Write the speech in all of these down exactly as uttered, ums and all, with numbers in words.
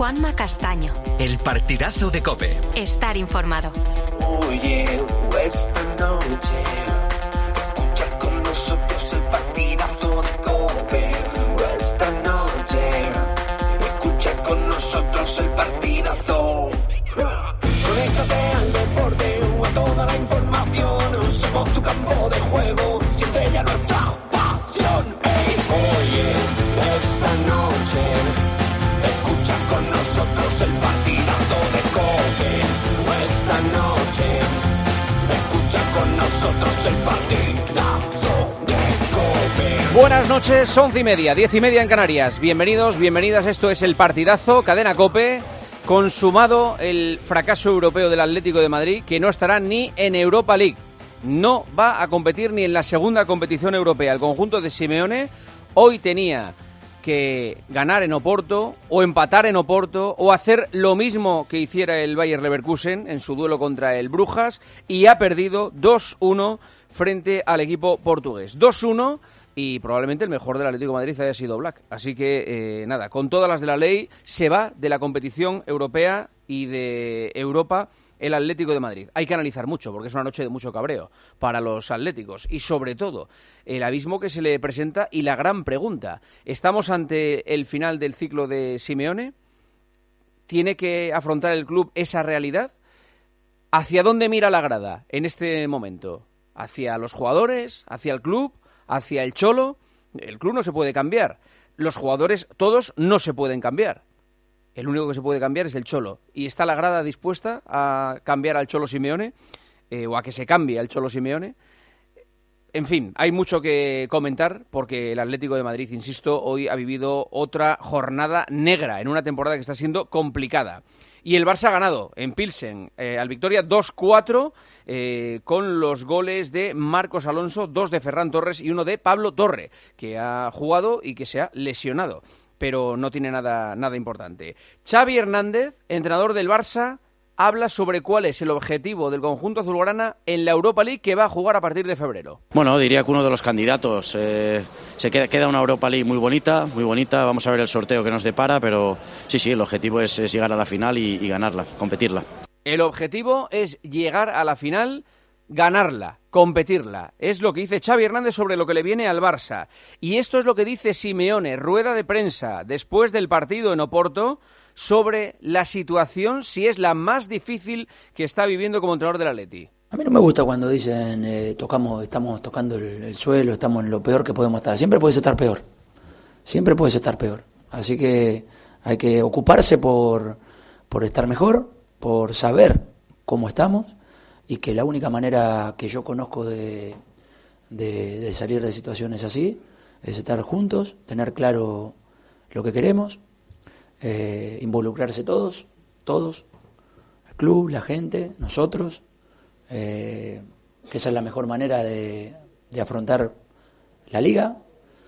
Juanma Castaño. El partidazo de COPE. Estar informado. Oye, esta noche escucha con nosotros el partidazo de COPE. Esta noche escucha con nosotros el partidazo. Conéctate al deporte o a toda la información. Somos tu campo de juego, siempre ya nuestra pasión. Hey, oye, esta noche escucha con nosotros el partidazo de COPE. Esta noche escucha con nosotros el partidazo de COPE. Buenas noches, once y media, diez y media en Canarias. Bienvenidos, bienvenidas, esto es el partidazo, cadena COPE. Consumado el fracaso europeo del Atlético de Madrid, que no estará ni en Europa League. No va a competir ni en la segunda competición europea. El conjunto de Simeone hoy tenía que ganar en Oporto, o empatar en Oporto, o hacer lo mismo que hiciera el Bayer Leverkusen en su duelo contra el Brujas, y ha perdido dos uno frente al equipo portugués. dos uno, y probablemente el mejor del Atlético de Madrid haya sido Black. Así que, eh, nada, con todas las de la ley, se va de la competición europea y de Europa el Atlético de Madrid. Hay que analizar mucho, porque es una noche de mucho cabreo para los atléticos. Y sobre todo, el abismo que se le presenta y la gran pregunta. ¿Estamos ante el final del ciclo de Simeone? ¿Tiene que afrontar el club esa realidad? ¿Hacia dónde mira la grada en este momento? ¿Hacia los jugadores? ¿Hacia el club? ¿Hacia el Cholo? El club no se puede cambiar. Los jugadores, todos, no se pueden cambiar. El único que se puede cambiar es el Cholo. ¿Y está la grada dispuesta a cambiar al Cholo Simeone? Eh, o a que se cambie al Cholo Simeone. En fin, hay mucho que comentar porque el Atlético de Madrid, insisto, hoy ha vivido otra jornada negra en una temporada que está siendo complicada. Y el Barça ha ganado en Pilsen eh, al Victoria dos cuatro eh, con los goles de Marcos Alonso, dos de Ferran Torres y uno de Pablo Torre, que ha jugado y que se ha lesionado, pero no tiene nada, nada importante. Xavi Hernández, entrenador del Barça, habla sobre cuál es el objetivo del conjunto azulgrana en la Europa League que va a jugar a partir de febrero. Bueno, diría que uno de los candidatos. Eh, se queda, queda una Europa League muy bonita, muy bonita. Vamos a ver el sorteo que nos depara, pero sí, sí, el objetivo es, es llegar a la final y, y ganarla, competirla. El objetivo es llegar a la final, ganarla, competirla. Es lo que dice Xavi Hernández sobre lo que le viene al Barça. Y esto es lo que dice Simeone, rueda de prensa, después del partido en Oporto, sobre la situación, si es la más difícil que está viviendo como entrenador del Atleti. A mí no me gusta cuando dicen, eh, tocamos, estamos tocando el, el suelo, estamos en lo peor que podemos estar. Siempre puedes estar peor, siempre puedes estar peor. Así que hay que ocuparse por, por estar mejor, por saber cómo estamos, y que la única manera que yo conozco de, de, de salir de situaciones así es estar juntos, tener claro lo que queremos, eh, involucrarse todos, todos, el club, la gente, nosotros, eh, que esa es la mejor manera de, de afrontar la Liga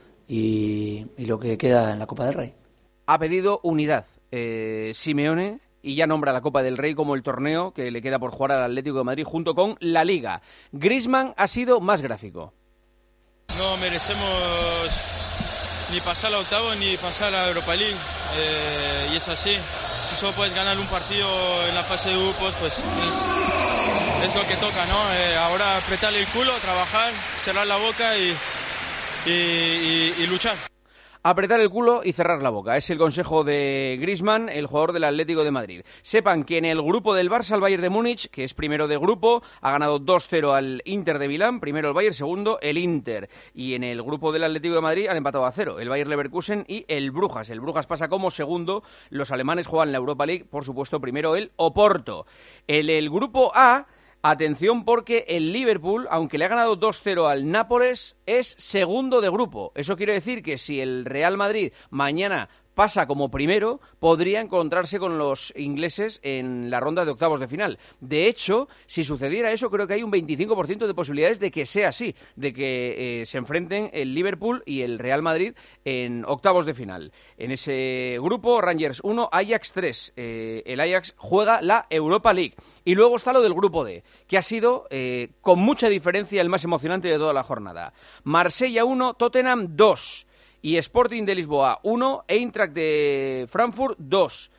y, y lo que queda en la Copa del Rey. Ha pedido unidad eh, Simeone, y ya nombra la Copa del Rey como el torneo que le queda por jugar al Atlético de Madrid junto con la Liga. Griezmann ha sido más gráfico. No merecemos ni pasar a octavo ni pasar a Europa League, eh, y es así. Si solo puedes ganar un partido en la fase de grupos, pues es, es lo que toca, ¿no? Eh, ahora apretarle el culo, trabajar, cerrar la boca y, y, y, y luchar. Apretar el culo y cerrar la boca. Es el consejo de Griezmann, el jugador del Atlético de Madrid. Sepan que en el grupo del Barça, el Bayern de Múnich, que es primero de grupo, ha ganado dos cero al Inter de Milán. Primero el Bayern, segundo el Inter. Y en el grupo del Atlético de Madrid han empatado a cero el Bayer Leverkusen y el Brujas. El Brujas pasa como segundo. Los alemanes juegan la Europa League. Por supuesto, primero el Oporto. En el grupo A, atención, porque el Liverpool, aunque le ha ganado dos cero al Nápoles, es segundo de grupo. Eso quiere decir que si el Real Madrid mañana pasa como primero, podría encontrarse con los ingleses en la ronda de octavos de final. De hecho, si sucediera eso, creo que hay un veinticinco por ciento de posibilidades de que sea así, de que eh, se enfrenten el Liverpool y el Real Madrid en octavos de final. En ese grupo, Rangers uno, Ajax tres. Eh, el Ajax juega la Europa League. Y luego está lo del grupo D, que ha sido, eh, con mucha diferencia, el más emocionante de toda la jornada. Marsella uno, Tottenham dos. Y Sporting de Lisboa uno, Eintracht de Frankfurt dos.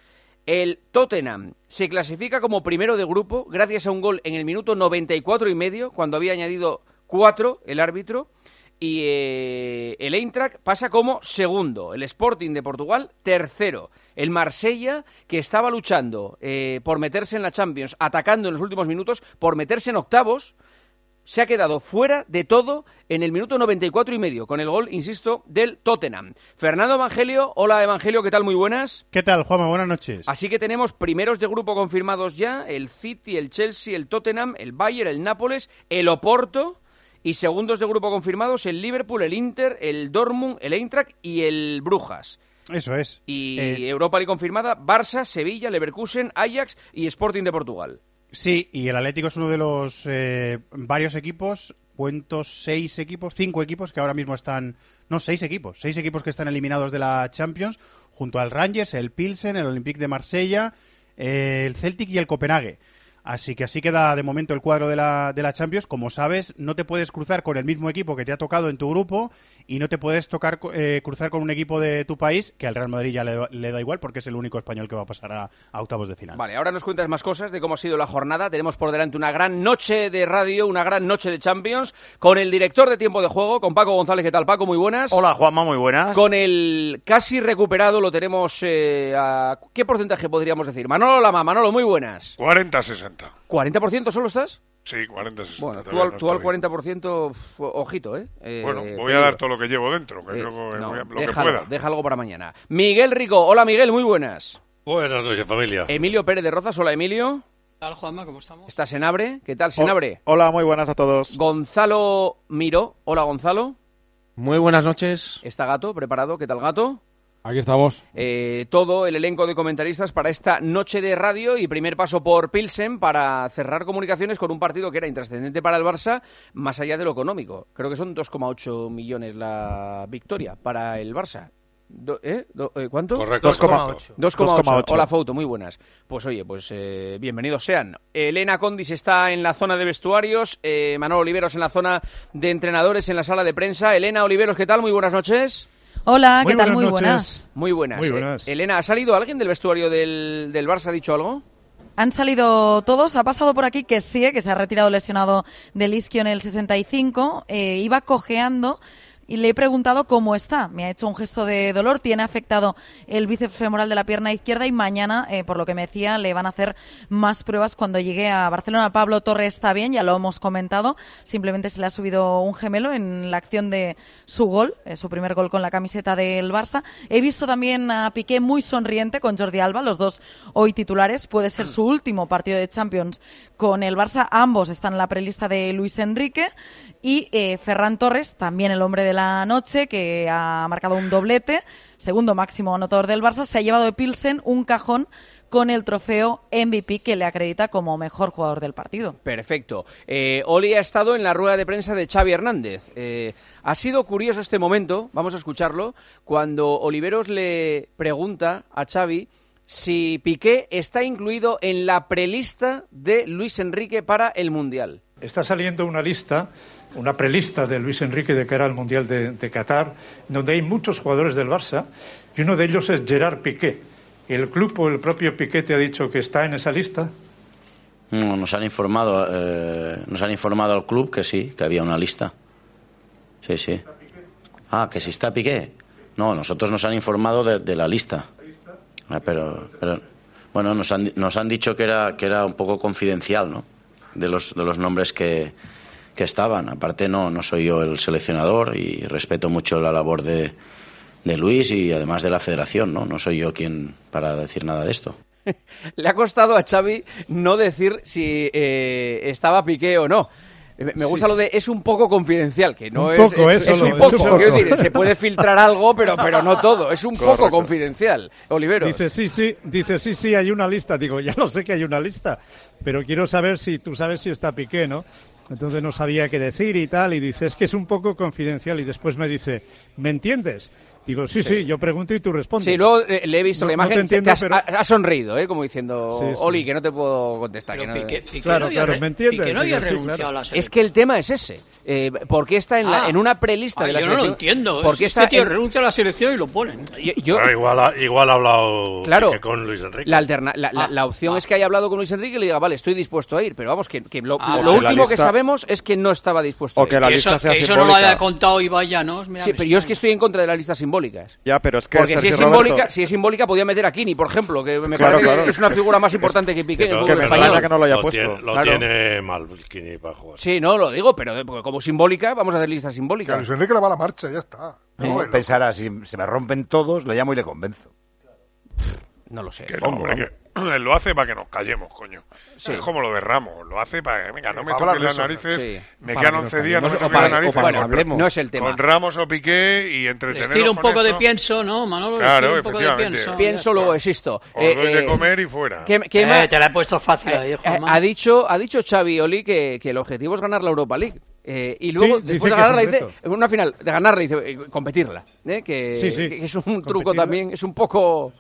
El Tottenham se clasifica como primero de grupo gracias a un gol en el minuto noventa y cuatro y medio, cuando había añadido cuatro el árbitro, y eh, el Eintracht pasa como segundo, el Sporting de Portugal tercero, el Marsella, que estaba luchando eh, por meterse en la Champions, atacando en los últimos minutos, por meterse en octavos, se ha quedado fuera de todo en el minuto noventa y cuatro y medio, con el gol, insisto, del Tottenham. Fernando Evangelio, hola Evangelio, ¿qué tal? Muy buenas. ¿Qué tal, Juanma? Buenas noches. Así que tenemos primeros de grupo confirmados ya, el City, el Chelsea, el Tottenham, el Bayern, el Nápoles, el Oporto, y segundos de grupo confirmados, el Liverpool, el Inter, el Dortmund, el Eintracht y el Brujas. Eso es. Y eh... Europa League confirmada, Barça, Sevilla, Leverkusen, Ajax y Sporting de Portugal. Sí, y el Atlético es uno de los eh, varios equipos, cuento seis equipos, cinco equipos que ahora mismo están, no, seis equipos, seis equipos que están eliminados de la Champions, junto al Rangers, el Pilsen, el Olympique de Marsella, eh, el Celtic y el Copenhague. Así que así queda de momento el cuadro de la, de la Champions. Como sabes, no te puedes cruzar con el mismo equipo que te ha tocado en tu grupo y no te puedes tocar eh, cruzar con un equipo de tu país, que al Real Madrid ya le, le da igual porque es el único español que va a pasar a, a octavos de final. Vale, ahora nos cuentas más cosas de cómo ha sido la jornada. Tenemos por delante una gran noche de radio, una gran noche de Champions, con el director de Tiempo de Juego, con Paco González. ¿Qué tal, Paco? Muy buenas. Hola, Juanma, muy buenas. Con el casi recuperado lo tenemos eh, a... ¿Qué porcentaje podríamos decir? Manolo Lama. Manolo, muy buenas. cuarenta sesenta. ¿cuarenta por ciento solo estás? Sí, cuarenta sesenta. Bueno, tú al, no tú al cuarenta por ciento, ojito, ¿eh? eh bueno, voy a dar todo lo que llevo dentro, que eh, es lo, no, voy a, lo deja que pueda. Algo, deja algo para mañana. Miguel Rico. Hola, Miguel, muy buenas. Buenas noches, familia. Emilio Pérez de Rozas. Hola, Emilio. ¿Qué tal, Juanma? ¿Cómo estamos? ¿Está Senabre? ¿Qué tal, Senabre? Hola, muy buenas a todos. Gonzalo Miró. Hola, Gonzalo. Muy buenas noches. ¿Está Gato preparado? ¿Qué tal, Gato? Aquí estamos. Eh, todo el elenco de comentaristas para esta noche de radio y primer paso por Pilsen para cerrar comunicaciones con un partido que era intrascendente para el Barça, más allá de lo económico. Creo que son dos coma ocho millones la victoria para el Barça. Do, ¿eh? Do, eh, ¿Cuánto? Correcto. dos coma ocho. dos coma ocho. Hola, Fouto, muy buenas. Pues oye, pues eh, bienvenidos sean. Elena Condis está en la zona de vestuarios, eh, Manolo Oliveros en la zona de entrenadores en la sala de prensa. Elena Oliveros, ¿qué tal? Muy buenas noches. Hola, Muy ¿qué tal? buenas Muy noches. buenas. Muy buenas. Muy buenas. Eh, Elena, ¿ha salido alguien del vestuario del, del Barça? ¿Ha dicho algo? Han salido todos. Ha pasado por aquí que sí, que se ha retirado lesionado del isquio en el sesenta y cinco. Eh, iba cojeando y le he preguntado cómo está. Me ha hecho un gesto de dolor. Tiene afectado el bíceps femoral de la pierna izquierda y mañana, eh, por lo que me decía, le van a hacer más pruebas cuando llegue a Barcelona. Pablo Torre está bien, ya lo hemos comentado. Simplemente se le ha subido un gemelo en la acción de su gol, eh, su primer gol con la camiseta del Barça. He visto también a Piqué muy sonriente con Jordi Alba, los dos hoy titulares. Puede ser su último partido de Champions con el Barça. Ambos están en la prelista de Luis Enrique. Y eh, Ferran Torres, también el hombre de la noche, que ha marcado un doblete, segundo máximo anotador del Barça, se ha llevado de Pilsen un cajón con el trofeo M V P que le acredita como mejor jugador del partido. Perfecto. Eh, Oli ha estado en la rueda de prensa de Xavi Hernández. Eh, ha sido curioso este momento, vamos a escucharlo, cuando Oliveros le pregunta a Xavi si Piqué está incluido en la prelista de Luis Enrique para el Mundial. Está saliendo una lista, una prelista de Luis Enrique de cara al Mundial de, de Qatar, donde hay muchos jugadores del Barça, y uno de ellos es Gerard Piqué. ¿El club o el propio Piqué te ha dicho que está en esa lista? No, nos han informado, eh, nos han informado al club que sí, que había una lista. Sí, sí. Ah, que si está Piqué. No, nosotros nos han informado de, de la lista. Ah, pero, pero, bueno, nos han, nos han dicho que era, que era un poco confidencial, ¿no? De los, de los nombres que, que estaban. Aparte, no, no soy yo el seleccionador y respeto mucho la labor de, de Luis y además de la federación, ¿no? No soy yo quien para decir nada de esto. Le ha costado a Xavi no decir si eh, estaba Piqué o no. Me gusta sí. Lo de es un poco confidencial, que no un es, poco, es, es, es un es poco, un poco. Quiero decir, se puede filtrar algo, pero pero no todo, es un Correcto. Poco confidencial. Oliveros. Dice, sí, sí, dice, sí, sí, hay una lista. Digo, ya lo sé que hay una lista, pero quiero saber si tú sabes si está Piqué, ¿no? Entonces no sabía qué decir y tal, y dice, es que es un poco confidencial, y después me dice, ¿me entiendes? Digo, sí, sí, sí, yo pregunto y tú respondes. Sí, luego eh, le he visto no, la imagen, no te entiendo, te has, pero... ha, ha sonreído, ¿eh? Como diciendo, sí, sí. Oli, que no te puedo contestar. Pero que no... Piqué, Piqué claro, no había, claro, me entiendes. Piqué no había Digo, renunciado sí, claro. a la selección. Es que el tema es ese. Eh, ¿Por qué está en, la, ah. en una prelista ah, de la yo selección? Yo no lo entiendo. ¿Por qué este está tío en... renuncia a la selección y lo ponen. Yo, yo... Ah, igual, ha, igual ha hablado claro, Piqué con Luis Enrique. La, alterna... la, la, ah, la opción ah. es que haya hablado con Luis Enrique y le diga, vale, estoy dispuesto a ir. Pero vamos, que, que lo, ah, lo último lista... que sabemos es que no estaba dispuesto o a ir. que la que lista eso, sea que eso simbólica. no lo haya contado Ibai Llanos. Sí, pero yo es que estoy en contra de las listas simbólicas. Ya, pero es que Porque si Sergio es simbólica, Roberto... si es simbólica podía meter a Kini, por ejemplo, que me claro, parece claro. que es una figura más importante que Piqué en el que fútbol me español. extraña que no lo haya lo puesto. Tiene, lo Claro. tiene mal Kini para jugar. Sí, no, lo digo, pero porque como simbólica, vamos a hacer listas Que a simbólicas. Luis Enrique le va la marcha, ya está. No, bueno. pensará, si se me rompen todos, le llamo y le convenzo. No lo sé. Que no, hombre, que él lo hace para que nos callemos, coño. Sí. Es como lo de Ramos, lo hace para que, venga, no me Para toques hablar de las eso, narices, sí. me Para quedan que once nos días, no me callemos. toques O las para- narices. o para que con- hablemos. No es el tema. Con Ramos o Piqué y Les entretenernos tira un con poco de esto. pienso, ¿no, Manolo? Les Claro, tira un poco de efectivamente. pienso. Pienso, luego existo. Os doy de Eh, comer y fuera. ¿qué, qué Eh, más? te la he puesto fácil ahí, Eh, Juanma. ha dicho ha dicho Xavi Oli que, que el objetivo es ganar la Europa League. Eh, y luego, Sí, después dice de ganarla, que es un dice, reto. en una final, de ganarla, dice, eh, competirla. ¿eh? Que, Sí, sí, que es un truco competirla. también, es un poco...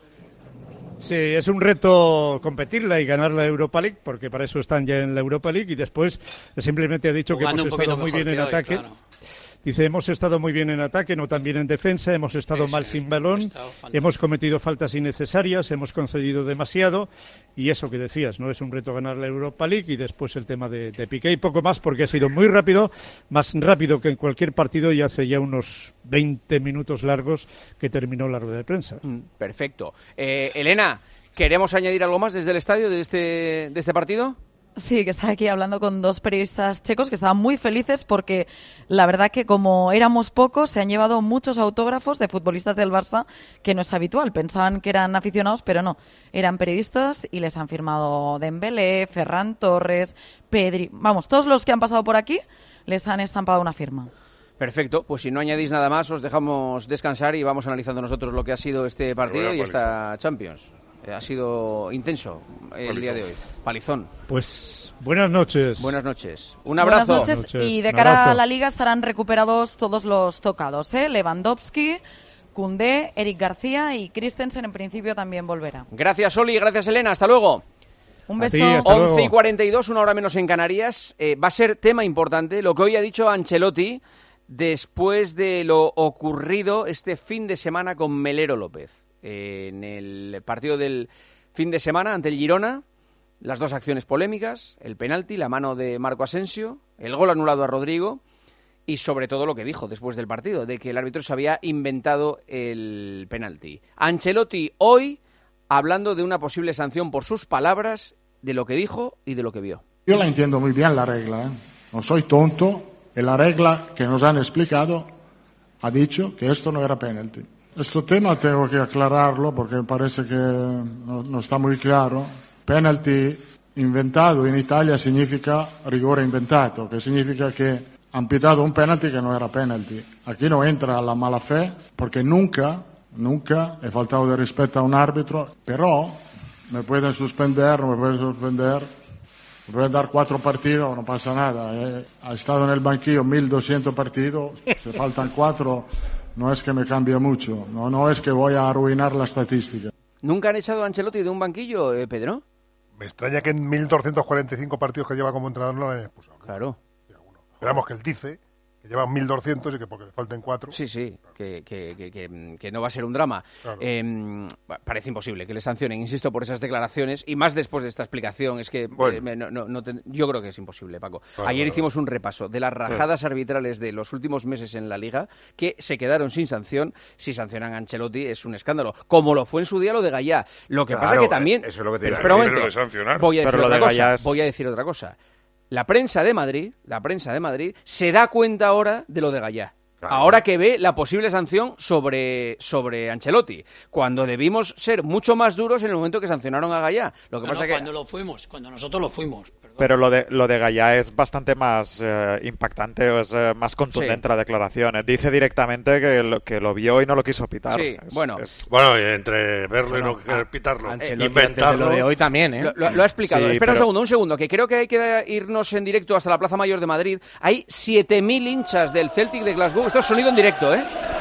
Sí, es un reto competirla y ganar la Europa League, porque para eso están ya en la Europa League, y después simplemente ha dicho Jugando que un hemos estado poquito muy mejor bien en que hoy, ataque. claro. Dice, hemos estado muy bien en ataque, no tan bien en defensa, hemos estado Eso mal es, sin hemos balón, estado fantástico. hemos cometido faltas innecesarias, hemos concedido demasiado, y eso que decías, no es un reto ganar la Europa League, y después el tema de, de Piqué y poco más, porque ha sido muy rápido, más rápido que en cualquier partido, y hace ya unos veinte minutos largos que terminó la rueda de prensa. Mm, perfecto. Eh, Elena, ¿queremos añadir algo más desde el estadio de este, de este partido? Sí, que estaba aquí hablando con dos periodistas checos que estaban muy felices porque la verdad que como éramos pocos se han llevado muchos autógrafos de futbolistas del Barça, que no es habitual. Pensaban que eran aficionados, pero no. Eran periodistas y les han firmado Dembélé, Ferran Torres, Pedri. Vamos, todos los que han pasado por aquí les han estampado una firma. Perfecto, pues si no añadís nada más os dejamos descansar y vamos analizando nosotros lo que ha sido este partido y esta Champions. Eh, Ha sido intenso el Palizón. día de hoy. Palizón. Pues buenas noches. Buenas noches. Un abrazo. Buenas noches, noches. y de Un cara abrazo. a la Liga estarán recuperados todos los tocados, ¿eh? Lewandowski, Koundé, Eric García y Christensen en principio también volverá. Gracias, Oli, gracias, Elena. Hasta luego. Un A beso. ti, hasta luego. once y cuarenta y dos, una hora menos en Canarias. Eh, va a ser tema importante lo que hoy ha dicho Ancelotti después de lo ocurrido este fin de semana con Melero López. Eh, en el partido del fin de semana ante el Girona, las dos acciones polémicas, el penalti, la mano de Marco Asensio, el gol anulado a Rodrigo y sobre todo lo que dijo después del partido, de que el árbitro se había inventado el penalti. Ancelotti hoy hablando de una posible sanción por sus palabras, de lo que dijo y de lo que vio. Yo la entiendo muy bien la regla, ¿eh? No soy tonto, y la regla que nos han explicado ha dicho que esto no era penalti. Este tema tengo que aclararlo porque me parece que no, no está muy claro. Penalti inventado in Italia significa rigore inventato, que significa que han pitado un penalti que no era penalti. Aquí no entra la mala fe porque nunca, nunca he faltado de respeto a un árbitro, pero me pueden suspender, no me pueden suspender, me pueden dar cuatro partidos, no pasa nada. Eh. Ha estado en el banquillo mil doscientos partidos, se faltan cuatro, no es que me cambie mucho, no, no es que voy a arruinar la estadística. ¿Nunca han echado a Ancelotti de un banquillo, eh, Pedro? Me extraña que en mil doscientos cuarenta y cinco partidos que lleva como entrenador no lo hayan expulsado. Claro. Esperamos que él dice que lleva mil doscientos y que porque le falten cuatro. Sí, sí, que, que, que, que, que no va a ser un drama. Claro. Eh, parece imposible que le sancionen, insisto, por esas declaraciones y más después de esta explicación. Es que bueno. eh, no, no, no te, yo creo que es imposible, Paco. Claro, Ayer claro, hicimos un repaso de las rajadas arbitrales de los últimos meses en la Liga que se quedaron sin sanción. Si sancionan a Ancelotti es un escándalo, como lo fue en su día lo de Gallá. Lo que Claro, pasa que también... eso es lo que te iba a Espera un decir. momento, Pero de sancionar. voy a decir Pero lo otra de cosa. Gallá es- Voy a decir otra cosa. La prensa de Madrid, la prensa de Madrid, se da cuenta ahora de lo de Gallá. Claro. Ahora que ve la posible sanción sobre, sobre Ancelotti, cuando debimos ser mucho más duros en el momento que sancionaron a Gallá. Lo que No, pasa no, que cuando lo fuimos, cuando nosotros lo fuimos. Perdón. Pero lo de lo de Gallá es bastante más eh, impactante, o es eh, más contundente Sí. la declaración. Eh, Dice directamente que lo, que lo vio y no lo quiso pitar. Sí, Es- bueno. es- Bueno, y entre verlo y Bueno, no querer pitarlo, Ancelotti inventarlo. antes de lo de hoy también, ¿eh? lo, lo- lo ha explicado. Sí, Espera un pero- segundo, un segundo, que creo que hay que irnos en directo hasta la Plaza Mayor de Madrid. Hay siete mil hinchas del Celtic de Glasgow. Esto es sonido en directo, ¿eh?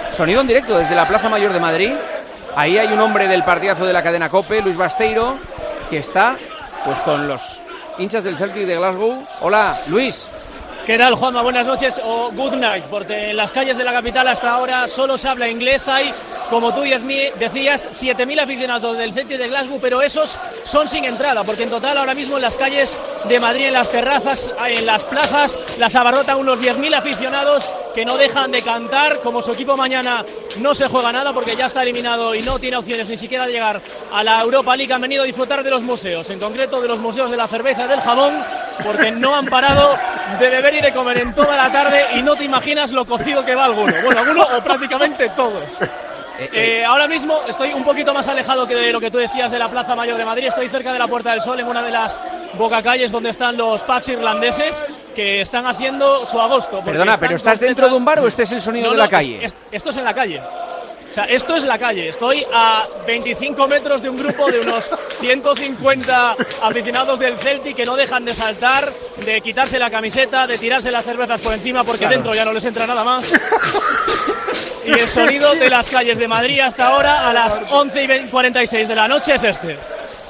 Sonido en directo desde la Plaza Mayor de Madrid. Ahí hay un hombre del partidazo de la cadena COPE, Luis Basteiro, que está pues con los hinchas del Celtic de Glasgow. Hola, Luis. ¿Qué tal, Juanma? Buenas noches o good night, porque en las calles de la capital hasta ahora solo se habla inglés. Hay, como tú decías, siete mil aficionados del Celtic de Glasgow, pero esos son sin entrada, porque en total ahora mismo en las calles de Madrid, en las terrazas, en las plazas, las abarrotan unos diez mil aficionados que no dejan de cantar. Como su equipo mañana no se juega nada porque ya está eliminado y no tiene opciones ni siquiera de llegar a la Europa League, han venido a disfrutar de los museos, en concreto de los museos de la cerveza y del jamón, porque no han parado de beber y de comer en toda la tarde y no te imaginas lo cocido que va alguno. Bueno, alguno o prácticamente todos. Eh, ahora mismo estoy un poquito más alejado que de lo que tú decías de la Plaza Mayor de Madrid. Estoy cerca de la Puerta del Sol, en una de las bocacalles donde están los pubs irlandeses que están haciendo su agosto. Perdona, ¿pero estás dentro de un bar o este es el sonido no, de no, la calle? Es, es, esto es en la calle. O sea, esto es la calle. Estoy a veinticinco metros de un grupo de unos ciento cincuenta aficionados del Celtic que no dejan de saltar, de quitarse la camiseta, de tirarse las cervezas por encima porque claro, dentro ya no les entra nada más. Y el sonido de las calles de Madrid hasta ahora, a las once y cuarenta y seis de la noche, es este.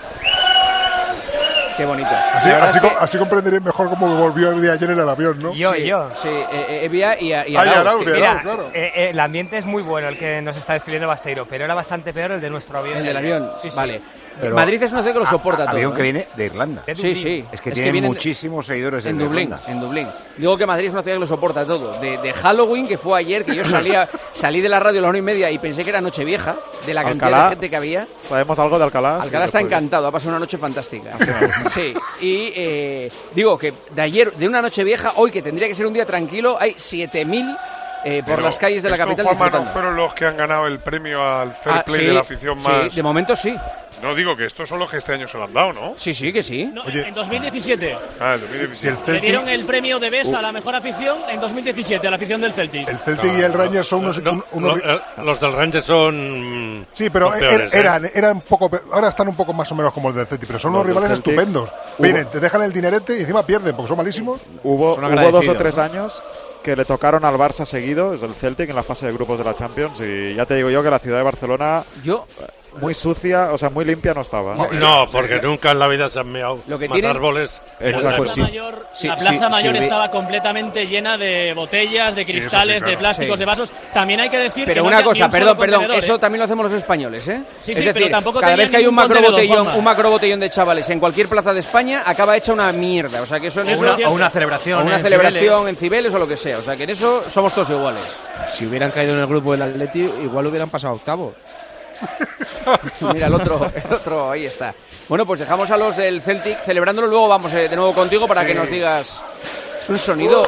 Qué bonito. Así, así, que... así comprenderéis mejor cómo volvió el día ayer en el avión, ¿no? Yo, sí, yo. Sí, eh, Evia y, y Arauz. Arauz. Arauz, que... Mira, claro. eh, eh, el ambiente es muy bueno, el que nos está describiendo Basteiro, pero era bastante peor el de nuestro avión. El del avión, sí, sí. Vale. Pero Madrid es una ciudad que lo soporta todo. Avión ¿eh? que viene de Irlanda. Sí, sí. Es que es tiene que muchísimos seguidores en en Dublín, Irlanda. en Dublín. Digo que Madrid es una ciudad que lo soporta todo. De, de Halloween, que fue ayer, que yo salía salí de la radio a las una y media y pensé que era Nochevieja, de la cantidad Alcalá, de gente que había. ¿Sabemos algo de Alcalá? Alcalá está encantado, ha pasado una noche fantástica. Sí, y eh, digo que de ayer, de una noche vieja, hoy que tendría que ser un día tranquilo, hay siete mil eh, por Pero las calles de la capital Juanma, disfrutando. ¿no fueron los que han ganado el premio al fair Ah, play sí, de la afición más? Sí, de momento sí. No, digo que estos son los que este año se lo han dado, ¿no? Sí, sí, que sí. No, en dos mil diecisiete. Ah, en dos mil diecisiete. Si el Le Celtic- dieron el premio de Best Uh. a la mejor afición en dos mil diecisiete, a la afición del Celtic. El Celtic y el Rangers son unos... No, un- unos- lo- eh, los del Rangers son. Sí, pero son er- peores, ¿eh? eran, eran un poco, pe- ahora están un poco más o menos como el del Celtic, pero son Los unos del rivales Celtic estupendos. hubo- Vienen, te dejan el dinerete y encima pierden porque son malísimos. Hubo, Son hubo dos o agradecidos, tres ¿no? años que le tocaron al Barça seguido, desde el Celtic, en la fase de grupos de la Champions. Y ya te digo yo que la ciudad de Barcelona, yo muy sucia, o sea, muy limpia no estaba. No, porque nunca en la vida se han meado Lo que más tienen- árboles. Exacto. La Pues Plaza sí. Mayor, Sí, la sí, plaza sí, mayor sí, estaba completamente llena de botellas, de cristales, claro. de plásticos, Sí. de vasos. También hay que decir que Pero no una había ni cosa, un solo perdón, perdón, contenedor, eso ¿eh? también lo hacemos los españoles, ¿eh? Sí, es sí, decir, pero tampoco cada tenía vez que hay un ningún macro contenedor, botellón, Juanma. un macro botellón de chavales en cualquier plaza de España, acaba hecha una mierda. O sea, que eso en O eso una- o una celebración o una en celebración Cibeles. en Cibeles o lo que sea. O sea, que en eso somos todos iguales. Si hubieran caído en el grupo del Atleti, igual hubieran pasado octavos. Mira, el otro, el otro, ahí está. Bueno, pues dejamos a los del Celtic celebrándolo. Luego vamos eh, de nuevo contigo para que nos digas. Es un sonido.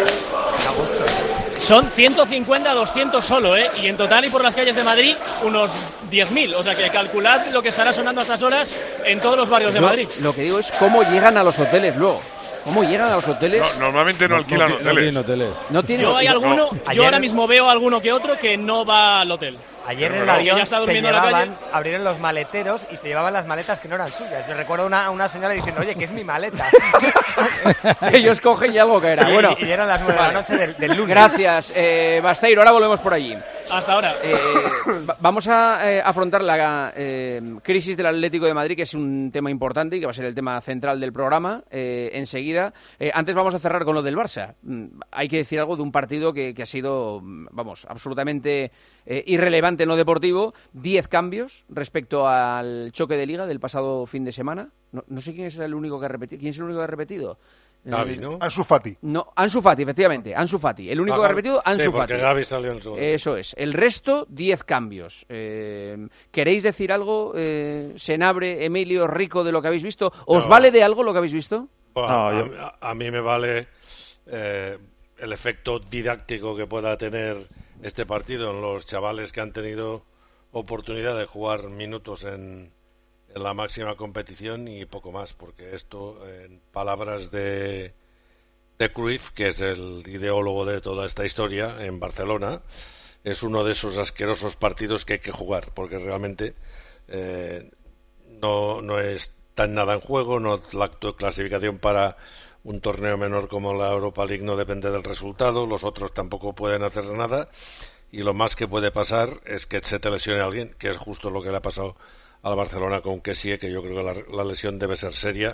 Son ciento cincuenta, doscientos solo, ¿eh? Y en total y por las calles de Madrid, unos diez mil. O sea que calculad lo que estará sonando a estas horas en todos los barrios de Yo Madrid. lo que digo es cómo llegan a los hoteles luego. ¿Cómo llegan a los hoteles? No, normalmente no, alquilan hoteles. hoteles. No tiene. Yo hay no, alguno, no. yo Ayer- ahora mismo veo alguno que otro que no va al hotel. Ayer en Pero el no, avión ya está se durmiendo en la llevaban, calle. abrieron los maleteros y se llevaban las maletas que no eran suyas. Yo recuerdo una, una señora diciendo, oye, que es mi maleta. Ellos cogen y algo caerá. Y- Bueno, y eran las nueve de vale. la noche del, del lunes. Gracias, eh, Basteiro. Ahora volvemos por allí. Hasta ahora. Eh, va- vamos a eh, afrontar la eh, crisis del Atlético de Madrid, que es un tema importante y que va a ser el tema central del programa eh, enseguida. Eh, antes vamos a cerrar con lo del Barça. Mm, hay que decir algo de un partido que, que ha sido, mm, vamos, absolutamente eh, irrelevante en lo deportivo. Diez cambios respecto al choque de Liga del pasado fin de semana. No, no sé quién es el único que ha repetido. ¿Quién es el único que ha repetido? Gavi, ¿no? Ansu Fati. No, Ansu Fati, efectivamente, Ansu Fati. El único Ah, que ha Gavi. repetido, Ansu Sí, Fati. porque Gavi salió en el segundo. Eso es. El resto, diez cambios. Eh, ¿Queréis decir algo, eh, Senabre, Emilio, Rico, de lo que habéis visto? ¿Os No. vale de algo lo que habéis visto? Bueno, No, a, yo- a- a mí me vale eh, el efecto didáctico que pueda tener este partido en los chavales que han tenido oportunidad de jugar minutos en, en la máxima competición y poco más, porque esto, en palabras de, de Cruyff, que es el ideólogo de toda esta historia en Barcelona, es uno de esos asquerosos partidos que hay que jugar, porque realmente eh, no, no está nada en juego, no, la clasificación para un torneo menor como la Europa League no depende del resultado, los otros tampoco pueden hacer nada, y lo más que puede pasar es que se te lesione alguien, que es justo lo que le ha pasado al Barcelona con Kessie, que yo creo que la, la lesión debe ser seria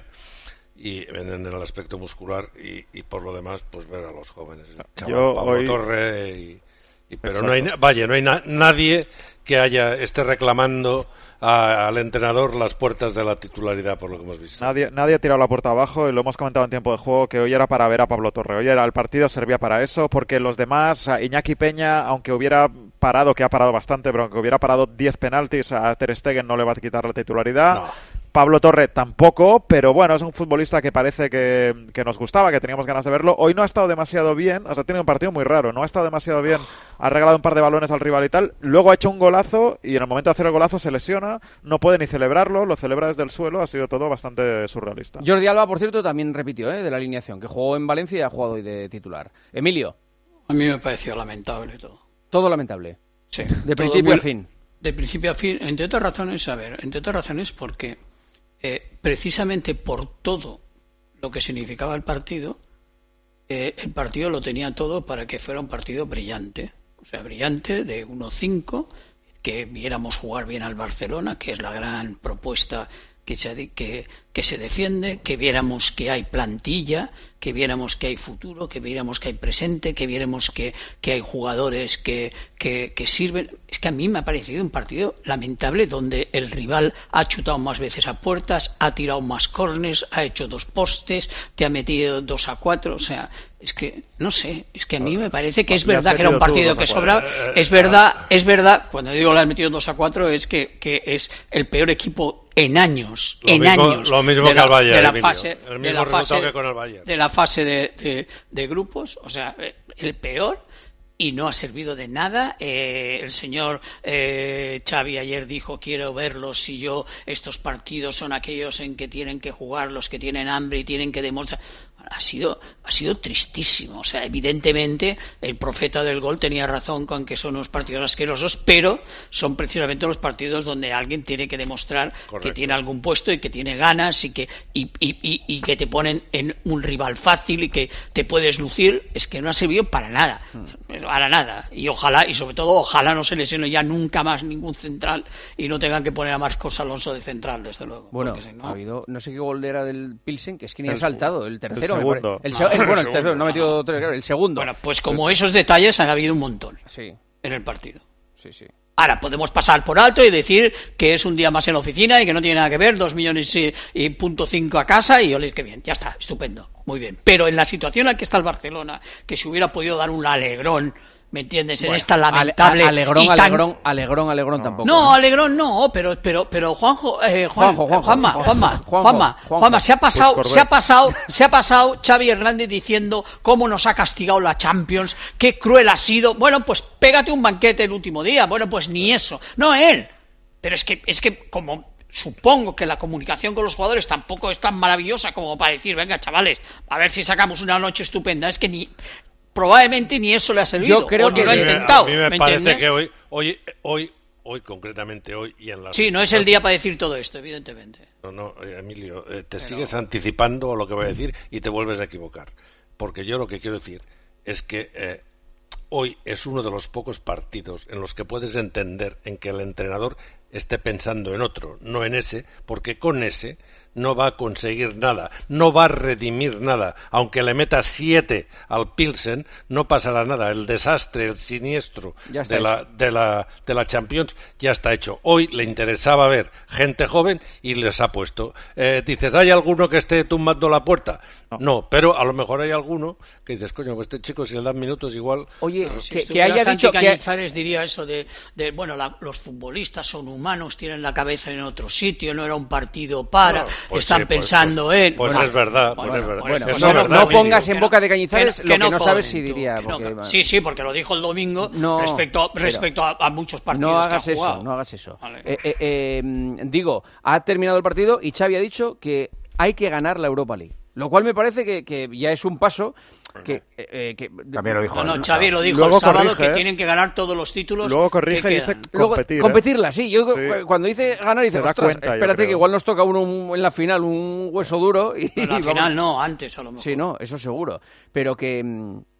y en, en el aspecto muscular y, y por lo demás pues ver a los jóvenes, chaval, yo Pablo hoy... Torre y, y pero Exacto. no hay vaya no hay na, nadie que haya esté reclamando a, al entrenador las puertas de la titularidad, por lo que hemos visto. Nadie, nadie ha tirado la puerta abajo y lo hemos comentado en tiempo de juego, que hoy era para ver a Pablo Torre. Hoy era el partido, servía para eso, porque los demás, o sea, Iñaki Peña, aunque hubiera parado, que ha parado bastante, pero aunque hubiera parado diez penaltis, a Ter Stegen no le va a quitar la titularidad. No. Pablo Torre tampoco, pero bueno, es un futbolista que parece que, que nos gustaba, que teníamos ganas de verlo. Hoy no ha estado demasiado bien, o sea, tiene un partido muy raro, no ha estado demasiado bien, ha regalado un par de balones al rival y tal, luego ha hecho un golazo y en el momento de hacer el golazo se lesiona, no puede ni celebrarlo, lo celebra desde el suelo, ha sido todo bastante surrealista. Jordi Alba, por cierto, también repitió ¿eh? de la alineación, que jugó en Valencia y ha jugado hoy de titular. Emilio. A mí me pareció lamentable todo. Todo lamentable. Sí. De principio muy, a fin. De principio a fin, entre otras razones, a ver, entre otras razones porque Eh, precisamente por todo lo que significaba el partido, eh, el partido lo tenía todo para que fuera un partido brillante, o sea, brillante de uno cinco, que viéramos jugar bien al Barcelona, que es la gran propuesta que se, que, que se defiende, que viéramos que hay plantilla, que viéramos que hay futuro, que viéramos que hay presente, que viéramos que, que hay jugadores que, que, que sirven. Es que a mí me ha parecido un partido lamentable donde el rival ha chutado más veces a puertas, ha tirado más córners, ha hecho dos postes, te ha metido dos a cuatro, o sea, es que, no sé, es que a mí me parece que es verdad que era un partido que sobraba, es verdad, es verdad, cuando digo le has metido dos a cuatro es que, que es el peor equipo en años, lo en mismo, años lo mismo de la, que el Bayern, de la Emilio, fase, el mismo de la fase, que con el Bayern. de la fase de, de, de grupos, o sea, el peor, y no ha servido de nada. Eh, el señor eh, Xavi ayer dijo, quiero verlos si yo, estos partidos son aquellos en que tienen que jugar los que tienen hambre y tienen que demostrar. Ha sido, ha sido tristísimo. O sea, evidentemente el profeta del gol tenía razón con que son unos partidos asquerosos, pero son precisamente los partidos donde alguien tiene que demostrar Correcto. que tiene algún puesto y que tiene ganas y que y, y, y, y que te ponen en un rival fácil y que te puedes lucir. Es que no ha servido para nada, hmm. para nada. Y ojalá, y sobre todo, ojalá no se lesione ya nunca más ningún central y no tengan que poner a Marcos Alonso de central, desde luego. Bueno, si no... ha habido, no sé qué gol era del Pilsen, que es que ni ha saltado, el tercero. El segundo. El, se ah, el, bueno, el tercero, no ha metido tres, claro, el segundo. Bueno, pues como pues, esos detalles han habido un montón sí. en el partido. Sí, sí. Ahora, podemos pasar por alto y decir que es un día más en la oficina y que no tiene nada que ver, dos millones y, y punto cinco a casa y olé, qué bien, ya está, estupendo, muy bien. Pero en la situación en la que está el Barcelona, que se hubiera podido dar un alegrón, ¿me entiendes? En bueno, esta lamentable... Ale, alegrón, y tan... alegrón, alegrón, alegrón no. tampoco. No, alegrón no, pero, pero, pero Juanjo, eh, Juan, Juanjo, Juanjo, Juanma, Juanjo, Juanma, Juanjo, Juanma, Juanjo, Juanma, se ha pasado, pues se ha pasado, se ha pasado Xavi Hernández diciendo cómo nos ha castigado la Champions, qué cruel ha sido. Bueno, pues pégate un banquete el último día. Bueno, pues ni eso. No él. Pero es que, es que como... Supongo que la comunicación con los jugadores tampoco es tan maravillosa como para decir, venga, chavales, a ver si sacamos una noche estupenda. Es que ni... probablemente ni eso le ha servido. Yo creo o que lo ha intentado. A mí me, ¿me parece entiendes? que hoy, hoy, hoy, hoy concretamente hoy y en la. Sí, no es el día para decir todo esto, evidentemente. No, no, Emilio, eh, te Pero... sigues anticipando a lo que voy a decir y te vuelves a equivocar, porque yo lo que quiero decir es que eh, hoy es uno de los pocos partidos en los que puedes entender en que el entrenador esté pensando en otro, no en ese, porque con ese no va a conseguir nada, no va a redimir nada. Aunque le meta siete al Pilsen, no pasará nada. El desastre, el siniestro de la, de, la, de la Champions ya está hecho. Hoy le interesaba ver gente joven y les ha puesto. Eh, dices, ¿hay alguno que esté tumbando la puerta? No. no, pero a lo mejor hay alguno que dices, coño, pues este chico si le dan minutos igual... Oye, no, si que, que haya Santi dicho Cañizares que... diría eso de, de bueno, la, los futbolistas son humanos, tienen la cabeza en otro sitio, no era un partido para, no, pues están sí, pensando pues, en... Pues bueno, es verdad, bueno, pues es verdad. Bueno, eso no, es no, verdad, no pongas en no, boca de Cañizares que, lo que que no, no sabes si diría. Que porque, no, sí, sí, porque lo dijo el domingo no, respecto, respecto a, a muchos partidos no hagas que ha jugado. Eso, no hagas eso. Vale. Eh, eh, eh, digo, ha terminado el partido y Xavi ha dicho que hay que ganar la Europa League. Lo cual me parece que, que ya es un paso que, eh, que... También lo dijo. No, no, Xavi lo dijo Luego el sábado corrige, que tienen que ganar todos los títulos. Luego corrige y dice competir. Luego, competirla, sí. Yo sí. Cuando dice ganar dice, ostras, cuenta, espérate que igual nos toca uno en la final un hueso duro. Y, en la final no, antes a lo mejor. Sí, no, eso seguro. Pero que...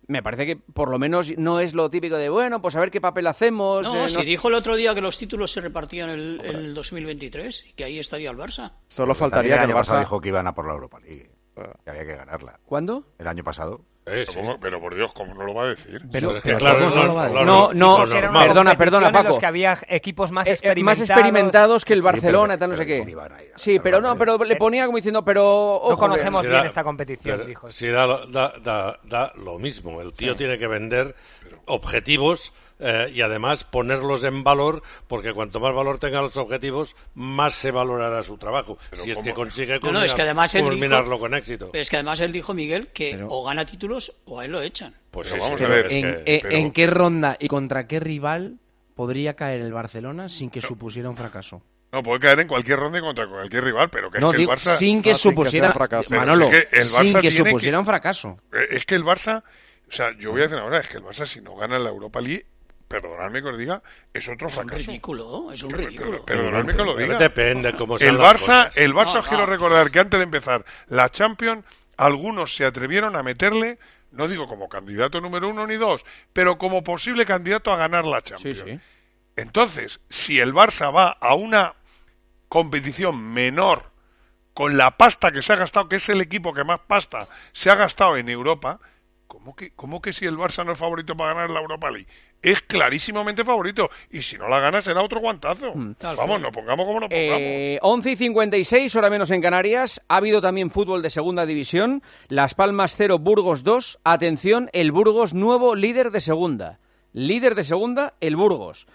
me parece que por lo menos no es lo típico de, bueno, pues a ver qué papel hacemos. No, eh, si nos... dijo el otro día que los títulos se repartían en el, el dos mil veintitrés y que ahí estaría el Barça. Solo faltaría el que año el Barça pasado dijo que iban a por la Europa League, que había que ganarla. ¿Cuándo? El año pasado. Eh, sí. ¿Cómo? Pero por Dios, ¿cómo no lo va a decir? Pero, pero, es que que, claro, claro, no, no, lo va a decir. no, no, no, no, no perdona, perdona, Paco. En los que había equipos más eh, experimentados. más experimentados que el Barcelona, sí, tal, no sé qué. ahí, Sí, pero no, pero le ponía como diciendo, pero ojo, no conocemos si bien da, esta competición, pero, dijo. Si da, da, da, da lo mismo. El tío sí. tiene que vender objetivos eh, y además ponerlos en valor, porque cuanto más valor tengan los objetivos, más se valorará su trabajo. Pero si ¿cómo? Es que consigue culminar, no, no, es que además él culminarlo dijo, con éxito. Pero es que además él dijo, Miguel, que pero, o gana títulos o a él lo echan. Pues pero sí, vamos sí, a ver, es en, que, en, pero... ¿en qué ronda y contra qué rival podría caer el Barcelona sin que no. supusiera un fracaso? No, puede caer en cualquier ronda y contra cualquier rival, pero que no, es que digo, el Barça... sin que no, supusiera... sin que Manolo, es que el Barça sin que tiene supusiera que... un fracaso. Es que el Barça... O sea, yo voy a decir ahora, es que el Barça si no gana la Europa League, perdonadme que os diga, es otro fracaso. Es un ridículo, es un pero, ridículo. Pero, perdonadme que lo diga. Depende cómo sean el las Barça, cosas. el Barça no, os no. quiero recordar que antes de empezar la Champions, algunos se atrevieron a meterle, no digo como candidato número uno ni dos, pero como posible candidato a ganar la Champions. Sí, sí. Entonces, si el Barça va a una competición menor con la pasta que se ha gastado, que es el equipo que más pasta se ha gastado en Europa, ¿cómo que, cómo que si el Barça no es favorito para ganar la Europa League? Es clarísimamente favorito, y si no la gana será otro guantazo. Mm, Vamos, nos pongamos como nos pongamos. Eh, once y cincuenta y seis, hora menos en Canarias. Ha habido también fútbol de segunda división. Las Palmas cero, Burgos dos. Atención, el Burgos nuevo líder de segunda. Líder de segunda, el Burgos.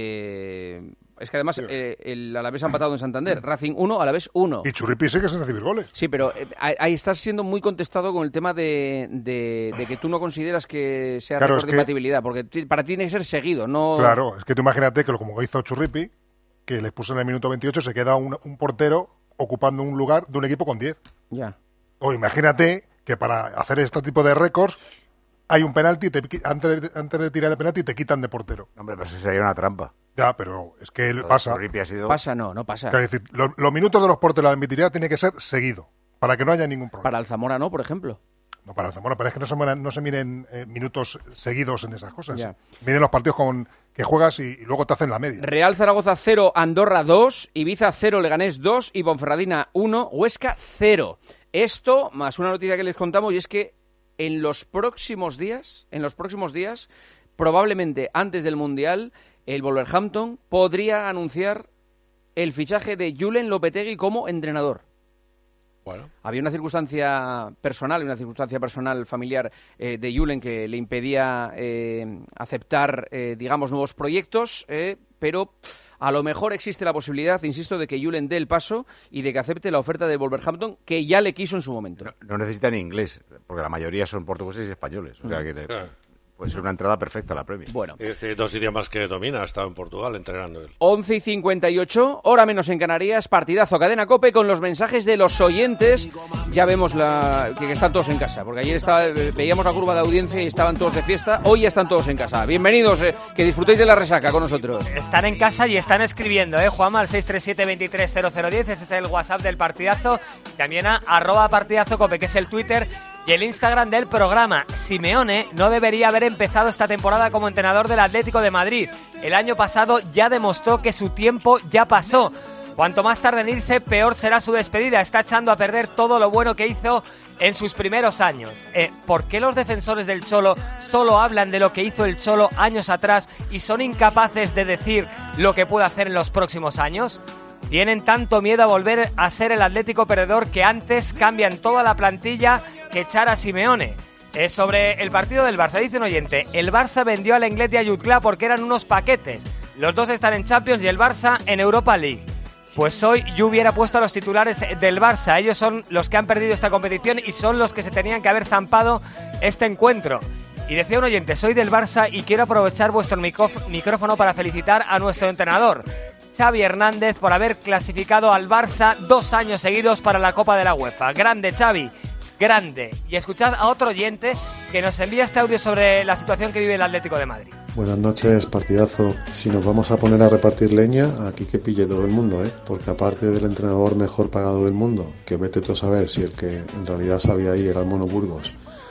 Eh, es que además eh, el Alavés ha empatado en Santander. Racing uno, Alavés uno. Y Churripi sigue sin recibir goles. Sí, pero eh, ahí estás siendo muy contestado con el tema de, de, de que tú no consideras que sea claro, récord es de que... imbatibilidad, porque para ti tiene que ser seguido, no... Claro, es que tú imagínate que lo como hizo Churripi, que les puso en el minuto veintiocho, se queda un, un portero ocupando un lugar de un equipo con diez. Ya. O imagínate que para hacer este tipo de récords hay un penalti, te, antes, de, antes de tirar el penalti te quitan de portero. Hombre, pero eso sería una trampa. Ya, pero es que él Lo pasa. Ha sido... Pasa, no, no pasa. Es decir, lo, los minutos de los porteros de la imbatibilidad tiene que ser seguido, para que no haya ningún problema. Para el Zamora no, por ejemplo. No, para el Zamora, pero es que no se, no se miren eh, minutos seguidos en esas cosas. Ya. Miren los partidos con que juegas y, y luego te hacen la media. Real Zaragoza cero, Andorra dos, Ibiza cero, Leganés dos y Ponferradina uno, Huesca cero. Esto, más una noticia que les contamos, y es que en los próximos días, en los próximos días, probablemente antes del Mundial, el Wolverhampton podría anunciar el fichaje de Julen Lopetegui como entrenador. Bueno. Había una circunstancia personal, una circunstancia personal familiar eh, de Julen que le impedía eh, aceptar, eh, digamos, nuevos proyectos, eh, pero a lo mejor existe la posibilidad, insisto, de que Julen dé el paso y de que acepte la oferta del Wolverhampton, que ya le quiso en su momento. No, no necesita ni inglés, porque la mayoría son portugueses y españoles. O sea que le, puede ser una entrada perfecta a la Premier. Bueno. Es decir, dos idiomas que domina, ha estado en Portugal entrenando él. once y cincuenta y ocho, hora menos en Canarias, partidazo Cadena COPE con los mensajes de los oyentes. Ya vemos la, que están todos en casa, porque ayer estaba, veíamos la curva de audiencia y estaban todos de fiesta. Hoy ya están todos en casa. Bienvenidos, eh, que disfrutéis de la resaca con nosotros. Están en casa y están escribiendo, ¿eh? Juanma, al seis tres siete, veintitrés cero cero diez, ese es el WhatsApp del partidazo. También a arroba partidazo cope, que es el Twitter y el Instagram del programa. Simeone no debería haber empezado esta temporada como entrenador del Atlético de Madrid. El año pasado ya demostró que su tiempo ya pasó. Cuanto más tarde en irse, peor será su despedida. Está echando a perder todo lo bueno que hizo en sus primeros años. Eh, ¿Por qué los defensores del Cholo solo hablan de lo que hizo el Cholo años atrás y son incapaces de decir lo que puede hacer en los próximos años? Tienen tanto miedo a volver a ser el Atlético perdedor que antes cambian toda la plantilla que echar a Simeone. Eh, sobre el partido del Barça, dice un oyente, el Barça vendió al Lenglet y a Jutgla porque eran unos paquetes. Los dos están en Champions y el Barça en Europa League. Pues hoy yo hubiera puesto a los titulares del Barça. Ellos son los que han perdido esta competición y son los que se tenían que haber zampado este encuentro. Y decía un oyente, soy del Barça y quiero aprovechar vuestro micróf- micrófono para felicitar a nuestro entrenador, Xavi Hernández, por haber clasificado al Barça dos años seguidos para la Copa de la UEFA. Grande, Xavi, grande. Y escuchad a otro oyente que nos envía este audio sobre la situación que vive el Atlético de Madrid. Buenas noches, partidazo. Si nos vamos a poner a repartir leña, aquí que pille todo el mundo, ¿eh? Porque aparte del entrenador mejor pagado del mundo, que vete tú a saber si el que en realidad sabía ahí era el Mono Burgos,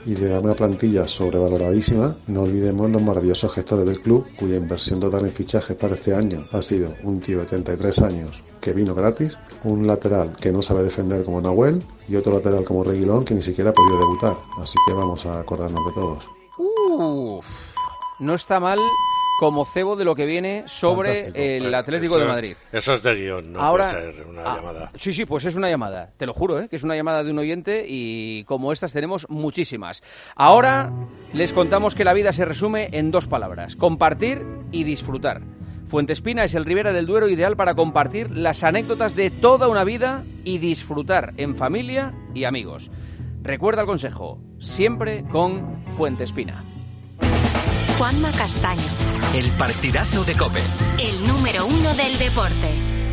y de una plantilla sobrevaloradísima, no olvidemos los maravillosos gestores del club, cuya inversión total en fichajes para este año ha sido un tío de treinta y tres años que vino gratis, un lateral que no sabe defender como Nahuel y otro lateral como Reguilón que ni siquiera ha podido debutar. Así que vamos a acordarnos de todos. Uf, no está mal como cebo de lo que viene sobre Fantástico. el Atlético eso, de Madrid. Eso es de guión, no Ahora, puede ser una ah, llamada. Sí, sí, pues es una llamada, te lo juro, ¿eh? que es una llamada de un oyente y como estas tenemos muchísimas. Ahora les contamos que la vida se resume en dos palabras, compartir y disfrutar. Fuentespina es el Ribera del Duero ideal para compartir las anécdotas de toda una vida y disfrutar en familia y amigos. Recuerda el consejo, siempre con Fuentespina. Juanma Castaño. El partidazo de COPE. El número uno del deporte.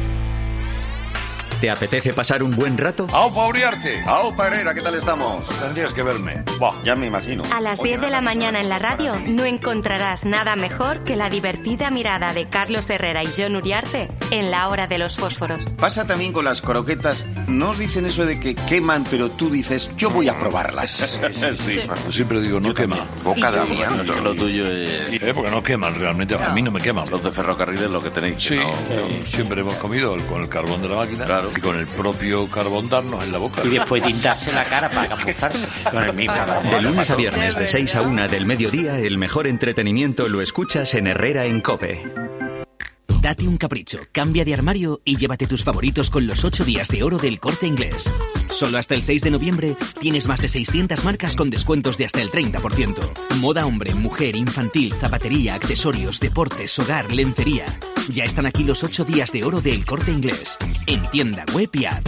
¿Te apetece pasar un buen rato? ¡Aupa Uriarte! ¡Aupa Herrera! ¿Qué tal estamos? Tendrías que verme. Buah, ya me imagino. A las diez de la mañana en la radio no encontrarás nada mejor que la divertida mirada de Carlos Herrera y Jon Uriarte en la hora de los fósforos. Pasa también con las croquetas. No os dicen eso de que queman, pero tú dices, yo voy a probarlas. Sí. Siempre digo, no quema. Boca de amianto. Lo tuyo es... Eh, porque no queman realmente. A mí no me queman. Los de ferrocarriles lo que tenéis. Sí, que no... sí. Siempre hemos comido con el carbón de la máquina. Claro. Y con el propio carbón darnos en la boca. Y después tintarse la cara para camuflarse con el mismo carbón. De lunes a viernes de seis a una del mediodía, el mejor entretenimiento lo escuchas en Herrera en COPE. Date un capricho, cambia de armario y llévate tus favoritos con los ocho días de oro del Corte Inglés. Solo hasta el seis de noviembre tienes más de seiscientas marcas con descuentos de hasta el treinta por ciento. Moda hombre, mujer, infantil, zapatería, accesorios, deportes, hogar, lencería. Ya están aquí los ocho días de oro del Corte Inglés. En tienda web y app.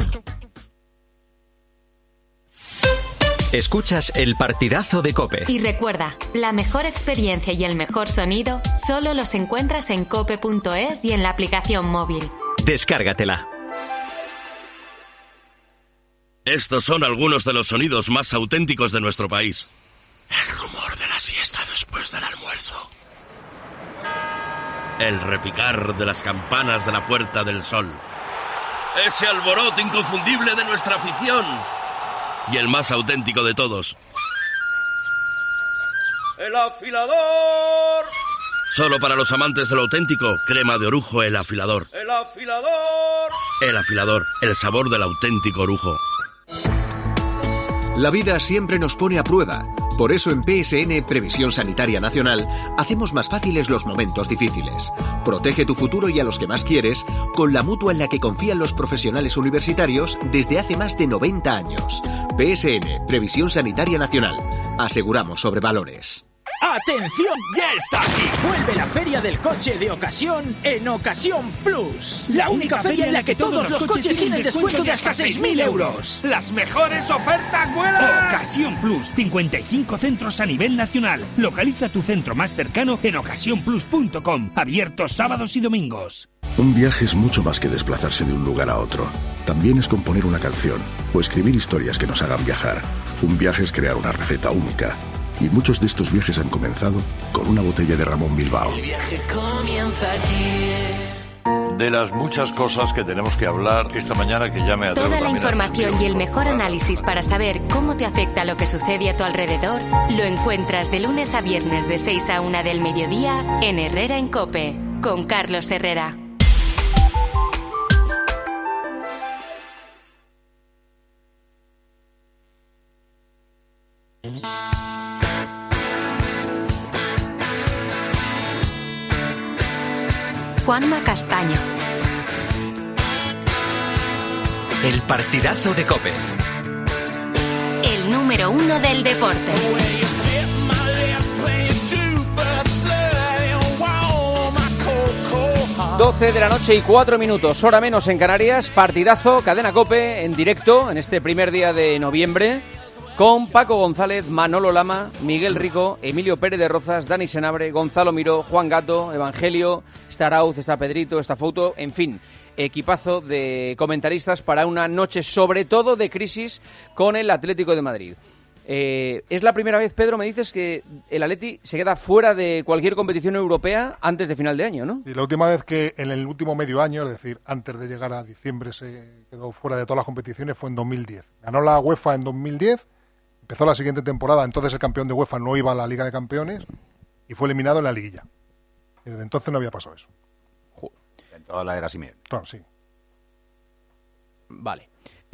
Escuchas el partidazo de COPE. Y recuerda, la mejor experiencia y el mejor sonido solo los encuentras en cope punto es y en la aplicación móvil. Descárgatela. Estos son algunos de los sonidos más auténticos de nuestro país. El rumor de la siesta después del almuerzo. El repicar de las campanas de la Puerta del Sol. Ese alboroto inconfundible de nuestra afición. Y el más auténtico de todos. ¡El afilador! Solo para los amantes de lo auténtico, crema de orujo El Afilador. ¡El afilador! El Afilador, el sabor del auténtico orujo. La vida siempre nos pone a prueba. Por eso en P S N, Previsión Sanitaria Nacional, hacemos más fáciles los momentos difíciles. Protege tu futuro y a los que más quieres con la mutua en la que confían los profesionales universitarios desde hace más de noventa años. P S N, Previsión Sanitaria Nacional. Aseguramos sobre valores. ¡Atención! ¡Ya está aquí! Vuelve la Feria del Coche de Ocasión en Ocasión Plus. La única feria en la que todos los coches tienen descuento de hasta seis mil euros. ¡Las mejores ofertas vuelan! Ocasión Plus. cincuenta y cinco centros a nivel nacional. Localiza tu centro más cercano en ocasión plus punto com. Abiertos sábados y domingos. Un viaje es mucho más que desplazarse de un lugar a otro. También es componer una canción o escribir historias que nos hagan viajar. Un viaje es crear una receta única. Y muchos de estos viajes han comenzado con una botella de Ramón Bilbao. El viaje comienza aquí. De las muchas cosas que tenemos que hablar esta mañana, que ya me atrevo Toda la también información y el mejor análisis para saber cómo te afecta lo que sucede a tu alrededor lo encuentras de lunes a viernes de seis a una del mediodía en Herrera en COPE con Carlos Herrera. Juanma Castaño. El partidazo de COPE. El número uno del deporte. doce de la noche y cuatro minutos, hora menos en Canarias. Partidazo, Cadena COPE en directo en este primer día de noviembre. Con Paco González, Manolo Lama, Miguel Rico, Emilio Pérez de Rozas, Dani Senabre, Gonzalo Miró, Juan Gato, Evangelio, está Arauz, está Pedrito, está Fouto, en fin, equipazo de comentaristas para una noche sobre todo de crisis con el Atlético de Madrid. Eh, es la primera vez, Pedro, me dices que el Atleti se queda fuera de cualquier competición europea antes de final de año, ¿no? Sí, la última vez que en el último medio año, es decir, antes de llegar a diciembre, se quedó fuera de todas las competiciones fue en dos mil diez. Ganó la UEFA en dos mil diez empezó la siguiente temporada, entonces el campeón de UEFA no iba a la Liga de Campeones y fue eliminado en la liguilla. Y desde entonces no había pasado eso. En toda la era Simeone. Todo, sí. Vale.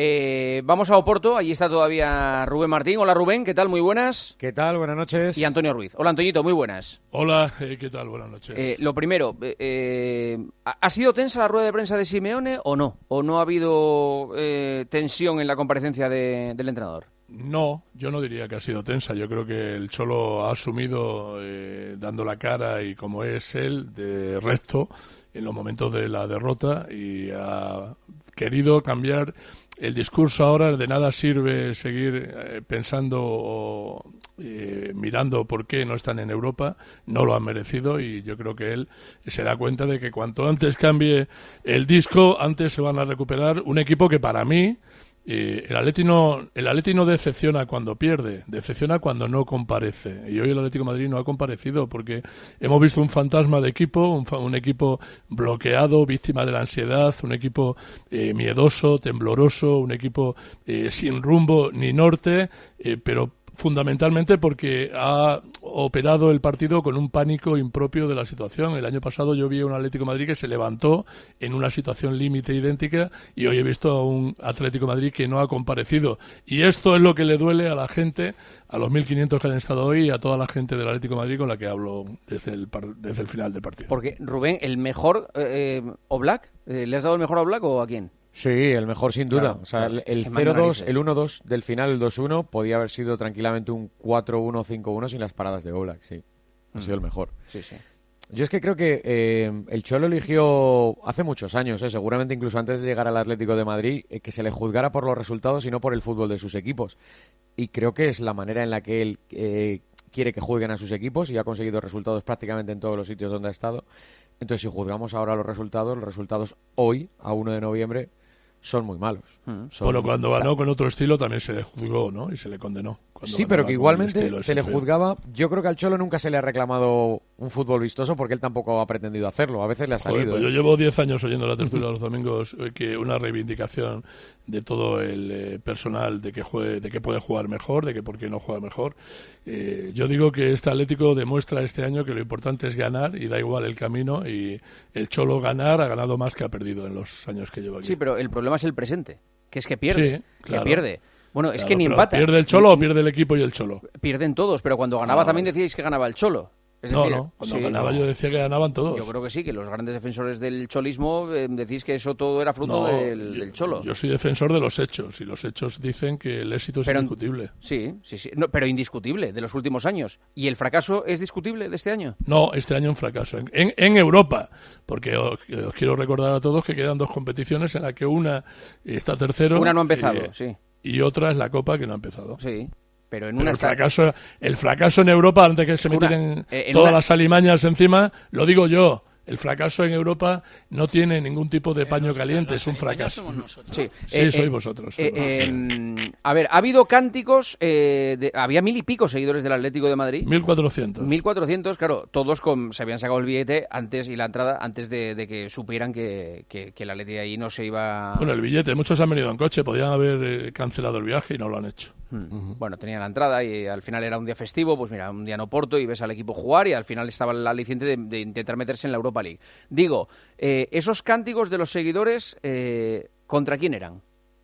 Eh, vamos a Oporto, allí está todavía Rubén Martín. Hola Rubén, ¿qué tal? Muy buenas. ¿Qué tal? Buenas noches. Y Antonio Ruiz. Hola Antoñito, muy buenas. Hola, eh, ¿qué tal? Buenas noches. Eh, lo primero, eh, eh, ¿ha sido tensa la rueda de prensa de Simeone o no? ¿O no ha habido eh, tensión en la comparecencia de, del entrenador? No, yo no diría que ha sido tensa. Yo creo que el Cholo ha asumido, eh, dando la cara y como es él, de recto en los momentos de la derrota y ha querido cambiar el discurso ahora. De nada sirve seguir eh, pensando o eh, mirando por qué no están en Europa, no lo han merecido y yo creo que él se da cuenta de que cuanto antes cambie el disco, antes se van a recuperar un equipo que para mí Eh, el Atleti no, el Atleti no decepciona cuando pierde, decepciona cuando no comparece. Y hoy el Atlético de Madrid no ha comparecido porque hemos visto un fantasma de equipo, un, fa- un equipo bloqueado, víctima de la ansiedad, un equipo eh, miedoso, tembloroso, un equipo eh, sin rumbo ni norte, eh, pero fundamentalmente porque ha operado el partido con un pánico impropio de la situación. El año pasado yo vi a un Atlético de Madrid que se levantó en una situación límite idéntica y hoy he visto a un Atlético de Madrid que no ha comparecido. Y esto es lo que le duele a la gente, a los mil quinientos que han estado hoy y a toda la gente del Atlético de Madrid con la que hablo desde el, par- desde el final del partido. Porque, Rubén, ¿el mejor eh, Oblak? Eh, ¿Le has dado el mejor a Oblak o a quién? Sí, el mejor sin duda. Claro, o sea, claro. el, Es el que cero manda dos, narices. el uno dos del final, el dos uno, podía haber sido tranquilamente un cuatro uno, cinco uno sin las paradas de Oblak, sí. Ha Mm. sido el mejor. Sí, sí. Yo es que creo que eh, el Cholo eligió hace muchos años, eh, seguramente incluso antes de llegar al Atlético de Madrid, eh, que se le juzgara por los resultados y no por el fútbol de sus equipos. Y creo que es la manera en la que él eh, quiere que juzguen a sus equipos y ha conseguido resultados prácticamente en todos los sitios donde ha estado. Entonces, si juzgamos ahora los resultados, los resultados hoy, a uno de noviembre, son muy malos. Son- Bueno, cuando ganó con otro estilo también se le juzgó, ¿no? Y se le condenó. Cuando Sí, ganaba pero que con el igualmente estilo se ese le feo. juzgaba. Yo creo que al Cholo nunca se le ha reclamado un fútbol vistoso porque él tampoco ha pretendido hacerlo. A veces le ha Joder, salido. pues ¿eh? yo llevo diez años oyendo la tertulia de los domingos eh, que una reivindicación de todo el eh, personal de que juegue, de que puede jugar mejor, de que por qué no juega mejor. Eh, yo digo que este Atlético demuestra este año que lo importante es ganar y da igual el camino y el Cholo ganar ha ganado más que ha perdido en los años que lleva aquí. Sí, pero el problema es el presente, que es que pierde, Sí, que claro. pierde. Bueno, es Claro, que ni pero empata. ¿pierde el Cholo o pierde el equipo y el Cholo? Pierden todos, pero cuando ganaba Ah, también decíais que ganaba el Cholo. Es No, decir, no, cuando sí, ganaba no. yo decía que ganaban todos. Yo creo que sí, que los grandes defensores del cholismo eh, decís que eso todo era fruto No, del, yo- del Cholo. Yo soy defensor de los hechos y los hechos dicen que el éxito es Pero- indiscutible. Sí, sí, sí. No, pero indiscutible, de los últimos años. ¿Y el fracaso es discutible de este año? No, este año un fracaso. En, en, en Europa, porque os, os quiero recordar a todos que quedan dos competiciones en las que una está tercero. Una no ha empezado, eh, sí. Y otra es la Copa que no ha empezado. Sí, pero en Pero una el está- fracaso, el fracaso en Europa, antes que se me Una- tiren eh, en todas una- las alimañas encima, lo digo yo. El fracaso en Europa no tiene ningún tipo de paño caliente, es un fracaso. Sí, Sí, eh, sois eh, vosotros. sois eh, vosotros. eh, a ver, ha habido cánticos, eh, de- había mil y pico seguidores del Atlético de Madrid. mil cuatrocientos. mil cuatrocientos, claro, todos con, se habían sacado el billete antes y la entrada antes de, de que supieran que, que, que el Atlético ahí no se iba... Bueno, el billete, muchos han venido en coche, podían haber eh, cancelado el viaje y no lo han hecho. Mm. Bueno, tenía la entrada y al final era un día festivo, pues mira, un día en Oporto y ves al equipo jugar y al final estaba el aliciente de, de intentar meterse en la Europa League. Digo, eh, esos cánticos de los seguidores, eh, ¿contra quién eran?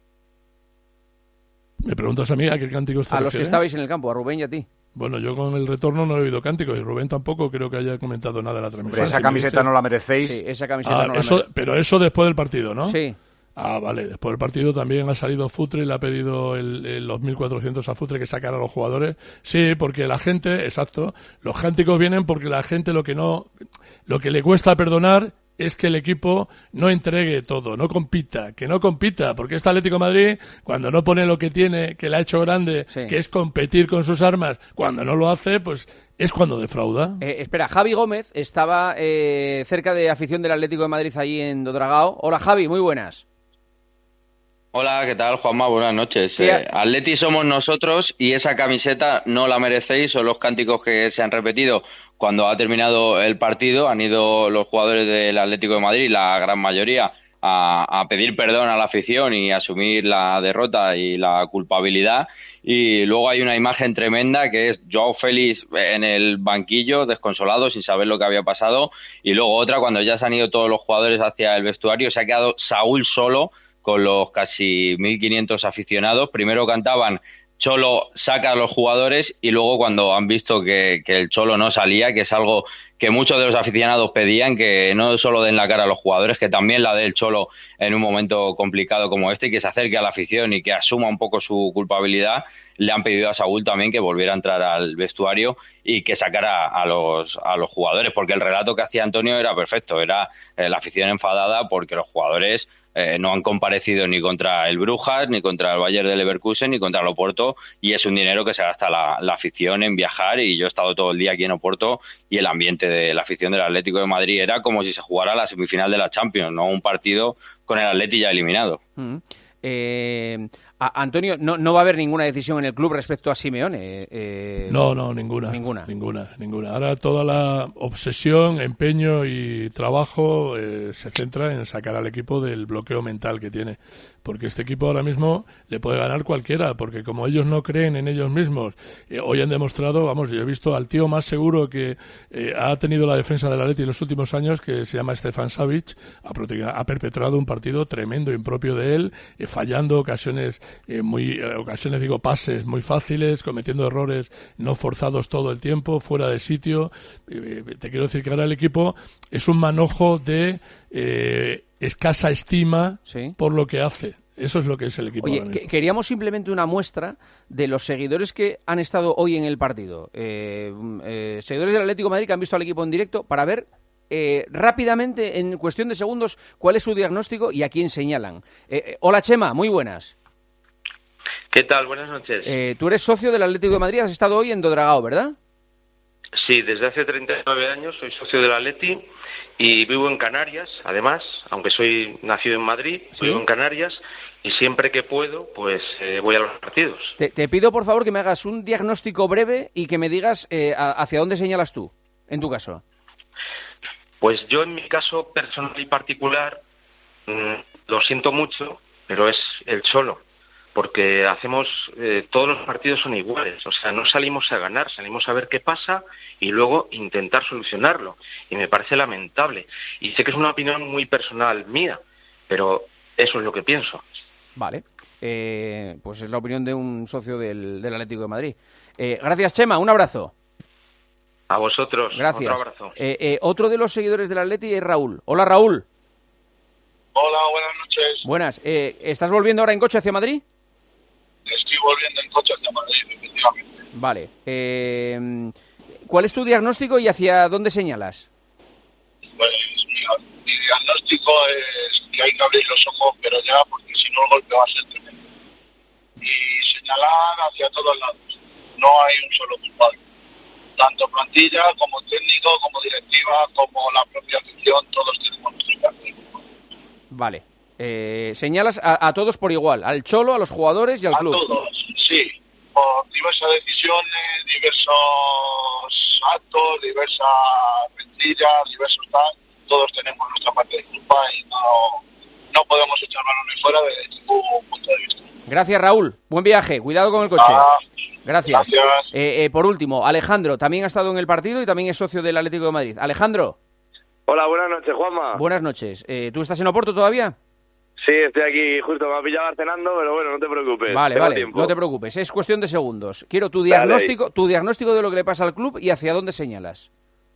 ¿Me preguntas a mí a qué cánticos te A los que refieres? estabais en el campo, a Rubén y a ti. Bueno, yo con el retorno no he oído cánticos y Rubén tampoco creo que haya comentado nada de la transmisión. Hombre, esa Si me camiseta dices- no la merecéis. Sí, esa camiseta Ah, no la eso- mere- pero eso después del partido, ¿no? Sí. Ah, vale. Después del partido también ha salido Futre y le ha pedido el, el- los mil cuatrocientos a Futre que sacara a los jugadores. Sí, porque la gente, exacto, los cánticos vienen porque la gente lo que no, lo que le cuesta perdonar es que el equipo no entregue todo, no compita, que no compita, porque este Atlético de Madrid, cuando no pone lo que tiene, que le ha hecho grande, Sí. que es competir con sus armas, cuando no lo hace, pues es cuando defrauda. Eh, espera, Javi Gómez estaba eh, cerca de afición del Atlético de Madrid allí en Dodragao. Hola Javi, muy buenas. Hola, ¿qué tal, Juanma? Buenas noches. Sí, Eh, Atleti somos nosotros y esa camiseta no la merecéis. Son los cánticos que se han repetido cuando ha terminado el partido. Han ido los jugadores del Atlético de Madrid, la gran mayoría, a, a pedir perdón a la afición y asumir la derrota y la culpabilidad. Y luego hay una imagen tremenda que es Joao Félix en el banquillo, desconsolado, sin saber lo que había pasado. Y luego otra, cuando ya se han ido todos los jugadores hacia el vestuario, se ha quedado Saúl solo con los casi mil quinientos aficionados. Primero cantaban Cholo saca a los jugadores y luego cuando han visto que, que el Cholo no salía, que es algo que muchos de los aficionados pedían, que no solo den la cara a los jugadores, que también la dé el Cholo en un momento complicado como este y que se acerque a la afición y que asuma un poco su culpabilidad, le han pedido a Saúl también que volviera a entrar al vestuario y que sacara a los, a los jugadores, porque el relato que hacía Antonio era perfecto, era eh, la afición enfadada porque los jugadores Eh, no han comparecido ni contra el Brujas, ni contra el Bayer de Leverkusen, ni contra el Oporto, y es un dinero que se gasta la, la afición en viajar, y yo he estado todo el día aquí en Oporto, y el ambiente de la afición del Atlético de Madrid era como si se jugara la semifinal de la Champions, no un partido con el Atleti ya eliminado. Mm. Eh, a, Antonio, no, no va a haber ninguna decisión en el club respecto a Simeone. Eh, no, no, ninguna, ninguna. Ninguna, ninguna. Ahora toda la obsesión, empeño y trabajo eh, se centra en sacar al equipo del bloqueo mental que tiene. Porque este equipo ahora mismo le puede ganar cualquiera, porque como ellos no creen en ellos mismos, eh, hoy han demostrado, vamos, yo he visto al tío más seguro que eh, ha tenido la defensa del Atleti en los últimos años, que se llama Stefan Savic, ha, ha perpetrado un partido tremendo, impropio de él, eh, fallando ocasiones, eh, muy eh, ocasiones digo, pases muy fáciles, cometiendo errores no forzados todo el tiempo, fuera de sitio. Eh, te quiero decir que ahora el equipo es un manojo de Eh, escasa estima ¿Sí? por lo que hace. Eso es lo que es el equipo. Oye, que, queríamos simplemente una muestra de los seguidores que han estado hoy en el partido. Eh, eh, seguidores del Atlético de Madrid que han visto al equipo en directo para ver eh, rápidamente, en cuestión de segundos, cuál es su diagnóstico y a quién señalan. Eh, eh, hola, Chema, muy buenas. ¿Qué tal? Buenas noches. Eh, tú eres socio del Atlético de Madrid, has estado hoy en Dodragao, ¿verdad? Sí, desde hace treinta y nueve años soy socio del Atleti y vivo en Canarias, además, aunque soy nacido en Madrid, ¿Sí? vivo en Canarias y siempre que puedo, pues eh, voy a los partidos. Te, te pido, por favor, que me hagas un diagnóstico breve y que me digas eh, hacia dónde señalas tú, en tu caso. Pues yo, en mi caso personal y particular, mmm, lo siento mucho, pero es el Cholo. Porque hacemos, eh, todos los partidos son iguales, o sea, no salimos a ganar, salimos a ver qué pasa y luego intentar solucionarlo. Y me parece lamentable. Y sé que es una opinión muy personal mía, pero eso es lo que pienso. Vale, eh, pues es la opinión de un socio del, del Atlético de Madrid. Eh, gracias, Chema, un abrazo. A vosotros, gracias. Otro abrazo. Eh, eh, otro de los seguidores del Atleti es Raúl. Hola, Raúl. Hola, buenas noches. Buenas, eh, ¿estás volviendo ahora en coche hacia Madrid? Estoy volviendo en coche hacia Madrid, efectivamente. Vale. Eh, ¿Cuál es tu diagnóstico y hacia dónde señalas? Pues mi, mi diagnóstico es que hay que abrir los ojos, pero ya, porque si no el golpe va a ser tremendo. Y señalar hacia todos lados. No hay un solo culpable. Tanto plantilla, como técnico, como directiva, como la propia afición, todos tenemos nuestro parte. Vale. Eh, señalas a, a todos por igual, al Cholo, a los jugadores y al a club. A todos, sí, por diversas decisiones, diversos actos, diversas mentiras, diversos tal, todos tenemos nuestra parte de culpa y no, no podemos echar balones fuera de ningún punto de vista. Gracias, Raúl, buen viaje, cuidado con el coche. Ah, gracias. gracias. Eh, eh, por último, Alejandro, también ha estado en el partido y también es socio del Atlético de Madrid. Alejandro. Hola, buenas noches, Juanma. Buenas noches. Eh, ¿Tú estás en Oporto todavía? Sí, estoy aquí, justo me ha pillado cenando, pero bueno, no te preocupes. Vale, vale, tiempo. No te preocupes, es cuestión de segundos. Quiero tu diagnóstico, Dale. tu diagnóstico de lo que le pasa al club y hacia dónde señalas.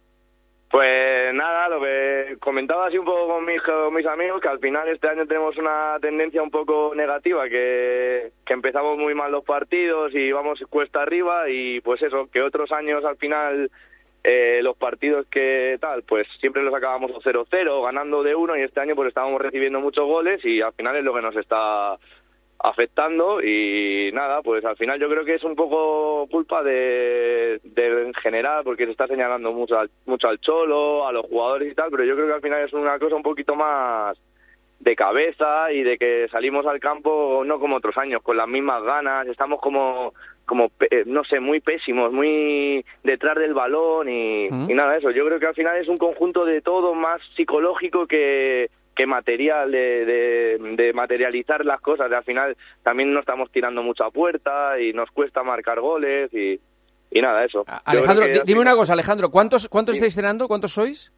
Pues nada, lo que comentaba así un poco con mis, con mis amigos, que al final este año tenemos una tendencia un poco negativa, que, que empezamos muy mal los partidos y vamos cuesta arriba y pues eso, que otros años al final... Eh, los partidos que tal, pues siempre los acabamos cero cero, ganando de uno, y este año pues estábamos recibiendo muchos goles y al final es lo que nos está afectando y nada, pues al final yo creo que es un poco culpa de, de en general, porque se está señalando mucho al, mucho al Cholo, a los jugadores y tal, pero yo creo que al final es una cosa un poquito más de cabeza y de que salimos al campo no como otros años, con las mismas ganas, estamos como... como, no sé, muy pésimos, muy detrás del balón y, ¿Mm? y nada de eso. Yo creo que al final es un conjunto de todo más psicológico que, que material, de, de, de materializar las cosas. Al final también no estamos tirando mucho a puerta y nos cuesta marcar goles y, y nada, eso. Alejandro, d- dime una cosa, Alejandro, ¿cuántos, cuántos sí. estáis cenando? ¿Cuántos sois?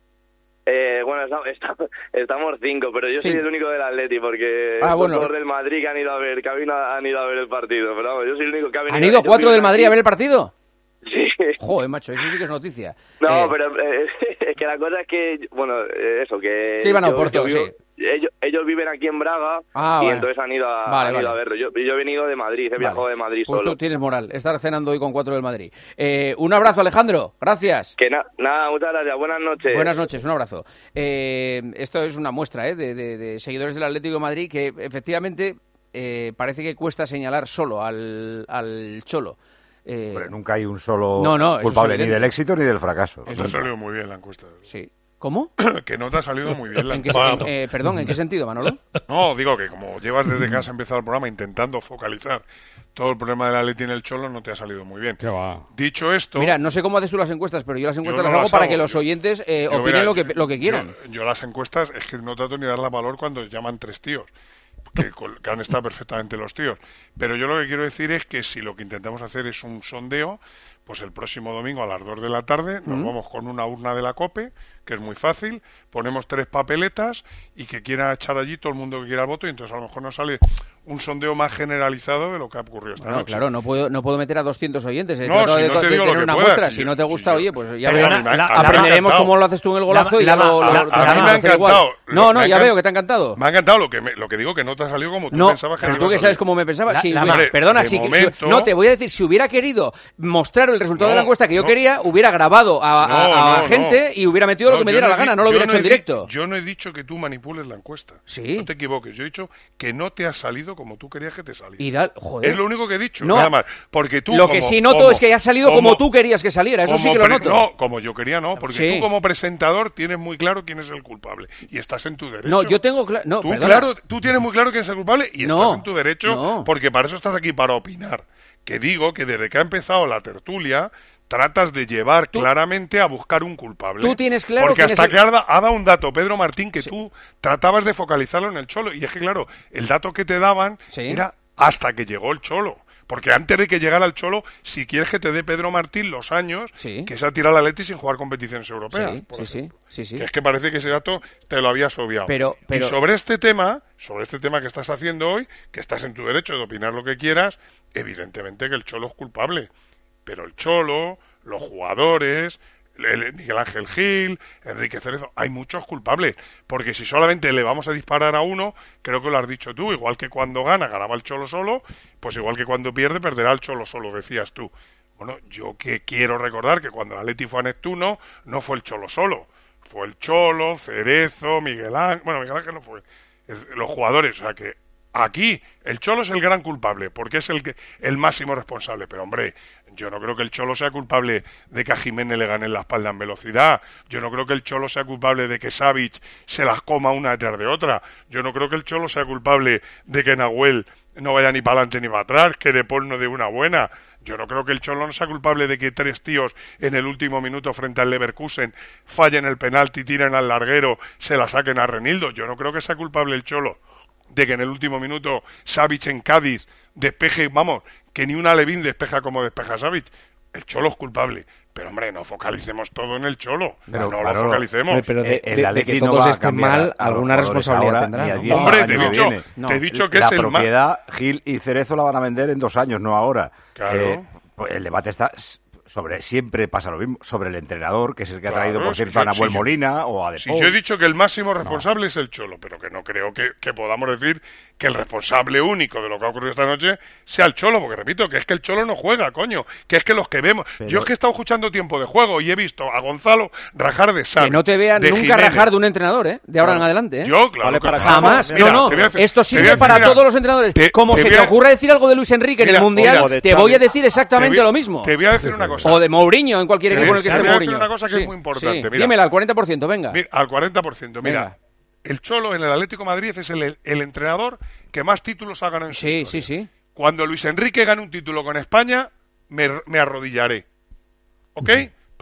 Eh, bueno, estamos, estamos, estamos cinco, pero yo sí. soy el único del Atleti porque ah, bueno. los del Madrid que han ido a ver, que han, han ido a ver el partido, pero vamos, yo soy el único que ha venido. ¿Han ido cuatro del Madrid aquí a ver el partido? Sí. Joder, macho, eso sí que es noticia. No, eh, pero eh, es que la cosa es que, bueno, eh, eso, que... Que iban a yo, Oporto, yo vivo, sí. Ellos, ellos viven aquí en Braga ah, y vale. entonces han ido a, vale, han ido vale. a verlo. Yo, yo he venido de Madrid, he vale. viajado de Madrid pues solo. Tú tienes moral, estar cenando hoy con cuatro del Madrid. Eh, un abrazo, Alejandro, gracias. Que na- nada, muchas gracias, buenas noches. Buenas noches, un abrazo. Eh, esto es una muestra eh, de, de, de seguidores del Atlético de Madrid que efectivamente eh, parece que cuesta señalar solo al, al Cholo. Eh, Pero nunca hay un solo no, no, culpable ni del éxito ni del fracaso. No te ha salido muy bien la encuesta. Sí. ¿Cómo? Que no te ha salido muy bien la ¿En qué, encuesta. en, eh, perdón, ¿en qué sentido, Manolo? No, digo que como llevas desde que has empezado el programa intentando focalizar todo el problema del Atleti en el Cholo, no te ha salido muy bien. ¿Qué va? Dicho esto... Mira, no sé cómo haces tú las encuestas, pero yo las encuestas yo no las hago las para hago. que los yo, oyentes eh, yo, opinen verá, lo que, lo que quieran. Yo, yo las encuestas es que no trato ni de darle valor cuando llaman tres tíos. Que, que han estado perfectamente los tíos. Pero yo lo que quiero decir es que si lo que intentamos hacer es un sondeo, pues el próximo domingo a las dos de la tarde nos mm. vamos con una urna de la COPE, que es muy fácil, ponemos tres papeletas y que quiera echar allí todo el mundo que quiera el voto y entonces a lo mejor nos sale un sondeo más generalizado de lo que ha ocurrido esta bueno, noche. Claro, no puedo, no puedo meter a doscientos oyentes. He no, si de, no te de, digo de tener lo que una puedas, muestra. si, si no te gusta, si oye, yo, pues ya la, veremos, la, aprenderemos cómo lo haces tú en el golazo la, y ya la, lo, la, lo, la, lo a mí me ha encantado. No, no, me ya encant... veo que te ha encantado. Me ha encantado lo que, me, lo que digo, que no te ha salido como tú no, pensabas que pero te tú iba a que sabes salir. cómo me pensaba. La, si, la, mira, hombre, perdona, si, momento... si, no, te voy a decir, si hubiera querido mostrar el resultado no, de la encuesta que yo no. quería, hubiera grabado a, a, no, a no, gente no. y hubiera metido no, lo que me diera no la gana, di, no lo hubiera no hecho en di, directo. Yo no he dicho que tú manipules la encuesta. Sí. No te equivoques. Yo he dicho que no te ha salido como tú querías que te saliera. Y da, joder. Es lo único que he dicho, no, nada más. Porque tú, lo como, que sí noto como, es que ha salido como, como tú querías que saliera. Eso sí que lo noto. No, como yo quería no, porque sí. tú como presentador tienes muy claro quién es el culpable y estás en tu derecho. No, yo tengo claro... No, tú, perdona. claro, tú tienes muy claro quién es el culpable y no, estás en tu derecho no. porque para eso estás aquí, para opinar. Que digo que desde que ha empezado la tertulia tratas de llevar ¿Tú? claramente a buscar un culpable. Tú tienes claro porque hasta el... que ha dado, ha dado un dato Pedro Martín que sí. tú tratabas de focalizarlo en el Cholo y es que claro, el dato que te daban sí. era hasta que llegó el Cholo. Porque antes de que llegara el Cholo, si quieres que te dé Pedro Martín los años sí. que se ha tirado la Atleti sin jugar competiciones europeas. Sí, sí, sí, sí, sí. Que es que parece que ese dato te lo habías obviado. Pero, pero... Y sobre este tema, sobre este tema que estás haciendo hoy, que estás en tu derecho de opinar lo que quieras, evidentemente que el Cholo es culpable. Pero el Cholo, los jugadores, el Miguel Ángel Gil, Enrique Cerezo, hay muchos culpables, porque si solamente le vamos a disparar a uno, creo que lo has dicho tú, igual que cuando gana, ganaba el Cholo solo, pues igual que cuando pierde, perderá el Cholo solo, decías tú. Bueno, yo que quiero recordar que cuando el Atleti fue a Neptuno, no fue el Cholo solo, fue el Cholo, Cerezo, Miguel Ángel, bueno, Miguel Ángel no fue, los jugadores, o sea que aquí el Cholo es el gran culpable, porque es el que el máximo responsable, pero hombre, yo no creo que el Cholo sea culpable de que a Jiménez le gane la espalda en velocidad. Yo no creo que el Cholo sea culpable de que Savic se las coma una detrás de otra. Yo no creo que el Cholo sea culpable de que Nahuel no vaya ni para adelante ni para atrás, que De Paul no dé una buena. Yo no creo que el Cholo no sea culpable de que tres tíos en el último minuto frente al Leverkusen fallen el penalti, tiren al larguero, se la saquen a Renildo. Yo no creo que sea culpable el Cholo de que en el último minuto Savic en Cádiz despeje, vamos, que ni una Levín despeja como despeja Savic. El Cholo es culpable. Pero, hombre, no focalicemos todo en el Cholo. Pero, no claro, lo focalicemos. Pero de, de, de, de que todos no estén mal, alguna responsabilidad tendrá. ¿no? Hombre, te he dicho, no. te he dicho que la es el La propiedad, Gil y Cerezo la van a vender en dos años, no ahora. Claro. Eh, pues el debate está sobre, siempre pasa lo mismo, sobre el entrenador, que es el que ha claro, traído, por cierto, sí, a Nahuel sí, Molina o a De Paul. Si yo he dicho que el máximo responsable no. es el Cholo, pero que no creo que, que podamos decir que el responsable único de lo que ha ocurrido esta noche sea el Cholo, porque repito, que es que el Cholo no juega, coño, que es que los que vemos... Pero... Yo es que he estado escuchando tiempo de juego y he visto a Gonzalo rajar de Sar. Que no te vean nunca Jiménez. rajar de un entrenador, ¿eh? De ahora claro. en adelante, ¿eh? Yo, claro. Vale, que para jamás. Mira, no, no. Decir, Esto sirve para mira, todos los entrenadores. Te, Como te se te a... ocurra decir algo de Luis Enrique mira, en el Mundial, te Xavi. voy a decir exactamente voy, lo mismo. Te voy a decir una cosa. O de Mourinho en cualquier equipo en el que esté Mourinho. Te voy a decir una cosa que sí, es muy importante. Sí. Mira, dímela, al cuarenta por ciento, venga. Mira, al cuarenta por ciento, mira. Venga. El Cholo en el Atlético de Madrid es el, el entrenador que más títulos ha ganado en su sí, historia. Sí, sí, sí. Cuando Luis Enrique gane un título con España, me, me arrodillaré. ¿Ok?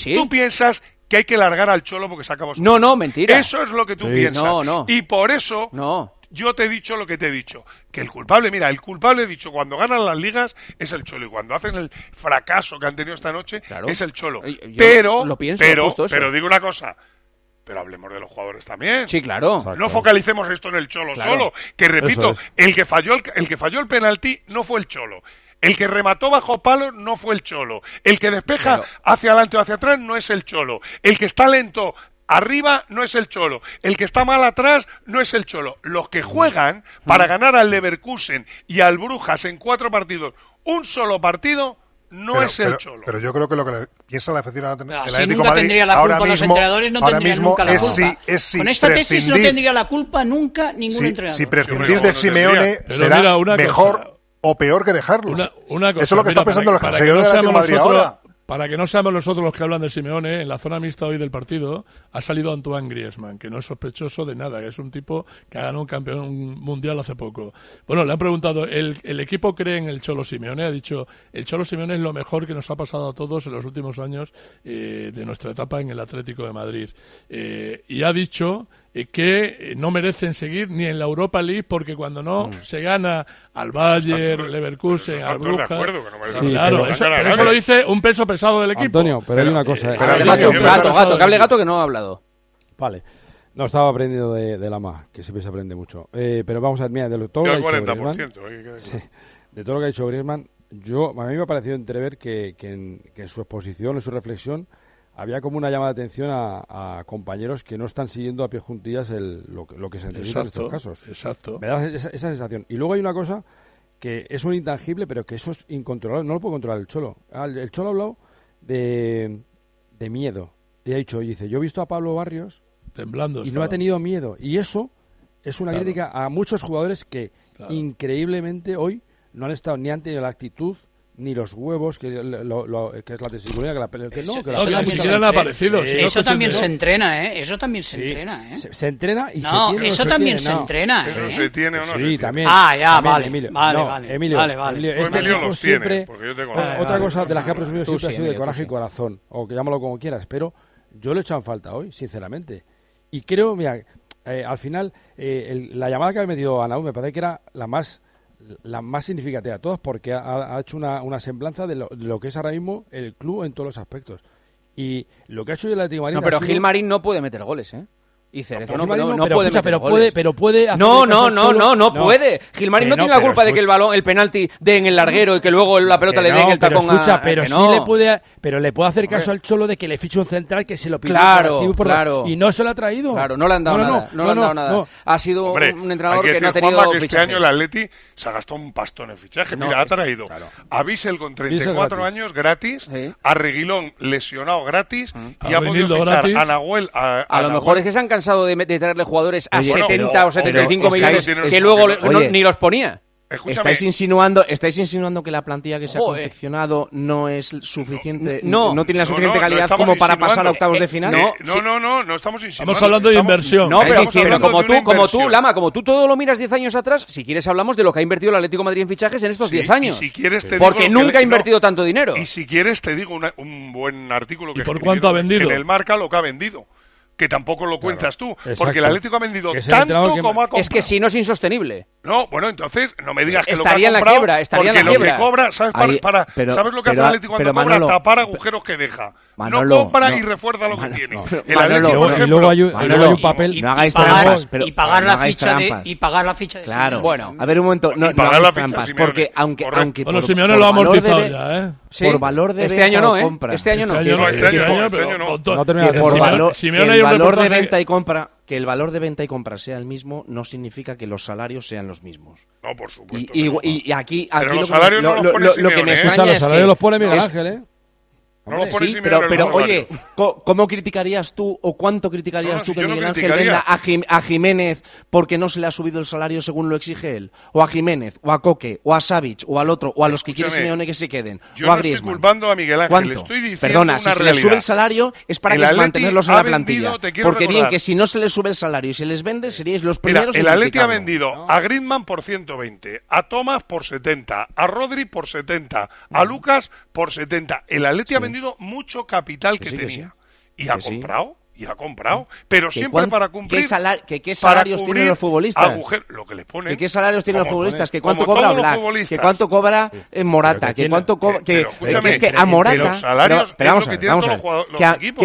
sí. Tú piensas que hay que largar al Cholo porque se acabó su No, no, mentira. Eso es lo que tú Sí. piensas. No, no. Y por eso no. yo te he dicho lo que te he dicho. Que el culpable, mira, el culpable he dicho, cuando ganan las ligas es el Cholo. Y cuando hacen el fracaso que han tenido esta noche Claro. es el Cholo. Yo Pero, lo pienso, pero, justo eso. pero digo una cosa. Pero hablemos de los jugadores también. Sí, claro. No Exacto. focalicemos esto en el Cholo Claro. solo. Que repito, Eso es. el que falló el, el que falló el penalti no fue el Cholo. El que remató bajo palo no fue el Cholo. El que despeja claro. hacia adelante o hacia atrás no es el Cholo. El que está lento arriba no es el Cholo. El que está mal atrás no es el Cholo. Los que juegan para ganar al Leverkusen y al Brujas en cuatro partidos, un solo partido, no pero, es el pero, Cholo. Pero yo creo que lo que le piensa la afición del Atlético nunca Madrid, tendría la culpa los entrenadores, no tendrían nunca la culpa. Si, es si Con esta tesis no tendría la culpa nunca ningún si, entrenador. Si prescindir de Simeone será mira, una mejor cosa, o peor que dejarlo. Una, una cosa, Eso es lo que mira, está pensando para, los para que no seamos Madrid nosotros, ahora. Para que no seamos nosotros los que hablan de Simeone, en la zona mixta hoy del partido ha salido Antoine Griezmann, que no es sospechoso de nada, que es un tipo que ha ganado un campeón mundial hace poco. Bueno, le han preguntado, ¿el, el equipo cree en el Cholo Simeone? Ha dicho, el Cholo Simeone es lo mejor que nos ha pasado a todos en los últimos años eh, de nuestra etapa en el Atlético de Madrid. Eh, y ha dicho eh, que no merecen seguir ni en la Europa League porque cuando no mm. se gana al Bayern, Leverkusen, al Brujas... Sí, claro, eso, pero eso lo dice un peso pesado del equipo. Antonio, pero, pero hay una cosa... Eh, eh, gato, gato, gato, que hable gato que no ha hablado. Vale. No, estaba aprendiendo de, de Lama, que siempre se aprende mucho. Eh, pero vamos a ver, mira, de lo, todo lo que ha dicho Griezmann... Sí, de todo lo que ha dicho Griezmann, yo, a mí me ha parecido entrever que, que, en, que en su exposición, en su reflexión, había como una llamada de atención a, a compañeros que no están siguiendo a pie juntillas el, lo, lo que se necesita exacto, en estos casos. Exacto. Me da esa, esa sensación. Y luego hay una cosa que es un intangible, pero que eso es incontrolable. No lo puede controlar el Cholo. El, el Cholo ha hablado de, de miedo. Y ha dicho, y dice, yo he visto a Pablo Barrios temblando y estaba. no ha tenido miedo. Y eso es una claro. crítica a muchos jugadores que claro. increíblemente hoy no han estado ni han tenido la actitud ni los huevos, que, lo, lo, que es la tesiculina, que la pelea. Que no, eso, que no, la ni siquiera han aparecido. Sí, eso también se entrena, ¿eh? Eso también se sí. entrena, ¿eh? Se, se entrena y no, se tiene. Eso se también tiene, se entrena, ¿eh? ¿eh? ¿Se tiene o no sí, se tiene? también. Ah, ya, también, vale. Emilio. Vale, no, vale. Emilio, vale, vale. Emilio, Pues este Emilio los siempre, tiene, porque yo tengo vale, la... otra cosa de las que ha presumido siempre sí, ha sido Emilio, de coraje y corazón, o que llámalo como quieras, pero yo le he echado en falta hoy, sinceramente. Y creo, mira, eh, al final, eh, el, la llamada que ha metido Anaú me parece que era la más la más significativa de todas, porque ha, ha hecho una, una semblanza de lo, de lo que es ahora mismo el club en todos los aspectos. Y lo que ha hecho el Atlético de Madrid... No, pero sido... Gilmarín no puede meter goles, ¿eh? Y Cerezo no, no, no, no pero, puede escucha, meter pero goles. puede, pero puede hacer no, no, no, solo... no, no, no puede. Gilmarín no, no tiene la culpa escucha... de que el balón, el penalti dé en el larguero y que luego la pelota que le dé no, en el tacón pero escucha, a... pero que sí no. le puede, pero le puede hacer caso al Cholo de que le fiche un central que se lo pidió claro, por por claro. y no se lo ha traído. Claro, no le han dado no, no, nada, no, no, no le han dado nada. No. Ha sido Hombre, un entrenador que, que no ha tenido Juanma, que fichajes. este año el Atleti se ha gastado un pastón en fichaje. No, Mira, ha traído claro. a Bissell con treinta y cuatro gratis. años gratis, sí. a Reguilón lesionado gratis mm. y a ha podido fichar gratis. a Nahuel. A, a, a lo Nahuel. mejor es que se han cansado de, de traerle jugadores a Oye, setenta pero, o setenta y cinco pero millones estáis, que es, luego pero, no, oye, ni los ponía. Escúchame. Estáis insinuando, estáis insinuando que la plantilla que se ha Joder. confeccionado no es suficiente, no, no, no tiene la suficiente no, no, calidad no como para insinuando. pasar a octavos de final. Eh, no, no, no, no estamos insinuando. Estamos hablando de estamos, inversión. No, pero, pero como tú, como tú, inversión. Lama, como tú todo lo miras diez años atrás, si quieres hablamos de lo que ha invertido el Atlético de Madrid en fichajes en estos sí, diez años. Y si quieres te porque digo nunca que, ha invertido no, tanto dinero. Y si quieres te digo una, un buen artículo que ¿Y por cuánto ha vendido? En el Marca lo que ha vendido. Que tampoco lo cuentas claro, tú, exacto. porque el Atlético ha vendido es tanto que... como ha comprado. Es que si no es insostenible. No, bueno, entonces no me digas que estaría lo que ha en la comprado, quiebra, estaría en la porque quiebra. lo que cobra, ¿sabes, para, Ahí, para, pero, ¿sabes lo que pero, hace el Atlético cuando Manolo, cobra? Tapar agujeros que deja. Manolo, no compra no, y refuerza lo Manolo, que tiene. no, el Manolo, Atlético, por no, ejemplo, y luego hay, Manolo, y luego hay un papel. Y, no hagáis y pagar, trampas, pero y pagar no la hagáis ficha trampas. de y pagar la ficha de Claro. Simeone. Bueno, a ver un momento, no, no pagar hagáis la ficha trampas, Simeone. porque aunque, Correcto. aunque Bueno, por, Simeone por lo ha valor amortizado de, ya, ¿eh? Sí. Por valor de este venta año no, o ¿eh? compra. Este año no. Este año no, este año no, este año no. no. No termina que de por Simeone- valor, Simeone que hay el un valor de reportaje- venta y compra, que el valor de venta y compra sea el mismo, no significa que los salarios sean los mismos. No, por supuesto. Y, y, que no. y, y aquí, Pero aquí los lo, que, salarios lo, no los lo, pone lo, lo que Simeone, me ¿eh? extraña Escucha, los es salarios que los pone Miguel es- Ángel, ¿eh? No lo pone Sí, Simeone pero, en el pero salario. oye, co- ¿cómo criticarías tú o cuánto criticarías No, no, tú si que yo no Miguel Ángel criticaría. venda a, Jim- a Jiménez porque no se le ha subido el salario según lo exige él? O a Jiménez, o a Coque, o a Savic, o al otro, o a los que quiere Escúchame, Simeone que se queden, Yo o a no estoy Griezmann. culpando a Miguel Ángel, ¿Cuánto? le estoy diciendo Perdona, una si se le realidad. sube el salario es para El que Atleti mantenerlos en ha la vendido, plantilla. te quiero Porque bien, recordar. que si no se les sube el salario y se les vende, seríais los Mira, primeros el en Atleti ha criticarlo. vendido a Griezmann por ciento veinte, a Thomas por setenta, a Rodri por setenta, a Lucas por setenta. El Atleti ha vendido mucho capital que, Que sí, que tenía. sí. Y ha Que sí. comprado, y ha comprado. Pero ¿Que siempre cuán- para cumplir... ¿Qué, salar- que qué para salarios tienen cubrir los futbolistas? agujer- lo que les ponen. ¿Que qué salarios tienen los Como futbolistas? pone- ¿Que cuánto como cobra todos los Black? futbolistas. ¿Que cuánto cobra en Morata? que ¿Que tiene- cuánto cobra? Eh, Que, pero que escúchame, es que que a Morata... los salarios pero, pero es vamos lo a que ver, tienen vamos a todos ver. los jugadores- los Que a- equipos. que-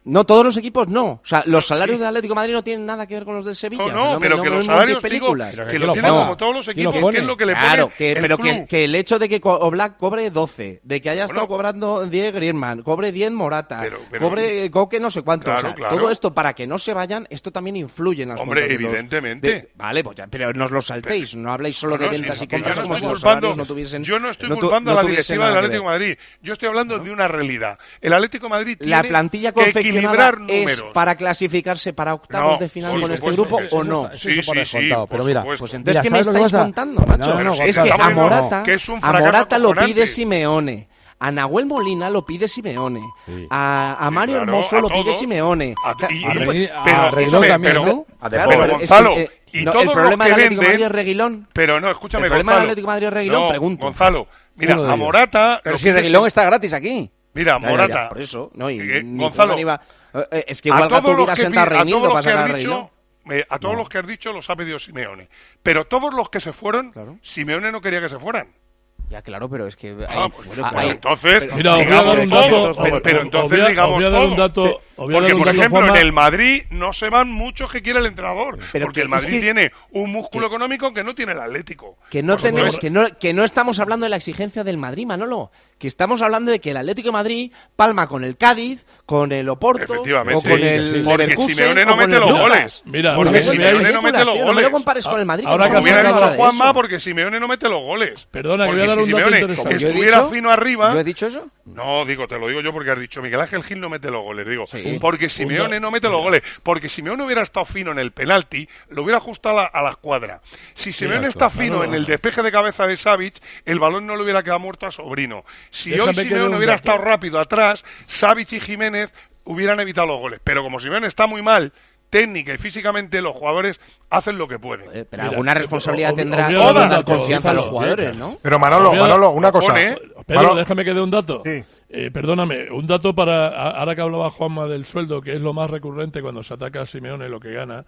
No, todos los equipos no. O sea, los salarios del Atlético de Madrid no tienen nada que ver con los del Sevilla. No, no, o sea, no pero no, que no, los no, salarios, películas. digo, que lo tienen no. como todos los equipos, que es lo que le pone Claro, que, el pero club. que, que el hecho de que Oblak cobre doce, de que haya bueno, estado cobrando diez Griezmann, cobre diez Morata, pero, pero, cobre Coque no sé cuánto. Claro, o sea, claro. Todo esto para que no se vayan, esto también influye en las Hombre, cuentas de evidentemente. Los, de, vale, pues ya, pero no os lo saltéis, pero, no habléis solo no, de ventas sí, y compras no como si culpando, los salarios no tuviesen... Yo no estoy no culpando no a la directiva del Atlético de Madrid. Yo estoy hablando ¿no? de una realidad. El Atlético de Madrid tiene la plantilla que equilibrar es números. Para clasificarse para octavos no, de final sí, con sí, este sí, grupo sí, o no. Sí, sí, sí, pero mira, pues entonces ¿qué me estáis contando, macho? No, no, es que a Morata, que es un a Morata lo pide Simeone. A Nahuel Molina lo pide Simeone. Sí. A, a Mario sí, claro, a Hermoso lo pide Simeone. A, y, a, Regui, a, pero, a Reguilón también, pero, ¿no? Claro, pero, pero Gonzalo, es que, eh, y no, todos el problema los que del Atlético de venden, Madrid es Reguilón. Pero no, escúchame, El problema Gonzalo, del Atlético de Madrid es Reguilón, no, pregunto. Gonzalo, mira, a Morata... Pero si Reguilón está gratis aquí. Mira, ya, Morata... Ya, ya, por eso, no, y, eh, ni Gonzalo... Iba, eh, es que igual Gato hubiera sentado a Reinildo para sacar a Reguilón. Eh, a todos no. los que has dicho los ha pedido Simeone. Pero todos los que se fueron, claro. Simeone no quería que se fueran. Ya, claro, pero es que... Hay, ah, pues, bueno, pues hay, entonces, pero, mira, digamos un dato, todo, pero, pero entonces obvia, digamos obvia todo. Un dato, porque, por ejemplo, en el Madrid no se van muchos que quiere el entrenador. Pero porque el Madrid que, tiene un músculo que, económico que no tiene el Atlético. Que no, tenemos, que, no, que no estamos hablando de la exigencia del Madrid, Manolo. Que estamos hablando de que el Atlético de Madrid palma con el Cádiz, con el Oporto, o con el sí, Leverkusen, Simeone no mete los goles. Mira, porque Simeone no mete los goles. No me lo compares con el Madrid. Ahora que hubiera dicho Juanma porque Simeone no mete los goles. Perdona, que voy a dar un dato interesante. Si estuviera fino arriba... ¿Yo he dicho eso? No, digo, te lo digo yo porque has dicho Miguel Ángel Gil no mete los goles. Digo, porque Simeone no mete los goles. Porque Simeone hubiera estado fino en el penalti, lo hubiera ajustado a la, a la escuadra. Si Simeone está fino en el despeje de cabeza de Savic, el balón no le hubiera quedado muerto a Sobrino. Si hoy Simeone no hubiera estado rápido atrás, Savic y Jiménez hubieran evitado los goles. Pero como Simeone está muy mal, técnica y físicamente, los jugadores hacen lo que pueden. Eh, pero Mira, alguna responsabilidad ob, tendrá ob, dar confianza a los jugadores, ¿no? Pero Manolo, Manolo, una cosa. Pedro, Manolo. déjame que dé un dato. Sí. Eh, perdóname, un dato para, ahora que hablaba Juanma del sueldo, que es lo más recurrente cuando se ataca a Simeone, lo que gana,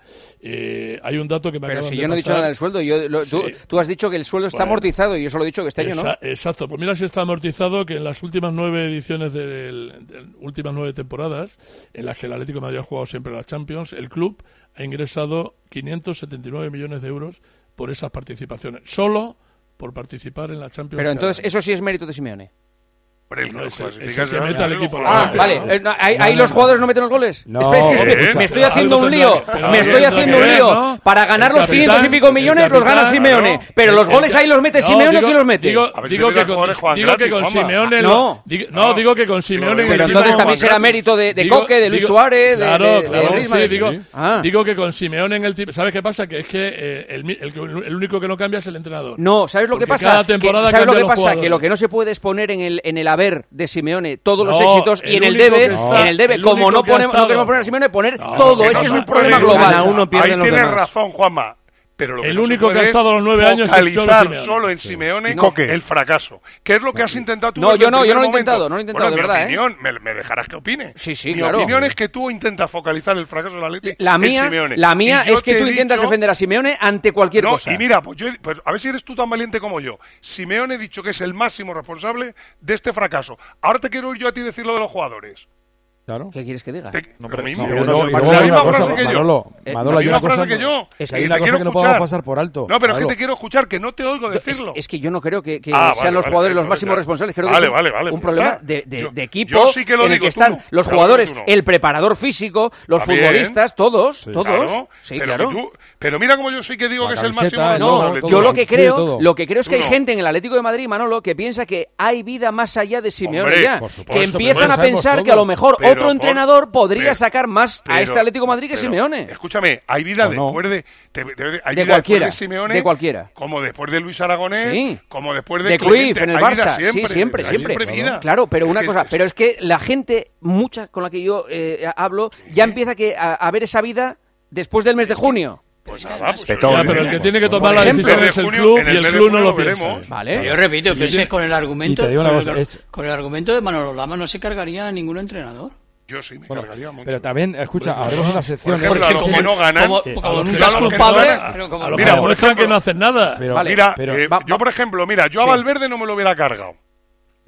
eh, hay un dato que me Pero acaban si de yo no he pasar. dicho nada del sueldo, yo, lo, sí. tú, tú has dicho que el sueldo está bueno, amortizado y yo solo he dicho que este año no. Exacto, pues mira si está amortizado, que en las últimas nueve ediciones de, de, de, de últimas nueve temporadas, en las que el Atlético de Madrid ha jugado siempre la Champions, el club ha ingresado quinientos setenta y nueve millones de euros por esas participaciones, solo por participar en la Champions. Pero entonces eso sí es mérito de Simeone. No, es, es, es el que mete al equipo. Ah, vale. ¿no? Eh, no, ¿Ahí, ahí no, los no. jugadores no meten los goles? No, Espera, es que eh, me estoy haciendo un lío. Que, me estoy haciendo un lío. ¿no? Para ganar el los capitán, quinientos y pico millones los gana Simeone. No, pero los el, goles ahí los mete no, Simeone digo, o quién los mete. Digo, digo, que, con, digo que con Simeone... No, digo, no, digo que con Simeone... Pero entonces también será mérito de, de digo, Coque, de Luis digo, Suárez, claro, de, de, claro, de Griezmann. Sí, digo, ah. digo que con Simeone en el tipo... ¿Sabes qué pasa? Que es que eh, el, el, el único que no cambia es el entrenador. No, ¿sabes lo que pasa? Cada temporada ¿Sabes lo que pasa? jugadores. Que lo que no se puede es poner en el, en el haber de Simeone todos los no, éxitos y en el debe, en el debe, como no ponemos, no queremos poner a Simeone, poner no, todo. Es que es un problema global. Uno pierde ahí tienes razón, Juanma. Pero lo que el no único que ha estado los nueve años es focalizar solo, solo en Simeone no. el fracaso. ¿Qué es lo que has intentado tú? No, yo no, yo no lo he momento? intentado, no lo he intentado, bueno, de verdad. Mi opinión, ¿eh? me, me dejarás que opine. Sí, sí, mi claro. Mi opinión es que tú intentas focalizar el fracaso del Atlético la mía, en Simeone. La mía es que tú intentas dicho, defender a Simeone ante cualquier no, cosa. Y mira, pues, yo, pues a ver si eres tú tan valiente como yo. Simeone ha dicho que es el máximo responsable de este fracaso. Ahora te quiero ir yo a ti decir lo de los jugadores. Claro. ¿Qué quieres que diga? Te, no, pero mismo, no, no, no, la misma frase que yo. Manolo, la misma frase que yo. Es que hay una cosa que no podemos pasar por alto. No, pero es que te quiero escuchar, que no te oigo decirlo. Es, es que yo no creo que, que ah, sean vale, los vale, jugadores vale, los máximos vale, responsables. Creo vale, que vale, es vale, un pues problema de, de, yo, de equipo yo sí que lo en el digo, que están no, los claro jugadores, no. el preparador físico, los También, futbolistas, todos, sí, todos. Claro, sí, pero claro. Tú, pero mira como yo sí que digo la que es el camiseta, máximo responsable. No, yo lo que creo, lo que creo es que tú hay no. gente en el Atlético de Madrid, Manolo, que piensa que hay vida más allá de Simeone Hombre, ya, supuesto, que empiezan pero a pensar que a lo mejor pero otro por, entrenador podría pero, sacar más pero, a este Atlético de Madrid que pero, Simeone. Escúchame, hay vida no, después de, de, de, hay de vida cualquiera, después de Simeone, de cualquiera, como después de Luis Aragonés, sí. como después de, de Cruyff en el hay Barça, siempre, sí, siempre, hay siempre. siempre vida. Claro, pero es una que, cosa, es, pero es que la gente, mucha con la que yo eh, hablo, sí. ya empieza que a, a ver esa vida después del mes de junio. Pues nada, pues Petón, ya, pero el que tiene que tomar la ejemplo, decisión es el junio, club el y el club no lo veremos. piensa. Vale. Yo repito, pienses con el argumento, con, cosa, el, es... con el argumento de Manolo Lama no se cargaría a ningún entrenador. Yo sí me bueno, cargaría mucho. Pero también, escucha, Porque, haremos una sección... Por ejemplo, a los que no ganan... Como, que, como nunca es culpable... No como mira, por ejemplo, que no hacen nada. Pero, vale, mira, pero, eh, va, yo, por ejemplo, mira, yo sí. a Valverde no me lo hubiera cargado.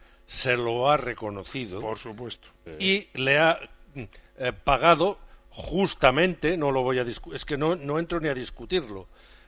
se lo ha reconocido. Por supuesto. Y le ha eh, pagado justamente, no lo voy a discu- es que no, no entro ni a discutirlo,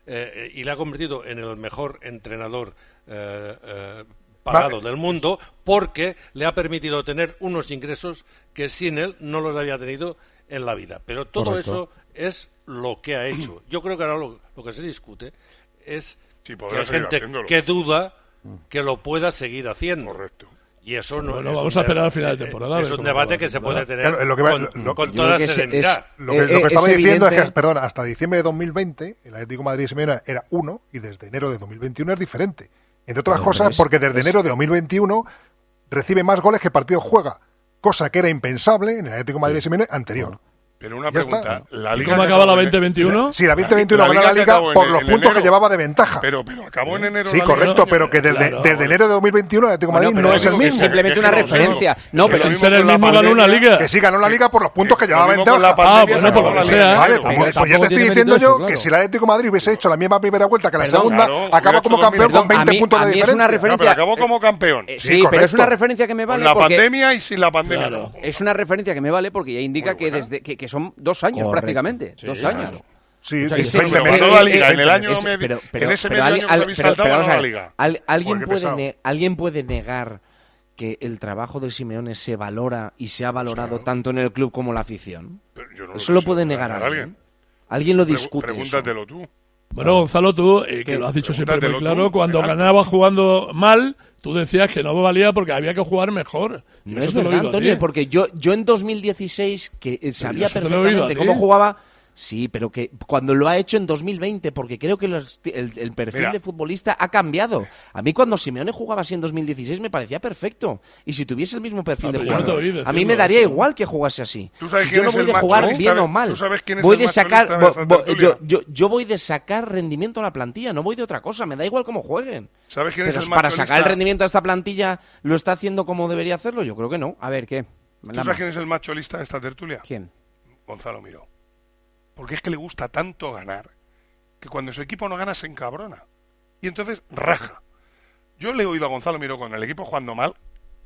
eh, y le ha convertido en el mejor entrenador eh, eh, pagado vale. del mundo, porque le ha permitido tener unos ingresos que sin él no los había tenido en la vida. Pero todo Correcto. eso es lo que ha hecho. Yo creo que ahora lo, lo que se discute es sí, que hay gente haciéndolo. que duda que lo pueda seguir haciendo. Correcto. Y eso no bueno, vamos a esperar al final de temporada. Es un debate que se puede tener claro, lo que va, con, lo, con toda serenidad. Es, lo que, lo que estaba es diciendo evidente. es que, perdón, hasta diciembre de dos mil veinte el Atlético de Madrid Simeone era uno y desde enero de dos mil veintiuno es diferente. Entre otras no, cosas, es, porque desde es, enero de dos mil veintiuno recibe más goles que partidos juega, cosa que era impensable en el Atlético de Madrid Simeone anterior. No. Pero una pregunta, ¿la Liga ¿cómo acaba la veinte veintiuno? Sí, la veinte veintiuno ganó la Liga por los puntos enero. que llevaba de ventaja. Pero, pero acabó en enero. Sí, correcto, pero que desde, claro, desde enero de dos mil veintiuno el Atlético de Madrid bueno, no es el mismo. Es simplemente una referencia. No, pero sin ser el mismo ganó una Liga. Que sí ganó la Liga por los puntos que llevaba de ventaja. Ah, bueno, por lo que sea. Vale, pues ya te estoy diciendo yo que si el Atlético de Madrid hubiese hecho la misma primera vuelta que la segunda, acaba como campeón con veinte puntos de diferencia. Es una referencia. Acabó como campeón. Sí, pero es una referencia que me vale. La pandemia y sin la pandemia. Es una referencia que me vale porque ya indica que desde que son dos años prácticamente. Dos años. Claro. Sí, o sea, ese, pero, pero, la liga, en el año ese, pero, pero, en ese pero, medio al, año que pero, pero, la liga. Al, alguien puede ne, alguien puede negar que el trabajo de Simeone se valora y se ha valorado sí, tanto en el club como la afición. No eso lo puede negar a alguien. alguien. Alguien lo discute. Pregúntatelo tú. Bueno, Gonzalo, tú eh, que lo has dicho siempre muy claro, tú, cuando ganaba jugando mal, tú decías que no valía porque había que jugar mejor. No es verdad, Antonio, porque yo yo en dos mil dieciséis que sabía perfectamente cómo jugaba. Sí, pero que cuando lo ha hecho en dos mil veinte, porque creo que los, el, el perfil Mira. de futbolista ha cambiado. A mí cuando Simeone jugaba así en dos mil dieciséis me parecía perfecto. Y si tuviese el mismo perfil ah, de jugador, a mí me daría igual que jugase así. Si yo no voy de jugar bien o mal, voy de sacar, bo, bo, yo, yo, yo voy de sacar rendimiento a la plantilla, no voy de otra cosa, me da igual cómo jueguen. ¿Sabes quién pero es el para macholista? sacar el rendimiento a esta plantilla, ¿lo está haciendo como debería hacerlo? Yo creo que no. A ver, ¿qué? ¿Tú sabes quién es el macholista de esta tertulia? ¿Quién? Gonzalo Miró. Porque es que le gusta tanto ganar que cuando su equipo no gana se encabrona. Y entonces raja. Yo le he oído a Gonzalo Miró con el equipo jugando mal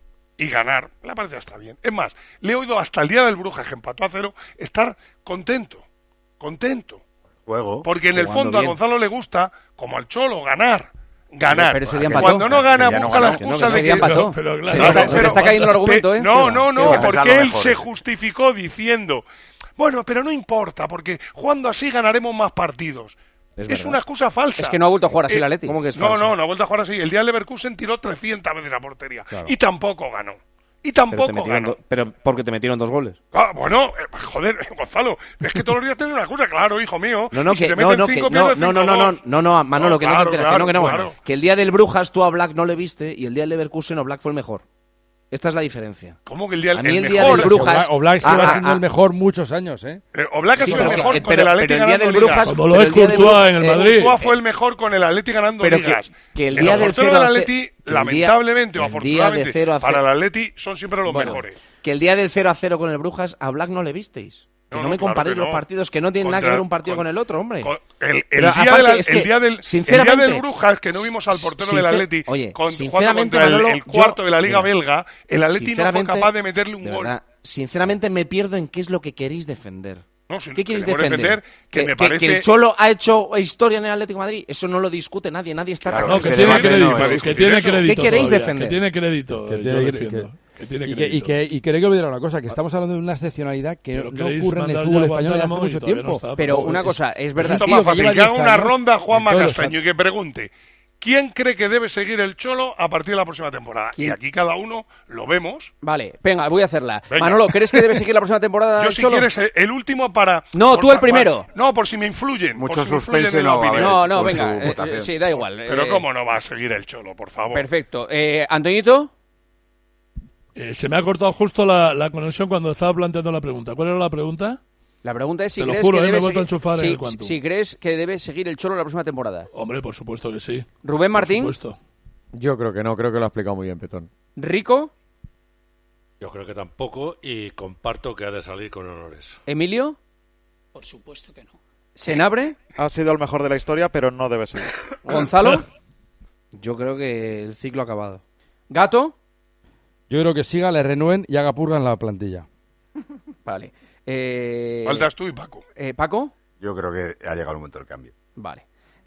y ganar, le parece hasta bien. Es más, le he oído hasta el día del Brujas que empató a cero estar contento. Contento. Juego. Porque en el fondo bien. a Gonzalo le gusta, como al Cholo, ganar. Ganar. Pero ese día empató. Cuando no gana, no busca ganó, la excusa no, de que... Empató. Pero, pero, claro, claro, se le está cayendo el argumento, ¿eh? No, no, no, porque él mejor, se ¿eh? justificó diciendo... Bueno, pero no importa, porque jugando así ganaremos más partidos. Es, es una excusa falsa. Es que no ha vuelto a jugar así eh, el Atleti. ¿Cómo que es no, falsa? no, no ha vuelto a jugar así. El día del Leverkusen tiró trescientas veces a portería. Claro. Y tampoco ganó. Y tampoco pero ganó. Do, pero porque te metieron dos goles. Ah, bueno, eh, joder, Gonzalo, es que todos los días tienes una excusa, claro, hijo mío. No, no, si que, no, no, cinco, que no, no, no, no, no, no, no, Manolo, no, que claro, no te enteras, claro, que no, que no. Claro. Que el día del Brujas tú a Black no le viste y el día del Leverkusen Black fue el mejor. Esta es la diferencia. ¿Cómo que el día, a mí el el día mejor? del Brujas... Oblak sí va siendo el mejor muchos años, ¿eh? eh Oblak ha sido el mejor que, con pero, el Atleti pero el día del Brujas, Brujas... Como lo es Courtois en el Madrid. Courtois fue el mejor con el Atleti ganando pero ligas. Que, que el día el del cero del Atleti, lamentablemente o afortunadamente, de a para el Atleti son siempre los bueno, mejores. Que el día del cero a cero con el Brujas, a Black no le visteis. Que no, no me comparéis claro los no. partidos, que no tienen Contra, nada que ver un partido con, con el otro, hombre. El, el, día, de la, es que, el, día, del, el día del Brujas, que no vimos al portero del Atleti oye, con, jugando contra Manolo, el, el cuarto yo, de la Liga mira, belga, el Atleti no fue capaz de meterle un de gol. Verdad, sinceramente me pierdo en qué es lo que queréis defender. No, si ¿Qué queréis defender? defender? Que, que, me que, parece... que el Cholo ha hecho historia en el Atlético de Madrid. Eso no lo discute nadie, nadie está claro, no, que, tiene crédito, no, que tiene crédito. ¿Qué queréis todavía, defender? Que tiene crédito. Que tiene, que, que, tiene y, que, y, que, y creo que olvidar una cosa, que estamos hablando de una excepcionalidad que no ocurre en el fútbol español desde hace mucho tiempo. No está, pero una cosa, es verdad... Esto más fácil, que haga una ronda Juanma Castaño y que pregunte ¿quién cree que debe seguir el Cholo a partir de la próxima temporada? ¿Quién? Y aquí cada uno lo vemos. Vale, venga, voy a hacerla. Venga. Manolo, ¿crees que debe seguir la próxima temporada Yo el si Cholo? quieres el último para... No, por, tú el primero. Para, no, por si me influyen. Mucho si suspense no no, No, no, venga, eh, sí, da igual. Pero eh, ¿cómo no va a seguir el Cholo, por favor? Perfecto. Eh, ¿Antoñito? Eh, se me ha cortado justo la, la conexión cuando estaba planteando la pregunta. ¿Cuál era la pregunta? La pregunta es si Te crees lo juro, que eh, debe me he seguir... a si, en el si crees que debe seguir el Cholo la próxima temporada. Hombre, por supuesto que sí. Rubén Martín. Por supuesto. Yo creo que no, creo que lo ha explicado muy bien Petón. Rico. Yo creo que tampoco y comparto que ha de salir con honores. Emilio. Por supuesto que no. Senabre. Ha sido el mejor de la historia, pero no debe ser. Gonzalo. Yo creo que el ciclo ha acabado. Gato. Yo creo que siga, le renueven y haga purga en la plantilla. Vale. Eh... Faltas tú y Paco. Eh, ¿Paco? Yo creo que ha llegado el momento del cambio. Vale.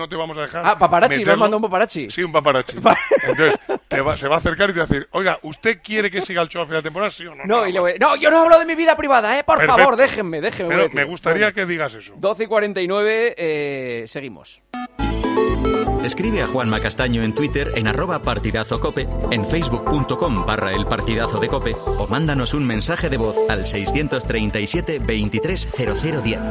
no te vamos a dejar. Ah, paparazzi, meterlo. me has mandado un paparazzi. Sí, un paparazzi. Entonces, te va, se va a acercar y te va a decir, oiga, ¿usted quiere que siga el Cholo a final de temporada, sí o no? No, no, y le voy, no, yo no hablo de mi vida privada, ¿eh? Por Perfecto. favor, déjenme, déjenme. Pero me gustaría bueno. que digas eso. doce y cuarenta y nueve, eh, seguimos. Escribe a Juanma Castaño en Twitter en arroba partidazocope, en facebook.com barra el partidazo de cope o mándanos un mensaje de voz al seiscientos treinta y siete veintitrés cero cero diez.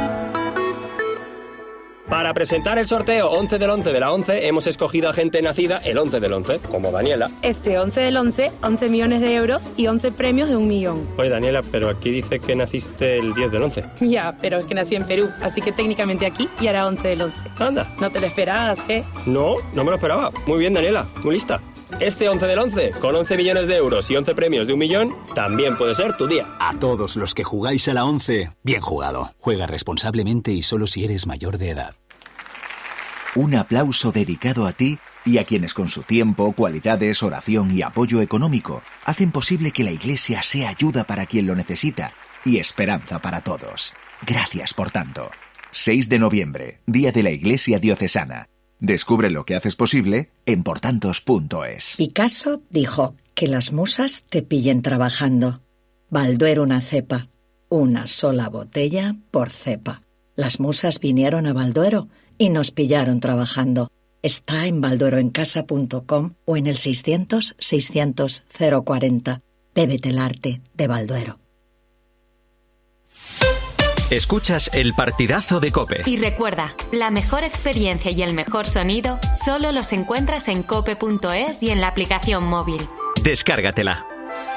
Para presentar el sorteo once del once de la once, hemos escogido a gente nacida el once del once, como Daniela. Este once del once, once millones de euros y once premios de un millón. Oye, Daniela, pero aquí dice que naciste el diez del once. Ya, pero es que nací en Perú, así que técnicamente aquí y hará once del once. Anda. ¿No te lo esperabas, eh? No, no me lo esperaba. Muy bien, Daniela, muy lista. Este once del once, con once millones de euros y once premios de un millón, también puede ser tu día. A todos los que jugáis a la once, bien jugado. Juega responsablemente y solo si eres mayor de edad. Un aplauso dedicado a ti y a quienes con su tiempo, cualidades, oración y apoyo económico hacen posible que la Iglesia sea ayuda para quien lo necesita y esperanza para todos. Gracias por tanto. seis de noviembre, Día de la Iglesia Diocesana. Descubre lo que haces posible en portantos punto es. Picasso dijo que las musas te pillen trabajando. Balduero una cepa, una sola botella por cepa. Las musas vinieron a Balduero y nos pillaron trabajando. Está en baldueroencasa punto com o en el seiscientos, seiscientos, cero cuarenta. Bébete el arte de Balduero. Escuchas el partidazo de COPE. Y recuerda, la mejor experiencia y el mejor sonido solo los encuentras en cope punto es y en la aplicación móvil. Descárgatela.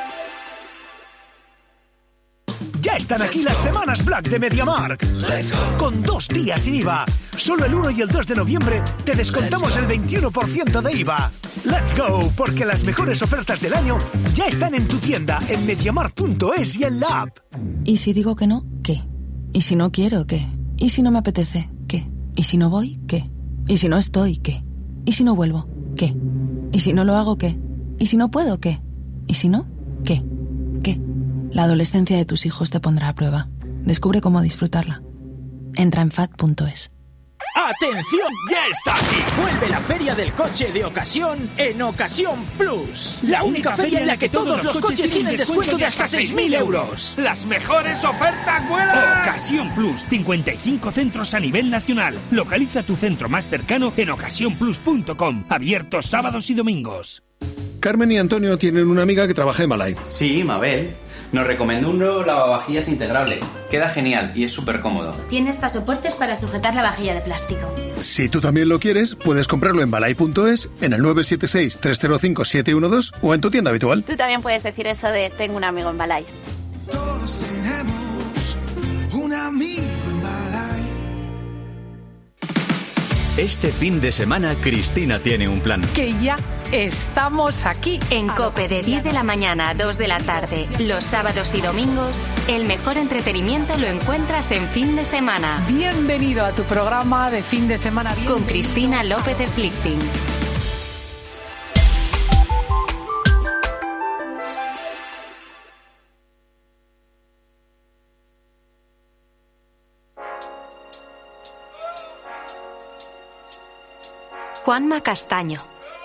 Ya están aquí las semanas Black de MediaMarkt. Con dos días sin I V A. Solo el uno y el dos de noviembre te descontamos el veintiuno por ciento de I V A. ¡Let's go! Porque las mejores ofertas del año ya están en tu tienda, en mediamarkt punto es y en la app. ¿Y si digo que no? ¿Qué? ¿Y si no quiero? ¿Qué? ¿Y si no me apetece? ¿Qué? ¿Y si no voy? ¿Qué? ¿Y si no estoy? ¿Qué? ¿Y si no vuelvo? ¿Qué? ¿Y si no lo hago? ¿Qué? ¿Y si no puedo? ¿Qué? ¿Y si no? ¿Qué? ¿Qué? La adolescencia de tus hijos te pondrá a prueba. Descubre cómo disfrutarla. Entra en fat punto es. ¡Atención! ¡Ya está aquí! Vuelve la Feria del Coche de Ocasión en Ocasión Plus. La única feria en la que todos los coches tienen descuento de hasta seis mil euros. ¡Las mejores ofertas vuelan! Ocasión Plus. cincuenta y cinco centros a nivel nacional. Localiza tu centro más cercano en ocasión plus punto com. Abiertos sábados y domingos. Carmen y Antonio tienen una amiga que trabaja en Malay. Sí, Mabel. Nos recomendó un nuevo lavavajillas integrable. Queda genial y es súper cómodo. Tiene hasta soportes para sujetar la vajilla de plástico. Si tú también lo quieres, puedes comprarlo en malay punto es, en el nueve siete seis, tres cero cinco, siete uno dos o en tu tienda habitual. Tú también puedes decir eso de tengo un amigo en Malay. Todos tenemos un amigo en Malay. Este fin de semana Cristina tiene un plan. Que ya estamos aquí. En COPE de diez de la mañana a dos de la tarde, los sábados y domingos, el mejor entretenimiento lo encuentras en fin de semana. Bienvenido a tu programa de fin de semana. Con Cristina López Slichting. Juanma Castaño.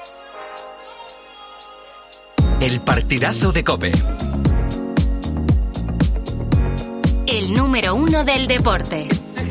El partidazo de COPE. El número uno del deporte.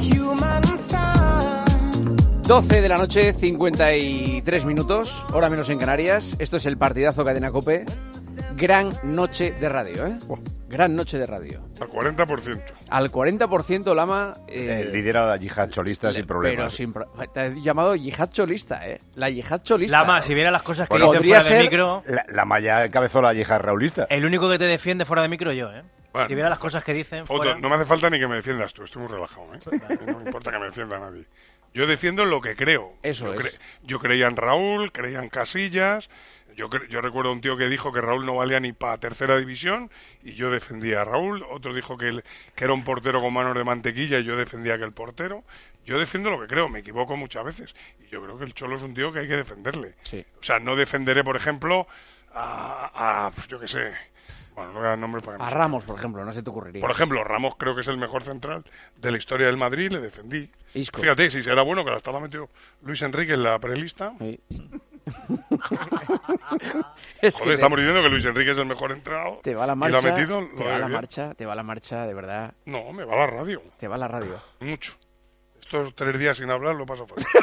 doce de la noche, cincuenta y tres minutos, hora menos en Canarias. Esto es el partidazo Cadena COPE. Gran noche de radio, ¿eh? Oh, gran noche de radio. Al cuarenta por ciento. Al cuarenta por ciento, Lama... Eh, eh, lidera la yihad cholista le, sin problemas. Pero sin pro... Te has llamado yihad cholista, ¿eh? La yihad cholista. Lama, si vieras las cosas que bueno, dicen fuera ser... de micro... La, la Maya encabezó la yihad raulista. El único que te defiende fuera de micro yo, ¿eh? Bueno, si vieras las cosas que dicen Otto, fuera... no me hace falta ni que me defiendas tú, estoy muy relajado, ¿eh? No me importa que me defienda nadie. Yo defiendo lo que creo. Eso yo es. Cre... yo creía en Raúl, creía en Casillas... Yo, cre- yo recuerdo a un tío que dijo que Raúl no valía ni para tercera división y yo defendía a Raúl. Otro dijo que, él, que era un portero con manos de mantequilla y yo defendía que el portero. Yo defiendo lo que creo, me equivoco muchas veces. Y yo creo que el Cholo es un tío que hay que defenderle. Sí. O sea, no defenderé, por ejemplo, a, a yo qué sé... Bueno, no voy a dar nombres para que A me Ramos, por ejemplo, no se te ocurriría. Por ejemplo, Ramos creo que es el mejor central de la historia del Madrid, le defendí. Isco. Fíjate, si será bueno que la estaba metido Luis Enrique en la prelista. Sí. Es Joder, que te... estamos diciendo que Luis Enrique es el mejor entrenador. Te va la marcha, y lo ha metido, te va la marcha, te va la marcha, de verdad. No, me va la radio. Te va la radio. Mucho. estos tres días sin hablar lo paso fatal.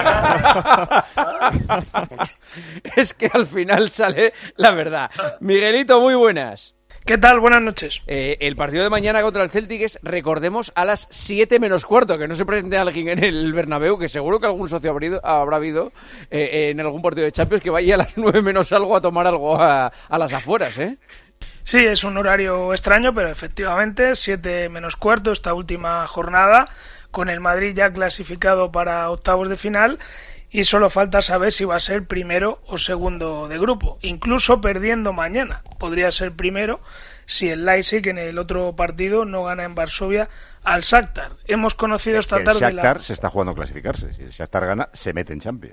Es que al final sale la verdad. Miguelito, muy buenas. ¿Qué tal? Buenas noches. Eh, el partido de mañana contra el Celtic es, recordemos, a las siete menos cuarto, que no se presente alguien en el Bernabéu, que seguro que algún socio habrá, ido, habrá habido eh, en algún partido de Champions que vaya a las nueve menos algo a tomar algo a, a las afueras, ¿eh? Sí, es un horario extraño, pero efectivamente, siete menos cuarto, esta última jornada, con el Madrid ya clasificado para octavos de final, y solo falta saber si va a ser primero o segundo de grupo, incluso perdiendo mañana. Podría ser primero si el Leipzig en el otro partido no gana en Varsovia al Shakhtar. Hemos conocido es esta que tarde... El Shakhtar la... se está jugando a clasificarse. Si el Shakhtar gana, se mete en Champions.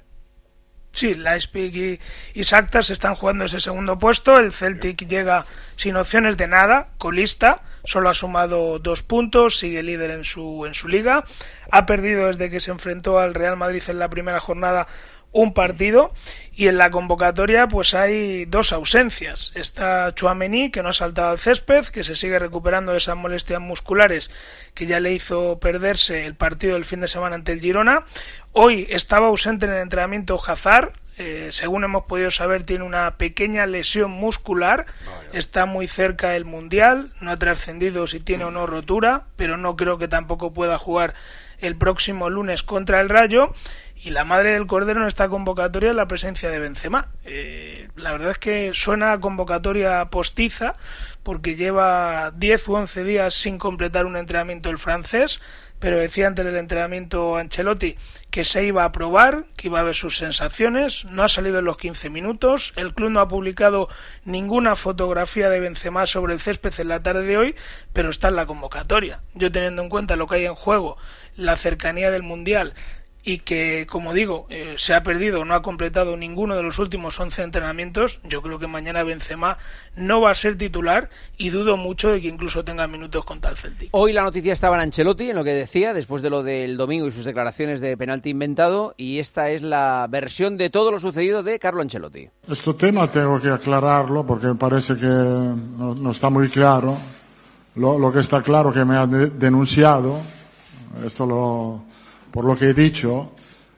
Sí, Leipzig y, y Shakhtar se están jugando ese segundo puesto. El Celtic llega sin opciones de nada, colista, solo ha sumado dos puntos, sigue líder en su en su liga. Ha perdido desde que se enfrentó al Real Madrid en la primera jornada un partido, y en la convocatoria pues hay dos ausencias. Está Tchouaméni, que no ha saltado al césped, que se sigue recuperando de esas molestias musculares que ya le hizo perderse el partido del fin de semana ante el Girona. Hoy estaba ausente en el entrenamiento Hazard, eh, según hemos podido saber tiene una pequeña lesión muscular, está muy cerca del Mundial, no ha trascendido si tiene o no rotura, pero no creo que tampoco pueda jugar el próximo lunes contra el Rayo. Y la madre del cordero en esta convocatoria es la presencia de Benzema. Eh, la verdad es que suena a convocatoria postiza, porque lleva diez u once días sin completar un entrenamiento el francés, pero decía antes del entrenamiento Ancelotti que se iba a probar, que iba a ver sus sensaciones. No ha salido en los quince minutos, el club no ha publicado ninguna fotografía de Benzema sobre el césped en la tarde de hoy, pero está en la convocatoria. Yo, teniendo en cuenta lo que hay en juego, la cercanía del Mundial, y que, como digo, eh, se ha perdido, no ha completado ninguno de los últimos once entrenamientos, yo creo que mañana Benzema no va a ser titular, y dudo mucho de que incluso tenga minutos contra el Celtic. Hoy la noticia estaba en Ancelotti, en lo que decía, después de lo del domingo y sus declaraciones de penalti inventado, y esta es la versión de todo lo sucedido de Carlo Ancelotti. Este tema tengo que aclararlo porque me parece que no, no está muy claro. Lo, lo que está claro que me ha de, denunciado, esto lo... Por lo que he dicho,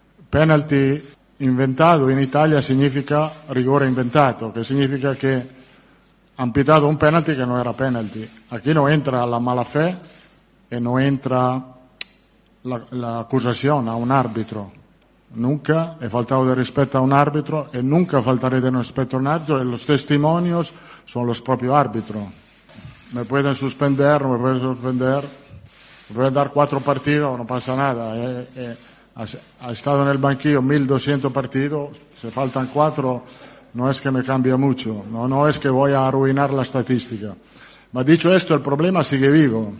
penalti inventado in Italia significa rigore inventato, que significa que han pitado un penalti que no era penalti. Aquí no entra la mala fe y no entra la, la acusación a un árbitro. Nunca he faltado de respeto a un árbitro y nunca faltaré de respeto a un árbitro, y los testimonios son los propios árbitros. Me pueden suspender, no me pueden suspender. Voy a dar cuatro partidos, no pasa nada. Eh, eh, ha, ha estado en el banquillo mil doscientos partidos, se faltan cuatro, no es que me cambie mucho, no, no es que voy a arruinar la estadística. Ma dicho esto, el problema sigue vivo.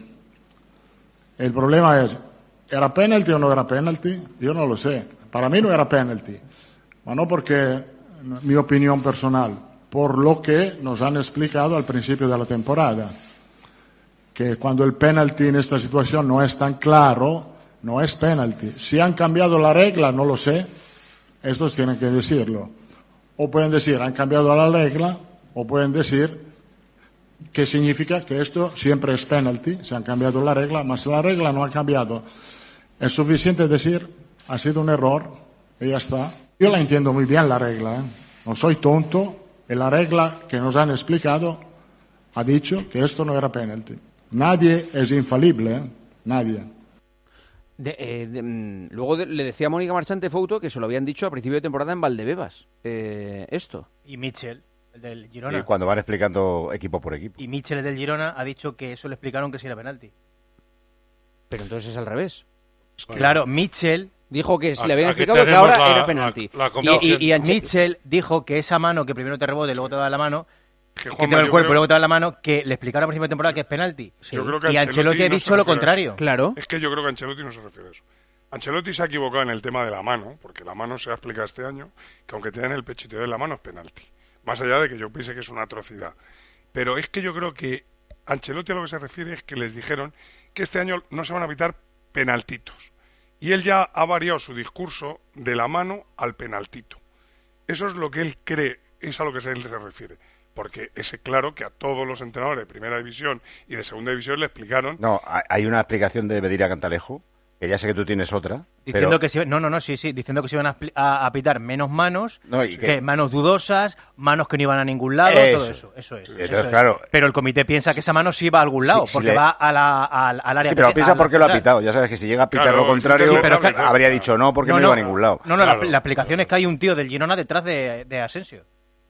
El problema es, ¿era penalti o no era penalti? Yo no lo sé. Para mí no era penalti, ma no porque mi opinión personal, por lo que nos han explicado al principio de la temporada. Que cuando el penalti en esta situación no es tan claro, no es penalti. Si han cambiado la regla, no lo sé. Estos tienen que decirlo. O pueden decir, han cambiado la regla, o pueden decir que significa que esto siempre es penalti. Se han cambiado la regla, mas la regla no ha cambiado. Es suficiente decir, ha sido un error, y ya está. Yo la entiendo muy bien la regla, ¿eh? No soy tonto, y la regla que nos han explicado ha dicho que esto no era penalti. Nadie es infalible, ¿eh? Nadie. De, eh, de, mm, luego de, le decía a Mónica Marchante Fouto que se lo habían dicho a principio de temporada en Valdebebas, eh, esto. Y Mitchell, el del Girona. Sí, cuando van explicando equipo por equipo. Y Mitchell, el del Girona, ha dicho que eso le explicaron que sí era penalti. Pero entonces es al revés. Bueno. Claro, Mitchell... Dijo que se le habían explicado que ahora la, era penalti. La, la y, y, y Anche... Mitchell dijo que esa mano que primero te rebote y luego te da la mano... Que, Juanma, que te va el cuerpo y luego te da la mano, que le explicaron a principio de temporada que es penalti. Sí. Yo creo que y Ancelotti ha dicho lo contrario. Claro. Es que yo creo que Ancelotti no se refiere a eso. Ancelotti se ha equivocado en el tema de la mano, porque la mano se ha explicado este año, que aunque te den el pecho y te den la mano es penalti. Más allá de que yo piense que es una atrocidad. Pero es que yo creo que Ancelotti a lo que se refiere es que les dijeron que este año no se van a evitar penaltitos. Y él ya ha variado su discurso de la mano al penaltito. Eso es lo que él cree, es a lo que él se refiere. Porque es claro que a todos los entrenadores de primera división y de segunda división le explicaron... No, hay una explicación de Bedira Cantalejo que ya sé que tú tienes otra. Diciendo pero... que si, no, no, no, sí, sí, diciendo que se iban a, a, a pitar menos manos, no, y que... que manos dudosas, manos que no iban a ningún lado, eso. todo eso, eso es. Entonces, eso es. claro, pero el comité piensa que esa mano sí va a algún lado, sí, porque sí le... va a la, a, al área. Sí, pero piensa por qué lo ha pitado. Ya sabes que si llega a pitar claro, lo contrario, sí, pero, habría dicho no, porque no, no, no iba a ningún lado. No, no, claro. la, la explicación es que hay un tío del Girona detrás de, de Asensio.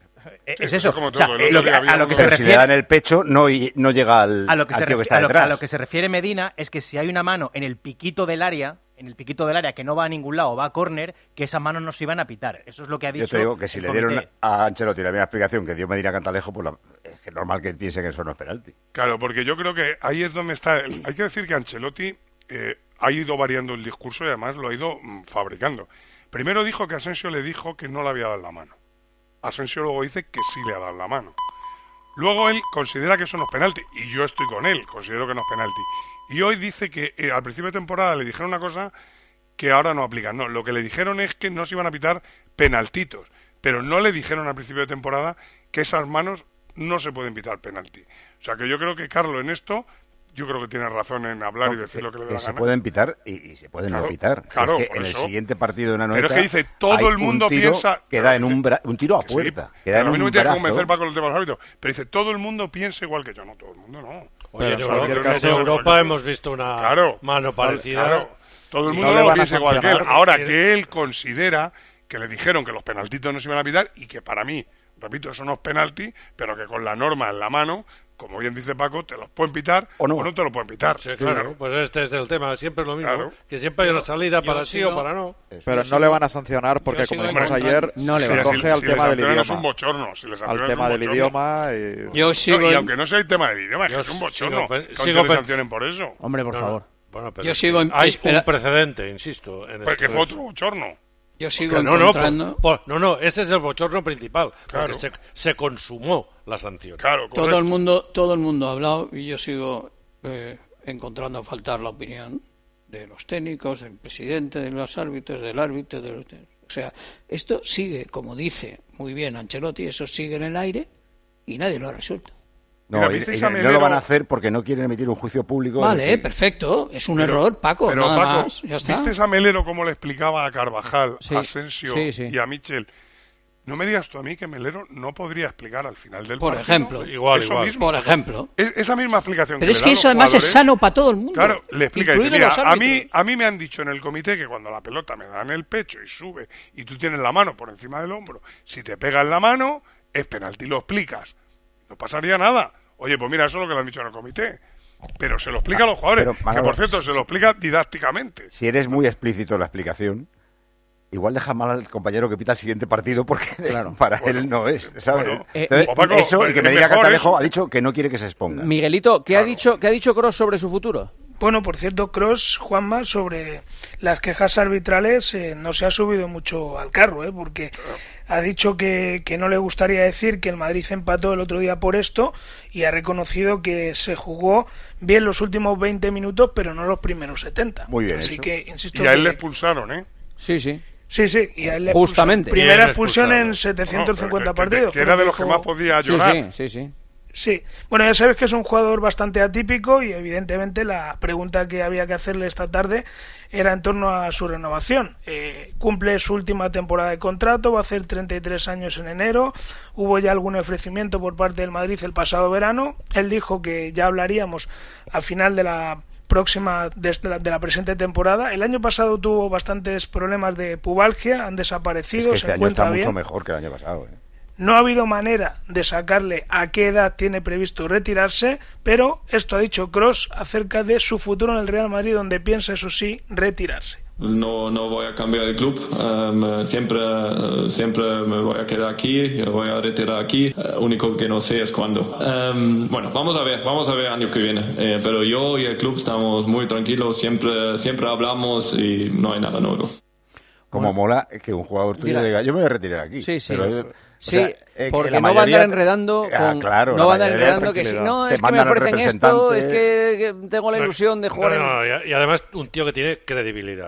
Es eso, como todo, o sea, lo que, a lo que pero se si refiere, le da en el pecho no, no llega al, a lo que al se tío refiere, que está a lo, detrás. A lo que se refiere Medina es que si hay una mano en el piquito del área, en el piquito del área que no va a ningún lado, va a córner, que esas manos no se iban a pitar. Eso es lo que ha dicho. Yo te digo que si le comité. dieron a Ancelotti la misma explicación que dio Medina Cantalejo, pues la, es que es normal que piense que eso no es penalti. Claro, porque yo creo que ahí es donde está. El, hay que decir que Ancelotti eh, ha ido variando el discurso y además lo ha ido mm, fabricando. Primero dijo que Asensio le dijo que no le había dado la mano. Asensio luego dice que sí le ha dado la mano. Luego él considera que eso no es penalti, y yo estoy con él, considero que no es penalti. Y hoy dice que eh, al principio de temporada le dijeron una cosa que ahora no aplican. No, lo que le dijeron es que no se iban a pitar penaltitos, pero no le dijeron al principio de temporada que esas manos no se pueden pitar penalti. O sea que yo creo que Carlo en esto... Yo creo que tiene razón en hablar no, y decir lo que le da la se gana. pueden pitar y, y se pueden claro, no pitar. Claro, es que en eso. el siguiente partido de una noeta. Pero es que dice, todo el mundo un tiro piensa. Que da en un, bra... un tiro a puerta. Sí, que da en a mí no un me tiene que brazo. convencer Paco los temas árbitros. Pero dice, todo el mundo piensa igual que yo. No, todo el mundo no. Oye, en cualquier caso, en Europa hemos visto una claro, mano parecida. Claro, todo el mundo no lo piensa igual que él. Ahora que él considera que le dijeron que los penaltitos no se iban a pitar y que para mí, repito, eso no es penalti, pero que con la norma en la mano. Como bien dice Paco, te los pueden pitar o no, o no te los pueden pitar. Sí, claro, claro, pues este es el tema, siempre es lo mismo, claro. que siempre hay una salida para sí o para no. Pero no le van a sancionar porque, como dijimos ayer, no le se coge si, al si tema del idioma. Es un bochorno, si les al tema del idioma. Y... Yo sigo no, y aunque no sea el tema del idioma, es que es un bochorno. Sigo, sigo que sancionen por eso. Hombre, por no, favor. Bueno, pero yo sigo hay espera... un precedente, insisto. En pues que fue otro bochorno. Yo sigo Porque, encontrando... No no, por, por, no, no, ese es el bochorno principal, claro. porque se, se consumó la sanción. Claro, todo el mundo todo el mundo ha hablado y yo sigo eh, encontrando faltar la opinión de los técnicos, del presidente, de los árbitros, del árbitro, de los... O sea, esto sigue, como dice muy bien Ancelotti, eso sigue en el aire y nadie lo ha resuelto. No, Mira, y, y no Melero... lo van a hacer porque no quieren emitir un juicio público. Vale, que... perfecto. Es un pero, error, Paco. Pero, nada Paco, más. Ya está. ¿Viste a Melero cómo le explicaba a Carvajal, sí, a Asensio sí, sí. y a Michel? No me digas tú a mí que Melero no podría explicar al final del por partido. Ejemplo, igual, eso igual. mismo. Por ejemplo. Es, esa misma explicación. Pero que es que eso además es sano para todo el mundo. Claro, le explica. Dice, mira, a, mí, a mí me han dicho en el comité que cuando la pelota me da en el pecho y sube y tú tienes la mano por encima del hombro, si te pega en la mano, es penalti. Lo explicas. No pasaría nada. Oye, pues mira, eso es lo que le han dicho en el comité. Pero se lo explica ah, a los jugadores. Pero, Manolo, que por cierto, se lo explica didácticamente. Si eres muy explícito en la explicación, igual deja mal al compañero que pita el siguiente partido porque claro, para bueno, él no es, ¿sabes? Bueno, Entonces, eh, Paco, eso, y que me diga Cantalejo ha dicho que no quiere que se exponga. Miguelito, ¿qué, claro. ha dicho, ¿qué ha dicho Kroos sobre su futuro? Bueno, por cierto, Kroos, Juanma, sobre las quejas arbitrales eh, no se ha subido mucho al carro, ¿eh? Porque ha dicho que, que no le gustaría decir que el Madrid empató el otro día por esto y ha reconocido que se jugó bien los últimos veinte minutos, pero no los primeros setenta. Muy bien Así hecho. que, insisto, y a él que... le expulsaron, ¿eh? Sí, sí. Sí, sí, y a él le justamente. Expulsaron. Primera expulsión en setecientos cincuenta no, que, partidos. Que, que era de los que más podía llorar. Sí, sí, sí, sí. Sí, bueno, ya sabes que es un jugador bastante atípico y evidentemente la pregunta que había que hacerle esta tarde era en torno a su renovación. Eh, cumple su última temporada de contrato, va a hacer treinta y tres años en enero, hubo ya algún ofrecimiento por parte del Madrid el pasado verano, él dijo que ya hablaríamos al final de la próxima de la, de la presente temporada. El año pasado tuvo bastantes problemas de pubalgia, han desaparecido. Es que este se año está bien. mucho mejor que el año pasado, ¿eh? No ha habido manera de sacarle a qué edad tiene previsto retirarse, pero esto ha dicho Kroos acerca de su futuro en el Real Madrid, donde piensa, eso sí, retirarse. No, no voy a cambiar de club, um, siempre, uh, siempre me voy a quedar aquí, me voy a retirar aquí, uh, único que no sé es cuándo. Um, bueno, vamos a ver, vamos a ver el año que viene, eh, pero yo y el club estamos muy tranquilos, siempre, siempre hablamos y no hay nada nuevo. Como bueno, mola que un jugador tuyo Diga. diga, yo me voy a retirar aquí. Sí, sí. Pero, sí, o sea, eh, porque no mayoría... va a andar enredando con... ah, claro, no va a andar enredando que si no, es que me ofrecen esto, es que, que tengo la ilusión de jugar no, no, en... y además un tío que tiene credibilidad.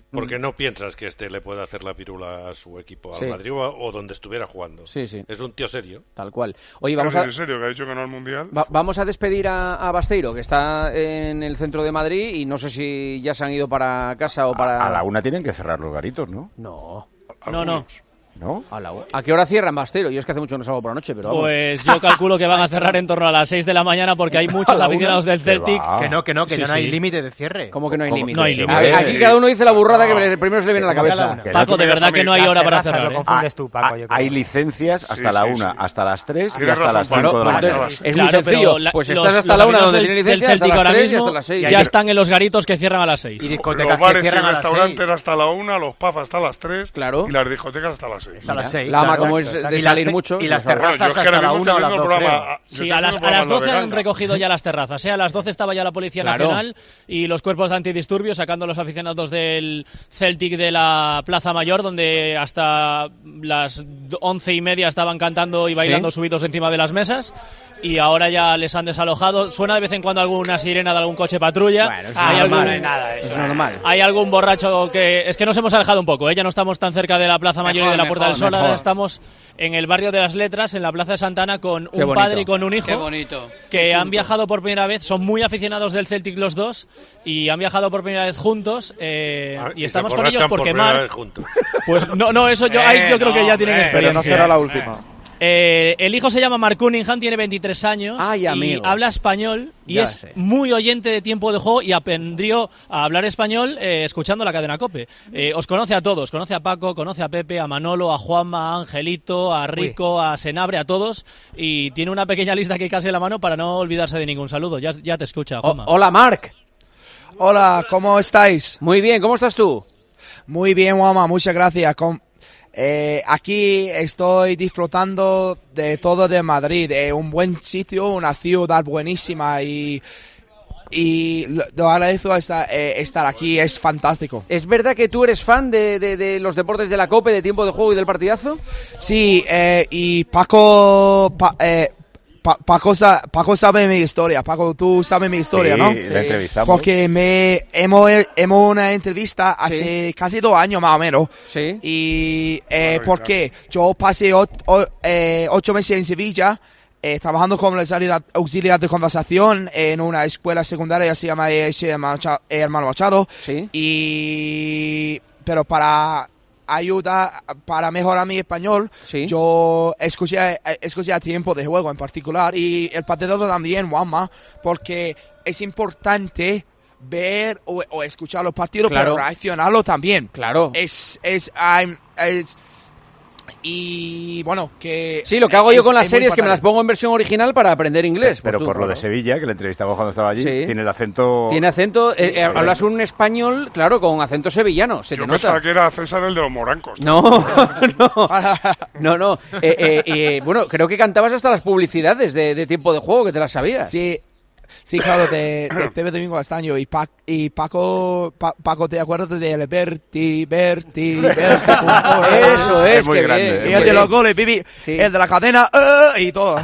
Porque no piensas que este le pueda hacer la pirula a su equipo, al Sí. Madrid o, o donde estuviera jugando. Sí, sí. Es un tío serio. Tal cual. Oye, vamos Pero a... en serio, que ha dicho que no al Mundial. Va- vamos a despedir a, a Basteiro, que está en el centro de Madrid, y no sé si ya se han ido para casa o para... A la una tienen que cerrar los garitos, ¿no? No. No, no. ¿No? A, la... ¿A qué hora cierran Basteiro? Yo es que hace mucho que no salgo por la noche, pero vamos. Pues yo calculo que van a cerrar en torno a las seis de la mañana porque hay muchos aficionados del Celtic. Que no, que no, que Sí, ya no hay sí. límite de cierre. ¿Cómo que no hay ¿Cómo? límite? No hay Sí, límite. a- Aquí cada uno dice la burrada que primero se le viene a la cabeza. Paco, de verdad que no hay hora para cerrar. ¿eh? confundes tú, Paco, Ah, yo creo. hay licencias hasta Sí, la sí, una, sí. hasta las tres y Tienes hasta razón, las Paco. cinco de la Bueno, mañana. entonces, es Claro, muy sencillo. pero la- Pues los- estás hasta los la una aficionados donde del- tiene del licencia, hasta Celtic las ahora tres y mismo hasta las seis. ya están en los garitos que cierran a las seis. Y Los discotecas que bares y cierran a las restaurantes seis. hasta la una, los pubs hasta las tres Claro. y las discotecas hasta las seis. Hasta las seis. La ama, claro, como es exacto, de y las salir te- mucho, Y las pues, Bueno, yo terrazas es que hasta ahora la mismo una o estoy las viendo dos, el programa. creo. yo Sí, estoy a viendo las, el a programa las de doce han Ganga. recogido ya las terrazas. ¿eh? A las doce estaba ya la Policía Claro. Nacional y los cuerpos de antidisturbios sacando a los aficionados del Celtic de la Plaza Mayor, donde hasta las once y media estaban cantando y bailando Sí. subidos encima de las mesas. Y ahora ya les han desalojado. Suena de vez en cuando alguna sirena de algún coche patrulla. Bueno, eso hay es normal, algún, no hay nada de eso. Es normal. hay algún borracho que... Es que nos hemos alejado un poco, ¿eh? Ya no estamos tan cerca de la Plaza Mayor Mejor, y de la Puerta mejor, del Sol. mejor. Ahora estamos en el barrio de las Letras, en la Plaza de Santana, con Qué un bonito. padre y con un hijo Qué bonito. que han viajado por primera vez. Son muy aficionados del Celtic los dos y han viajado por primera vez juntos. eh, Ah, y se estamos con ellos emborrachan por porque primera Marc... vez juntos. Pues no, no, eso yo, ahí yo creo que ya tienen Pero experiencia. no será la última. Eh, el hijo se llama Mark Cunningham, tiene veintitrés años Ay, y amigo. habla español y Ya es sé. muy oyente de Tiempo de Juego y aprendió a hablar español eh, escuchando la cadena COPE. Eh, os conoce a todos, conoce a Paco, conoce a Pepe, a Manolo, a Juanma, a Angelito, a Rico, a Senabre, a todos, y tiene una pequeña lista que casi en la mano para no olvidarse de ningún saludo. Ya, ya te escucha, O- Juanma. hola, Marc. Hola, ¿cómo estáis? Muy bien, ¿cómo estás tú? Muy bien, Juanma, muchas gracias. Com- eh, aquí estoy disfrutando de todo de Madrid, eh, un buen sitio, una ciudad buenísima y, y lo, lo agradezco estar, eh, estar aquí, es fantástico. ¿Es verdad que tú eres fan de, de- de los deportes de la COPE, de Tiempo de Juego y del partidazo? Sí, eh, y Paco... Pa- eh, Pa- Paco, sa- Paco sabe mi historia. Paco, tú sabes mi historia, Sí, ¿no? la entrevistamos. Porque me hemos hemos una entrevista hace casi dos años más o menos. Sí. Y eh, porque yo pasé o- o- eh, ocho meses en Sevilla eh, trabajando como auxiliar, auxiliar de conversación en una escuela secundaria que se llama eh, Hermano Cha- Hermano Machado. Sí. Y pero para ayuda para mejorar mi español, Sí. yo escuché, eh, escuché a Tiempo de Juego en particular y el partido también, Juanma, porque es importante ver o, o escuchar los partidos, Claro. pero reaccionarlo también. Claro. Es, es, I'm- es- y bueno, que... Sí, lo que hago yo con las es muy series es que me las importante. pongo en versión original para aprender inglés. Pero Pues tú, por lo de claro. Sevilla, que le entrevistamos cuando estaba allí, Sí. tiene el acento... Tiene acento, eh, eh, hablas un español, claro, con acento sevillano, se Yo te pensaba nota. que era César el de los morancos. No, no, no, no. Eh, eh, eh, bueno, creo que cantabas hasta las publicidades de, de Tiempo de Juego, que te las sabías. Sí, sí, claro, de, de Pepe Domingo Castaño y, Pa- y Paco, Pa- Paco, ¿te acuerdas de Berti, Berti, Berti? Eso es, Es muy qué grande, bien. es Y muy el de bien. los goles, Bibi, Sí. el de la cadena, eh, y todo.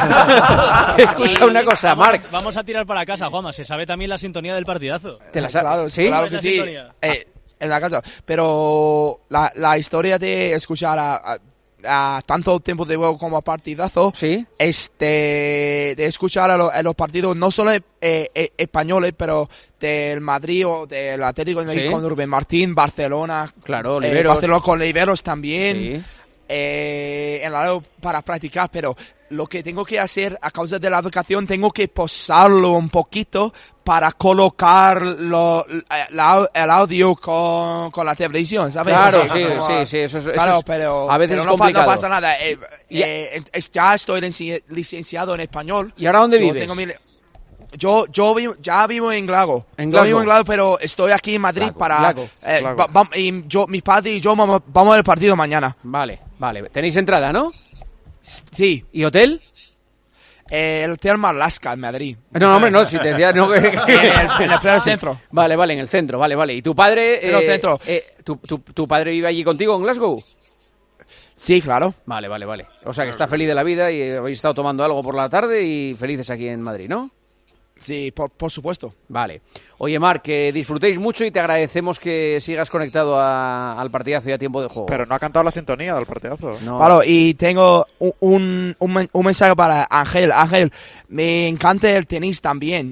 Escucha una cosa, Vamos a- Marc. Vamos a tirar para casa, Juanma. Se sabe también la sintonía del partidazo. ¿Te la sabes? Claro, ¿Sí? claro ¿Cuál que es la sí. sintonía? Eh, en la casa. Pero la, la historia de escuchar a, a- a tanto Tiempo de Juego como a partidazo, ¿Sí? este, de escuchar a, lo- a los partidos no solo eh, eh, españoles, pero del Madrid o del Atlético de Madrid Sí. con Rubén Martín, Barcelona, Claro, eh, Oliveros. Barcelona con Oliveros también, Sí. eh, en la radio para practicar, pero lo que tengo que hacer a causa de la educación, tengo que posarlo un poquito para colocar lo, la- el audio con, con la televisión, ¿sabes? Claro, Porque sí, como- sí, sí, eso es- eso claro, es- pero, a veces pero es no, pa- complicado. no pasa nada. eh, Y- eh, es- ya estoy lici- licenciado en español. ¿Y ahora dónde Yo vives? tengo mi- yo yo vivo, ya vivo en Glago. En Yo Glasgow. vivo en Glago, pero estoy aquí en Madrid Glago, para... Glago, eh, Glago. va- va- y yo, mi padre y yo vamos, vamos al partido mañana. Vale, vale. Tenéis entrada, ¿no? Sí. ¿Y hotel? Eh, el Hotel Marlaska en Madrid. No, hombre, no, si te decía... No, que- En el, en el pleno centro. Vale, vale, en el centro, vale, vale. ¿Y tu padre... En el centro. eh, tu, tu, tu padre vive allí contigo en Glasgow? Sí, claro. Vale, vale, vale. O sea, que está feliz de la vida y habéis estado tomando algo por la tarde y felices aquí en Madrid, ¿no? Sí, por, por supuesto. Vale. Oye, Marc, que disfrutéis mucho y te agradecemos que sigas conectado a, al partidazo y a tiempo de juego. Pero no ha cantado la sintonía del partidazo. No. Claro, y tengo un, un, un mensaje para Ángel. Ángel, me encanta el tenis también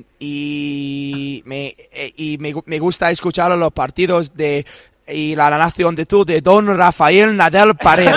y me, y me, me gusta escuchar los partidos de... y la nación de tú de Don Rafael Nadal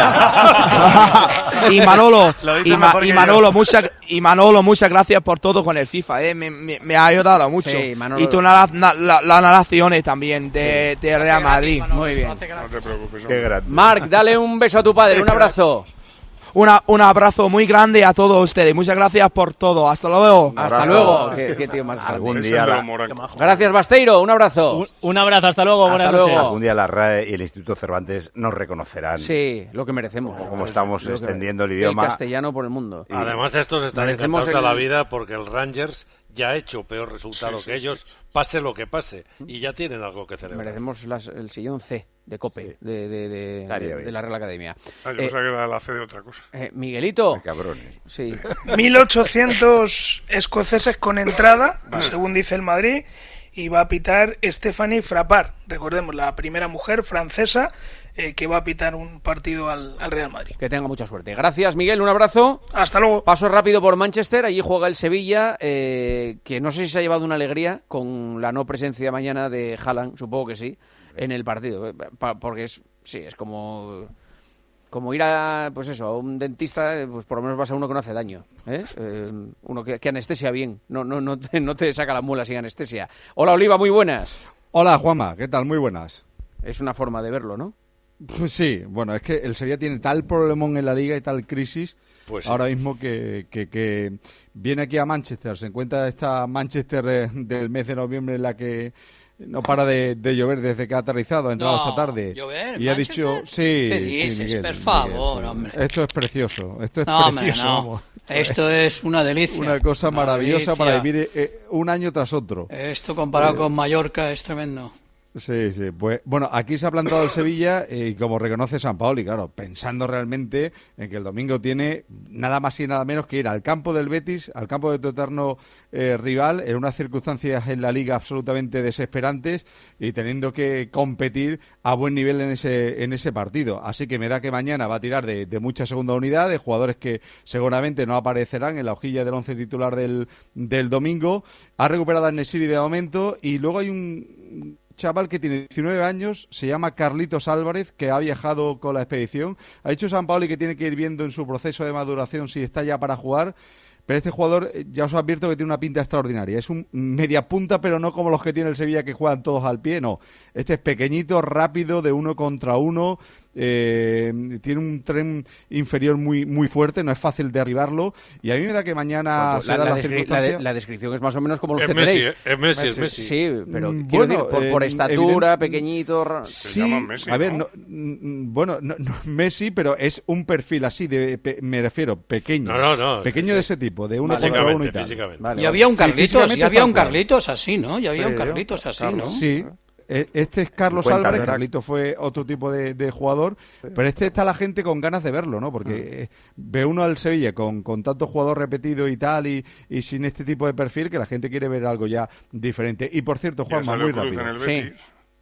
Parera. y Manolo y, Ma, y Manolo muchas y Manolo muchas gracias por todo con el FIFA, eh. me, me, me ha ayudado mucho. Sí, y tú la, la, la, las narraciones también de, de Real Madrid. Muy bien. No te preocupes. Qué grande. Marc, dale un beso a tu padre, un abrazo. Una, un abrazo muy grande a todos ustedes. Muchas gracias por todo. Hasta luego. Hasta luego. Qué, qué tío más Algún día la... Gracias, Basteiro. Un abrazo. Un, un abrazo. Hasta luego. Hasta Buenas luego. noches. Algún día la R A E y el Instituto Cervantes nos reconocerán. Sí, lo que merecemos. Como estamos lo extendiendo que, el idioma. El castellano por el mundo. Y además estos están encantados de la vida porque el Rangers ya ha hecho peor resultado sí, sí, que ellos, pase lo que pase, y ya tienen algo que celebrar. Merecemos las, el sillón C de COPE, sí. de, de, de, de, de la Real Academia. Ah, yo eh, pensaba que era la C de otra cosa. Eh, Miguelito. Qué cabrones. Sí. mil ochocientos escoceses con entrada, según dice el Madrid, y va a pitar Stephanie Frappart, recordemos, la primera mujer francesa eh, que va a pitar un partido al, al Real Madrid. Que tenga mucha suerte. Gracias, Miguel, un abrazo. Hasta luego. Paso rápido por Manchester, allí juega el Sevilla, eh, que no sé si se ha llevado una alegría con la no presencia mañana de Haaland, supongo que sí, en el partido, porque es, sí, es como... Como ir a, pues eso, a un dentista, pues por lo menos vas a uno que no hace daño, ¿eh? Eh, uno que, que anestesia bien, no, no, no, te, no te saca la muela sin anestesia. Hola, Oliva, muy buenas. Hola, Juanma, ¿qué tal? Muy buenas. Es una forma de verlo, ¿no? Pues sí, bueno, es que el Sevilla tiene tal problemón en la Liga y tal crisis pues sí. ahora mismo que, que, que viene aquí a Manchester, se encuentra esta Manchester eh, del mes de noviembre en la que... No para de, de llover desde que ha aterrizado, ha entrado no, esta tarde. ¿Llover? Y ha dicho, sí, ¿Qué dices? sí, Miguel, por favor, Miguel, sí. hombre. Esto es precioso, esto es no, precioso. Hombre, no. Vamos. Esto es una delicia. Una cosa una maravillosa delicia. para vivir eh, un año tras otro. Esto comparado eh, con Mallorca es tremendo. Sí, sí. Pues bueno, aquí se ha plantado el Sevilla eh, y como reconoce Sampaoli, claro, pensando realmente en que el domingo tiene nada más y nada menos que ir al campo del Betis, al campo de tu eterno eh, rival, en unas circunstancias en la Liga absolutamente desesperantes y teniendo que competir a buen nivel en ese en ese partido. Así que me da que mañana va a tirar de, de mucha segunda unidad, de jugadores que seguramente no aparecerán en la hojilla del once titular del, del domingo. Ha recuperado a Nesiri de momento y luego hay un... chaval que tiene diecinueve años, se llama Carlitos Álvarez, que ha viajado con la expedición. Ha dicho Sampaoli que tiene que ir viendo en su proceso de maduración si está ya para jugar, pero este jugador, ya os advierto que tiene una pinta extraordinaria. Es un media punta, pero no como los que tiene el Sevilla que juegan todos al pie, no. Este es pequeñito, rápido, de uno contra uno, eh, tiene un tren inferior muy muy fuerte, no es fácil derribarlo, y a mí me da que mañana pues, se la, da la, la descri circunstancia... la, de, la descripción es más o menos como los es que Messi, tenéis. Es Messi, es Messi. Sí, pero mm, quiero bueno, decir, por, por eh, estatura, evident... pequeñito... Sí, Messi, a ver, ¿no? No, bueno, no, no, Messi, pero es un perfil así, de pe, me refiero, pequeño. No, no, no. Pequeño sí. de ese tipo, de uno contra uno y tal. Vale, y había un Carlitos, sí, y había un Carlitos así, ¿no? Y había sí, un Carlitos así, Carlos, ¿no? Sí. Este es Carlos Álvarez, Carlito fue otro tipo de, de jugador, pero este está la gente con ganas de verlo, ¿no? Porque ah. ve uno al Sevilla con, con tanto jugador repetido y tal, y, y sin este tipo de perfil, que la gente quiere ver algo ya diferente. Y por cierto, Juanma, muy rápido. Sí.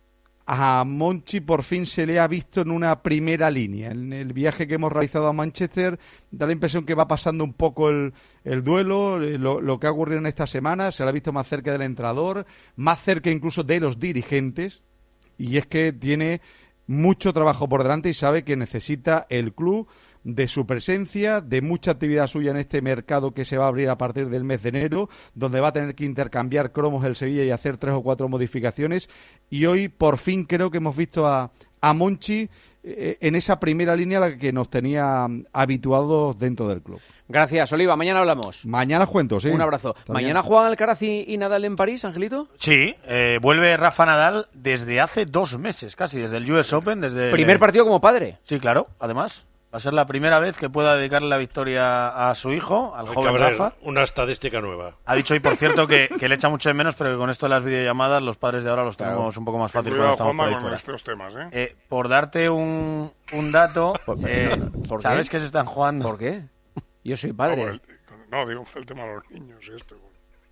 A Monchi por fin se le ha visto en una primera línea. En el viaje que hemos realizado a Manchester, da la impresión que va pasando un poco el, el duelo, lo, lo que ha ocurrido en esta semana. Se le ha visto más cerca del entrenador, más cerca incluso de los dirigentes. Y es que tiene mucho trabajo por delante y sabe que necesita el club de su presencia, de mucha actividad suya en este mercado que se va a abrir a partir del mes de enero, donde va a tener que intercambiar cromos el Sevilla y hacer tres o cuatro modificaciones. Y hoy, por fin, creo que hemos visto a, a Monchi eh, en esa primera línea a la que nos tenía habituados dentro del club. Gracias, Oliva. Mañana hablamos. Mañana os cuento, sí. Un abrazo. También. ¿Mañana juegan Alcaraz y, y Nadal en París, Angelito? Sí, eh, vuelve Rafa Nadal desde hace dos meses, casi, desde el U S Open. Desde Primer el... partido como padre. Sí, claro, además. Va a ser la primera vez que pueda dedicarle la victoria a su hijo, al Hay joven que abrir Rafa. Una estadística nueva. Ha dicho hoy, por cierto, que, que le echa mucho de menos, pero que con esto de las videollamadas los padres de ahora los tenemos claro. un poco más fácil cuando estamos por ahí fuera. Estos temas, ¿eh? Eh, por darte un, un dato, eh, ¿por ¿sabes que se están jugando? ¿Por qué? Yo soy padre. No, el, no digo el tema de los niños y esto.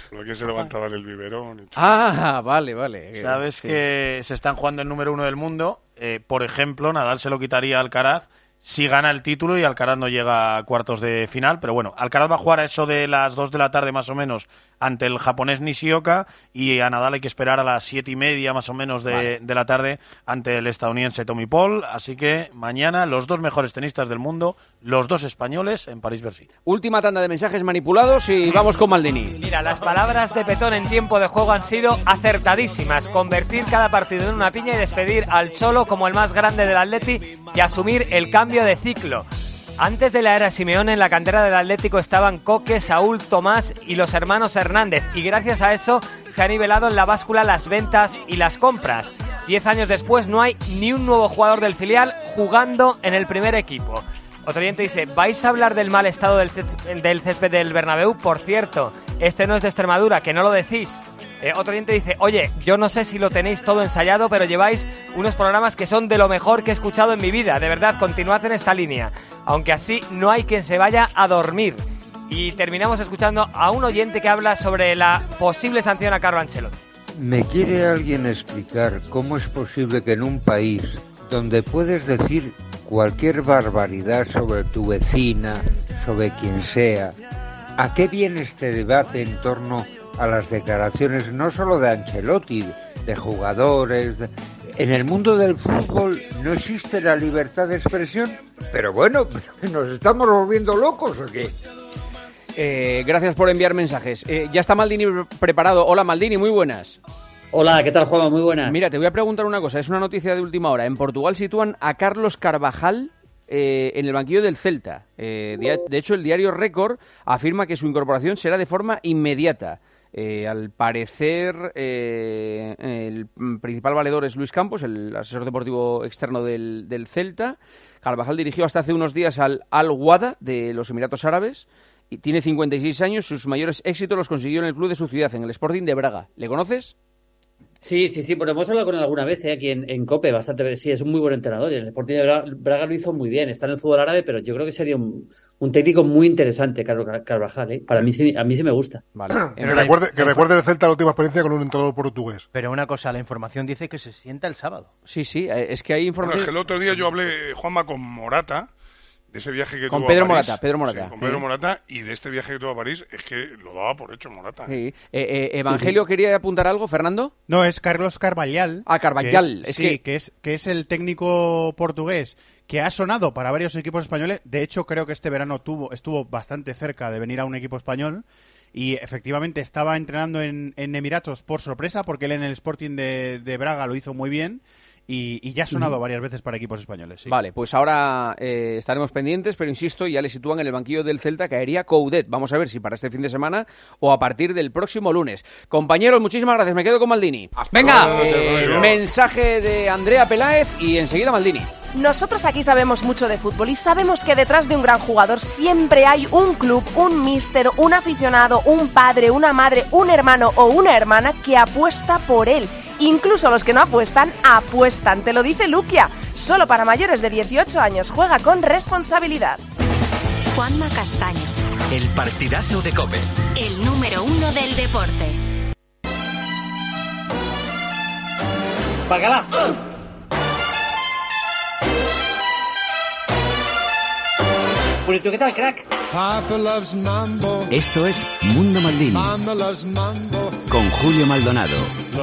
Lo que se levantaba en el biberón. Y ah, vale, vale. Sabes sí. que se están jugando el número uno del mundo. Eh, por ejemplo, Nadal se lo quitaría a Alcaraz si gana el título y Alcaraz no llega a cuartos de final. Pero bueno, Alcaraz va a jugar a eso de las dos de la tarde más o menos ante el japonés Nishioka, y a Nadal hay que esperar a las siete y media más o menos de, vale. de la tarde ante el estadounidense Tommy Paul. Así que mañana los dos mejores tenistas del mundo, los dos españoles en París-Bercy. Última tanda de mensajes manipulados y vamos con Maldini. Mira, las palabras de Petón en tiempo de juego han sido acertadísimas. Convertir cada partido en una piña y despedir al Cholo como el más grande del Atleti y asumir el cambio de ciclo. Antes de la era Simeone, en la cantera del Atlético estaban Coque, Saúl, Tomás y los hermanos Hernández, y gracias a eso se ha nivelado en la báscula las ventas y las compras. Diez años después no hay ni un nuevo jugador del filial jugando en el primer equipo. Otro oyente dice, ¿vais a hablar del mal estado del césped del, césped del Bernabéu? Por cierto, este no es de Extremadura, que no lo decís. Eh, otro oyente dice, oye, yo no sé si lo tenéis todo ensayado, pero lleváis unos programas que son de lo mejor que he escuchado en mi vida. De verdad, continuad en esta línea. Aunque así no hay quien se vaya a dormir. Y terminamos escuchando a un oyente que habla sobre la posible sanción a Carlo Ancelotti. ¿Me quiere alguien explicar cómo es posible que en un país donde puedes decir cualquier barbaridad sobre tu vecina, sobre quien sea, a qué viene este debate en torno a las declaraciones no solo de Ancelotti, de jugadores? De... En el mundo del fútbol no existe la libertad de expresión, pero bueno, ¿nos estamos volviendo locos o qué? Eh, gracias por enviar mensajes. Eh, ya está Maldini preparado. Hola Maldini, muy buenas. Hola, ¿qué tal, Juanma? Muy buenas. Mira, te voy a preguntar una cosa, es una noticia de última hora. En Portugal sitúan a Carlos Carvajal eh, en el banquillo del Celta. Eh, de hecho, el diario Récord afirma que su incorporación será de forma inmediata. Eh, al parecer, eh, el principal valedor es Luis Campos, el asesor deportivo externo del, del Celta. Carvajal dirigió hasta hace unos días al Al-Wada de los Emiratos Árabes y tiene cincuenta y seis años. Sus mayores éxitos los consiguió en el club de su ciudad, en el Sporting de Braga. ¿Le conoces? Sí, sí, sí, pero hemos hablado con él alguna vez, ¿eh? Aquí en, en COPE, bastante. Sí, es un muy buen entrenador y en el Sporting de Braga, Braga lo hizo muy bien. Está en el fútbol árabe, pero yo creo que sería un, un técnico muy interesante, Carlos Carvajal, ¿eh? Para mí sí, a mí sí me gusta. Vale. Que recuerde, que recuerde de Celta la última experiencia con un entrenador portugués. Pero una cosa, la información dice que se sienta el sábado. Sí, sí, es que hay información. Bueno, es que el otro día yo hablé, Juanma, con Morata, de ese viaje que con tuvo Pedro a París. Morata, Pedro Morata. Sí, con Pedro sí. Morata, y de este viaje que tuvo a París, es que lo daba por hecho Morata. Sí. Eh, eh, Evangelio, sí, sí. ¿Quería apuntar algo, Fernando? No, es Carlos Carvajal. Ah, Carvajal. Que es, es sí, que... que es que es el técnico portugués que ha sonado para varios equipos españoles. De hecho, creo que este verano tuvo estuvo bastante cerca de venir a un equipo español. Y efectivamente estaba entrenando en, en Emiratos por sorpresa, porque él en el Sporting de, de Braga lo hizo muy bien. Y, y ya ha sonado uh-huh. varias veces para equipos españoles. Sí. Vale, pues ahora eh, estaremos pendientes, pero insisto, ya le sitúan en el banquillo del Celta, caería Coudet. Vamos a ver si para este fin de semana o a partir del próximo lunes. Compañeros, muchísimas gracias. Me quedo con Maldini. Hasta Venga, eh, mensaje de Andrea Peláez y enseguida Maldini. Nosotros aquí sabemos mucho de fútbol y sabemos que detrás de un gran jugador siempre hay un club, un míster, un aficionado, un padre, una madre, un hermano o una hermana que apuesta por él. Incluso los que no apuestan, apuestan. Te lo dice Luquia. Solo para mayores de dieciocho años. Juega con responsabilidad. Juanma Castaño. El partidazo de COPE. El número uno del deporte. ¡Bacala! Purito, ¿qué tal, crack? Esto es Mundo Maldini. Con Julio Maldonado.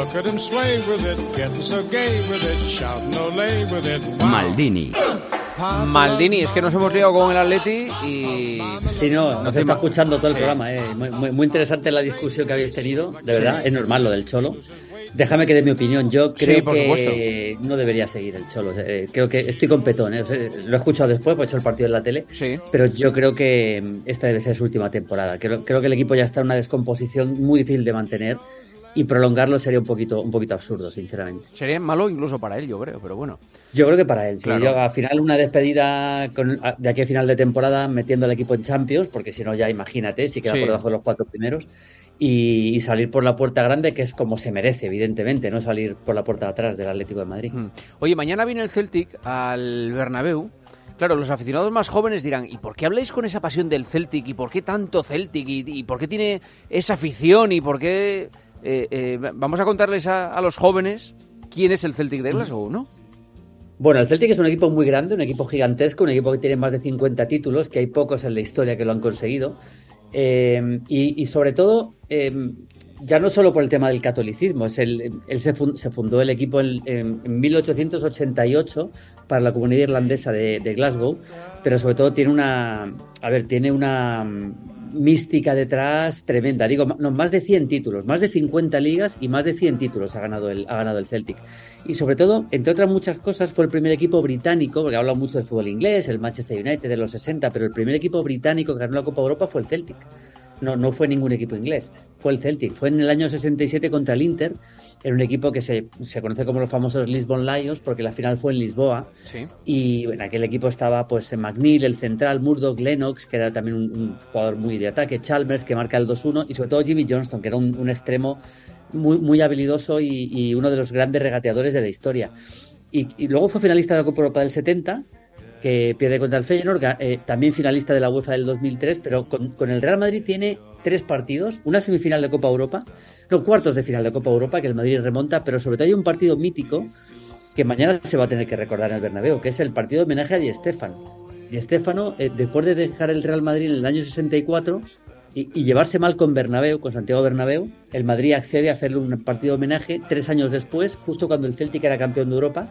Maldini. Maldini, es que nos hemos liado con el Atleti y... Sí, no, nos está escuchando todo el sí. programa. Eh. Muy, muy, muy interesante la discusión que habéis tenido, de verdad. Sí. Es normal lo del Cholo. Déjame que dé mi opinión. Yo creo sí, que supuesto. no debería seguir el Cholo. Eh, creo que estoy con Petón. Eh. O sea, lo he escuchado después, porque he hecho el partido en la tele. Sí. Pero yo creo que esta debe ser su última temporada. Creo, creo que el equipo ya está en una descomposición muy difícil de mantener. Y prolongarlo sería un poquito un poquito absurdo, sinceramente. Sería malo incluso para él, yo creo, pero bueno. Yo creo que para él, sí. Claro. Yo, al final una despedida con, de aquí a final de temporada metiendo al equipo en Champions, porque si no ya imagínate, si queda sí. por debajo de los cuatro primeros, y, y salir por la puerta grande, que es como se merece, evidentemente, no salir por la puerta de atrás del Atlético de Madrid. Mm. Oye, mañana viene el Celtic al Bernabéu. Claro, los aficionados más jóvenes dirán, ¿y por qué habláis con esa pasión del Celtic? ¿Y por qué tanto Celtic? ¿Y, y por qué tiene esa afición? ¿Y por qué...? Eh, eh, vamos a contarles a, a los jóvenes quién es el Celtic de Glasgow, ¿no? Bueno, el Celtic es un equipo muy grande, un equipo gigantesco, un equipo que tiene más de cincuenta títulos, que hay pocos en la historia que lo han conseguido. Eh, y, y sobre todo... Eh, ya no solo por el tema del catolicismo, es el, él se, fund, se fundó el equipo en, en, en mil ochocientos ochenta y ocho para la comunidad irlandesa de, de Glasgow, pero sobre todo tiene una, a ver, tiene una mística detrás tremenda. Digo, no, más de cien títulos, más de cincuenta ligas y más de cien títulos ha ganado el, ha ganado el Celtic. Y sobre todo, entre otras muchas cosas, fue el primer equipo británico, porque he hablado mucho del fútbol inglés, el Manchester United de los sesenta, pero el primer equipo británico que ganó la Copa Europa fue el Celtic. No, no fue ningún equipo inglés, fue el Celtic. Fue en el año sesenta y siete contra el Inter, era un equipo que se, se conoce como los famosos Lisbon Lions, porque la final fue en Lisboa. Sí. Y en aquel equipo estaba pues McNeil, el central, Murdoch, Lennox, que era también un, un jugador muy de ataque, Chalmers, que marca el dos uno, y sobre todo Jimmy Johnston, que era un, un extremo muy, muy habilidoso y, y uno de los grandes regateadores de la historia. Y, y luego fue finalista de la Copa Europa del setenta, que pierde contra el Feyenoord, eh, también finalista de la UEFA del dos mil tres, pero con, con el Real Madrid tiene tres partidos, una semifinal de Copa Europa, no, cuartos de final de Copa Europa, que el Madrid remonta, pero sobre todo hay un partido mítico que mañana se va a tener que recordar en el Bernabéu, que es el partido de homenaje a Di Stéfano. Di Stéfano, eh, después de dejar el Real Madrid en el año sesenta y cuatro y, y llevarse mal con Bernabéu, con Santiago Bernabéu, el Madrid accede a hacerle un partido de homenaje tres años después, justo cuando el Celtic era campeón de Europa.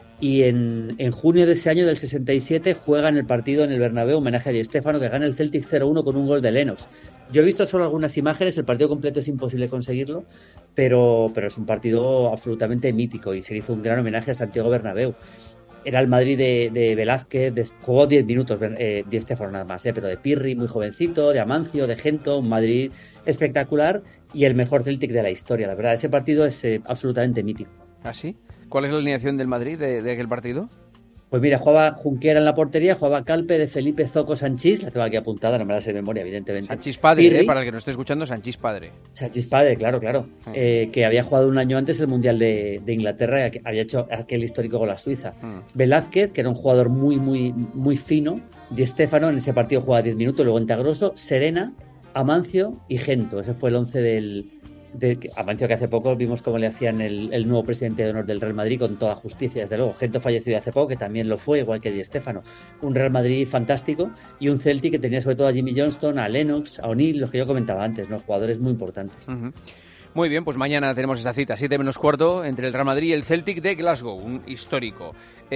Y en, en junio de ese año, del sesenta y siete, juegan el partido en el Bernabéu, homenaje a Di Stéfano, que gana el Celtic cero uno con un gol de Lennox. Yo he visto solo algunas imágenes, el partido completo es imposible conseguirlo, pero, pero es un partido absolutamente mítico y se hizo un gran homenaje a Santiago Bernabéu. Era el Madrid de, de Velázquez, de, jugó diez minutos eh, Di Stéfano nada más, eh, pero de Pirri, muy jovencito, de Amancio, de Gento, un Madrid espectacular y el mejor Celtic de la historia. La verdad, ese partido es eh, absolutamente mítico. ¿Ah, sí? ¿Cuál es la alineación del Madrid de, de aquel partido? Pues mira, jugaba Junquera en la portería, jugaba Calpe, de Felipe, Zoco, Sanchís, la tengo aquí apuntada, no me la sé de memoria, evidentemente. Sanchís padre, eh, para el que nos esté escuchando, Sanchís padre. Sanchís padre, claro, claro. Mm. Eh, que había jugado un año antes el Mundial de, de Inglaterra, y había hecho aquel histórico gol a Suiza. Mm. Velázquez, que era un jugador muy, muy, muy fino. Di Stéfano, en ese partido jugaba diez minutos, luego Entagroso, Serena, Amancio y Gento. Ese fue el once del... De Amancio, que hace poco vimos cómo le hacían el, el nuevo presidente de honor del Real Madrid con toda justicia, desde luego. Gento falleció hace poco, que también lo fue, igual que Di Stéfano. Un Real Madrid fantástico y un Celtic que tenía sobre todo a Jimmy Johnston, a Lennox, a O'Neill, los que yo comentaba antes, ¿no? Jugadores muy importantes. Uh-huh. Muy bien, pues mañana tenemos esa cita, siete menos cuarto, entre el Real Madrid y el Celtic de Glasgow, un histórico.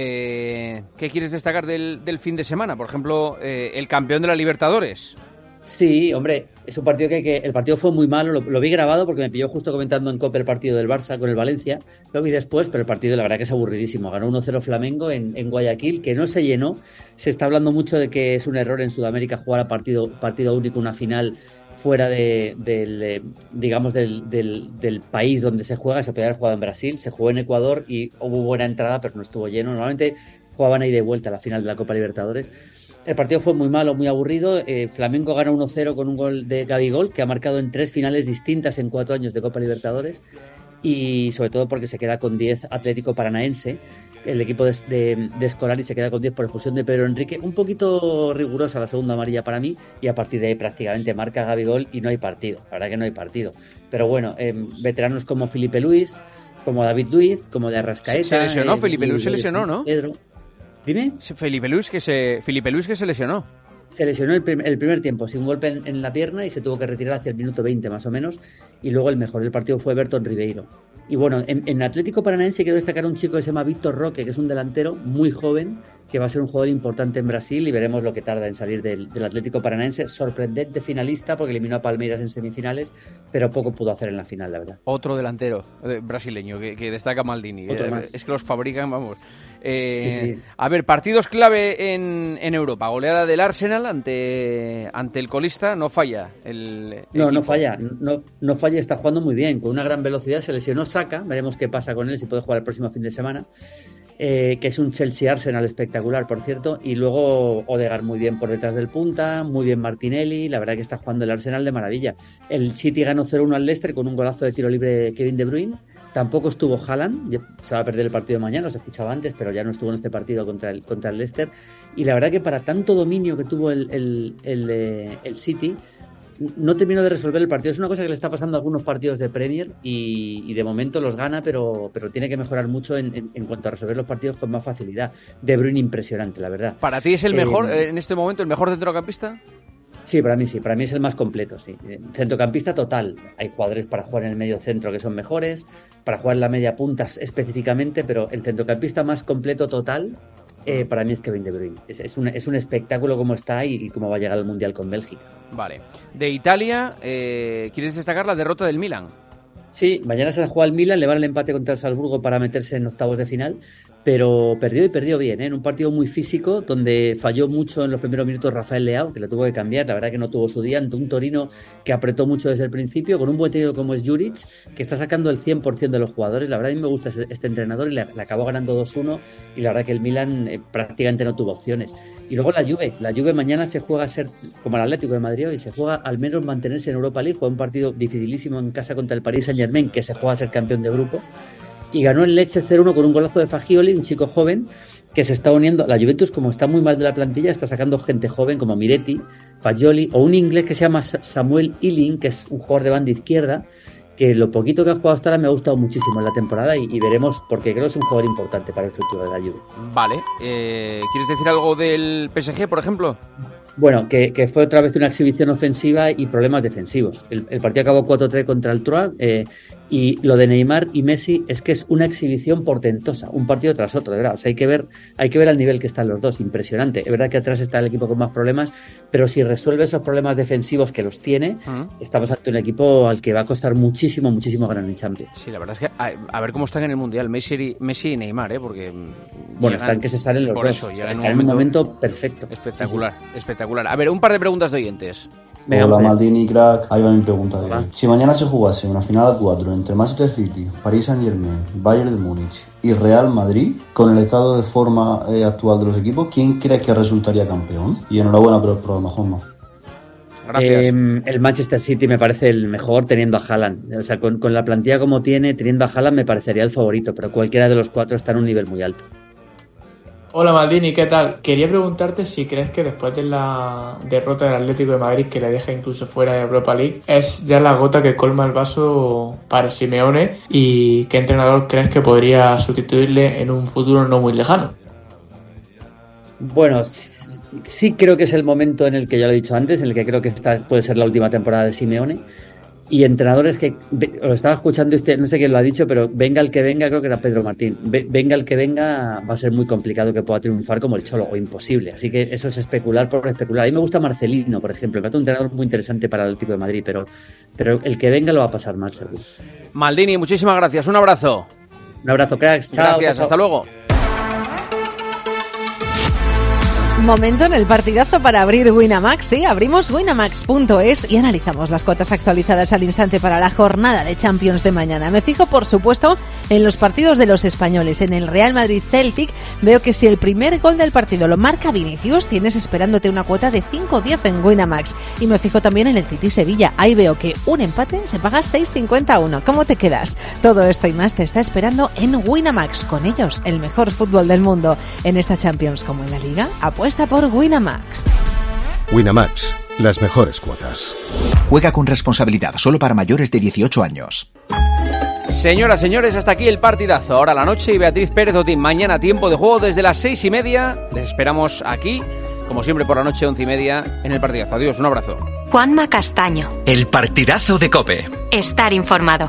Eh, ¿Qué quieres destacar del, del fin de semana? Por ejemplo, eh, el campeón de la Libertadores. Sí, hombre, es un partido que, que el partido fue muy malo, lo, lo vi grabado porque me pilló justo comentando en COPE el partido del Barça con el Valencia, lo vi después, pero el partido la verdad que es aburridísimo, ganó uno cero Flamengo en, en Guayaquil, que no se llenó, se está hablando mucho de que es un error en Sudamérica jugar a partido, partido único, una final fuera de, del, digamos, del, del, del país donde se juega, se podía haber jugado en Brasil, se jugó en Ecuador y hubo buena entrada, pero no estuvo lleno, normalmente jugaban ahí de vuelta a la final de la Copa Libertadores. El partido fue muy malo, muy aburrido. Eh, Flamengo gana uno cero con un gol de Gabigol, que ha marcado en tres finales distintas en cuatro años de Copa Libertadores. Y sobre todo porque se queda con diez Atlético Paranaense, el equipo de, de, de Scolari se queda con diez por expulsión de Pedro Enrique. Un poquito rigurosa la segunda amarilla para mí. Y a partir de ahí prácticamente marca Gabigol y no hay partido. La verdad que no hay partido. Pero bueno, eh, veteranos como Felipe Luis, como David Luiz, como de Arrascaeta. Se, se lesionó, eh, Felipe Luis se lesionó, ¿no? Pedro. Dime. Felipe Luis que se Felipe Luis que se lesionó. Se lesionó el, prim el primer tiempo, sin un golpe en, en la pierna y se tuvo que retirar hacia el minuto veinte más o menos. Y luego el mejor del partido fue Berton Ribeiro. Y bueno, en, en Atlético Paranaense quiero destacar a un chico que se llama Víctor Roque, que es un delantero muy joven, que va a ser un jugador importante en Brasil y veremos lo que tarda en salir del, del Atlético Paranaense. Sorprendente finalista porque eliminó a Palmeiras en semifinales, pero poco pudo hacer en la final, la verdad. Otro delantero eh, brasileño que, que destaca Maldini. Eh, es que los fabrican, vamos... Eh, sí, sí. A ver, partidos clave en, en Europa. Goleada del Arsenal ante, ante el colista. No falla el, el No, equipo. no falla. No, no falla, está jugando muy bien. Con una gran velocidad. Se lesionó Saka. Veremos qué pasa con él, si puede jugar el próximo fin de semana. Eh, que es un Chelsea-Arsenal espectacular, por cierto. Y luego Odegaard muy bien por detrás del punta. Muy bien Martinelli. La verdad que está jugando el Arsenal de maravilla. El City ganó cero uno al Leicester con un golazo de tiro libre de Kevin De Bruyne. Tampoco estuvo Haaland, se va a perder el partido de mañana, os escuchaba antes, pero ya no estuvo en este partido contra el, contra el Leicester. Y la verdad que para tanto dominio que tuvo el, el, el, el, el City, no terminó de resolver el partido. Es una cosa que le está pasando a algunos partidos de Premier y, y de momento los gana, pero, pero tiene que mejorar mucho en, en, en cuanto a resolver los partidos con más facilidad. De Bruyne impresionante, la verdad. ¿Para ti es el mejor, eh, en este momento, el mejor centrocampista? Sí, para mí sí, para mí es el más completo, sí. Centrocampista total. Hay jugadores para jugar en el medio centro que son mejores, para jugar en la media punta específicamente, pero el centrocampista más completo total eh, para mí es Kevin De Bruyne. Es, es, un, es un espectáculo cómo está y, y cómo va a llegar al Mundial con Bélgica. Vale. De Italia, eh, ¿quieres destacar la derrota del Milan? Sí, mañana se juega el Milan, le van el empate contra el Salzburgo para meterse en octavos de final, pero perdió y perdió bien, ¿eh? En un partido muy físico, donde falló mucho en los primeros minutos Rafael Leao, que lo tuvo que cambiar, la verdad que no tuvo su día, ante un Torino que apretó mucho desde el principio, con un buen técnico como es Juric, que está sacando el cien por ciento de los jugadores. La verdad a mí me gusta este entrenador y le, le acabó ganando dos uno, y la verdad que el Milan eh, prácticamente no tuvo opciones. Y luego la Juve, la Juve mañana se juega a ser como el Atlético de Madrid y se juega al menos mantenerse en Europa League, juega un partido dificilísimo en casa contra el Paris Saint-Germain, que se juega a ser campeón de grupo, y ganó el Lecce cero uno con un golazo de Fagioli, un chico joven que se está uniendo. La Juventus, como está muy mal de la plantilla, está sacando gente joven como Miretti, Fagioli, o un inglés que se llama Samuel Ealing, que es un jugador de banda izquierda, que lo poquito que ha jugado hasta ahora me ha gustado muchísimo en la temporada y, y veremos, porque creo que es un jugador importante para el futuro de la Juve. Vale, eh, ¿quieres decir algo del P S G, por ejemplo? Bueno, que, que fue otra vez una exhibición ofensiva y problemas defensivos. El, el partido acabó cuatro tres contra el Troyes, eh, y lo de Neymar y Messi es que es una exhibición portentosa, un partido tras otro, de verdad. O sea, hay que ver, hay que ver al nivel que están los dos, impresionante. Es verdad que atrás está el equipo con más problemas, pero si resuelve esos problemas defensivos que los tiene, uh-huh. estamos ante un equipo al que va a costar muchísimo, muchísimo ganar en Champions. Sí, la verdad es que a, a ver cómo están en el Mundial Messi y, Messi y Neymar, ¿eh? Porque bueno, llegan, están que se salen los por dos. Eso, o sea, en, están un en un momento perfecto. Espectacular, sí, sí. espectacular. A ver, un par de preguntas de oyentes. Hola, Hola Maldini, crack. Ahí va mi pregunta de hoy. Si mañana se jugase una final a cuatro entre Manchester City, Paris Saint-Germain, Bayern de Múnich y Real Madrid, con el estado de forma eh, actual de los equipos, ¿quién crees que resultaría campeón? Y enhorabuena por el programa, Juanma. Eh, el Manchester City me parece el mejor teniendo a Haaland. O sea, con, con la plantilla como tiene, teniendo a Haaland me parecería el favorito, pero cualquiera de los cuatro está en un nivel muy alto. Hola Maldini, ¿qué tal? Quería preguntarte si crees que después de la derrota del Atlético de Madrid, que le deja incluso fuera de Europa League, es ya la gota que colma el vaso para Simeone, y qué entrenador crees que podría sustituirle en un futuro no muy lejano. Bueno, sí creo que es el momento en el que ya lo he dicho antes, en el que creo que esta puede ser la última temporada de Simeone. Y entrenadores que, lo estaba escuchando, este, no sé quién lo ha dicho, pero venga el que venga, creo que era Pedro Martín, venga el que venga, va a ser muy complicado que pueda triunfar como el Cholo, o imposible. Así que eso es especular por especular. A mí me gusta Marcelino, por ejemplo, me parece un entrenador muy interesante para el Atlético de Madrid, pero, pero el que venga lo va a pasar mal, seguro. Maldini, muchísimas gracias, un abrazo. Un abrazo, cracks. Chao. Gracias, chao. Hasta luego. Momento en el partidazo para abrir Winamax. Sí, abrimos winamax punto es y analizamos las cuotas actualizadas al instante para la jornada de Champions de mañana. Me fijo, por supuesto, en los partidos de los españoles. En el Real Madrid-Celtic veo que si el primer gol del partido lo marca Vinicius, tienes esperándote una cuota de cinco diez en Winamax. Y me fijo también en el City-Sevilla. Ahí veo que un empate se paga seis cincuenta a uno. ¿Cómo te quedas? Todo esto y más te está esperando en Winamax. Con ellos, el mejor fútbol del mundo. En esta Champions como en la Liga, apuesta por Winamax. Winamax, las mejores cuotas. Juega con responsabilidad, solo para mayores de dieciocho años. Señoras, señores, hasta aquí el partidazo. Ahora la noche y Beatriz Pérez Otín. Mañana tiempo de juego desde las seis y media. Les esperamos aquí, como siempre por la noche, once y media, en el partidazo. Adiós, un abrazo. Juanma Castaño. El partidazo de COPE. Estar informado.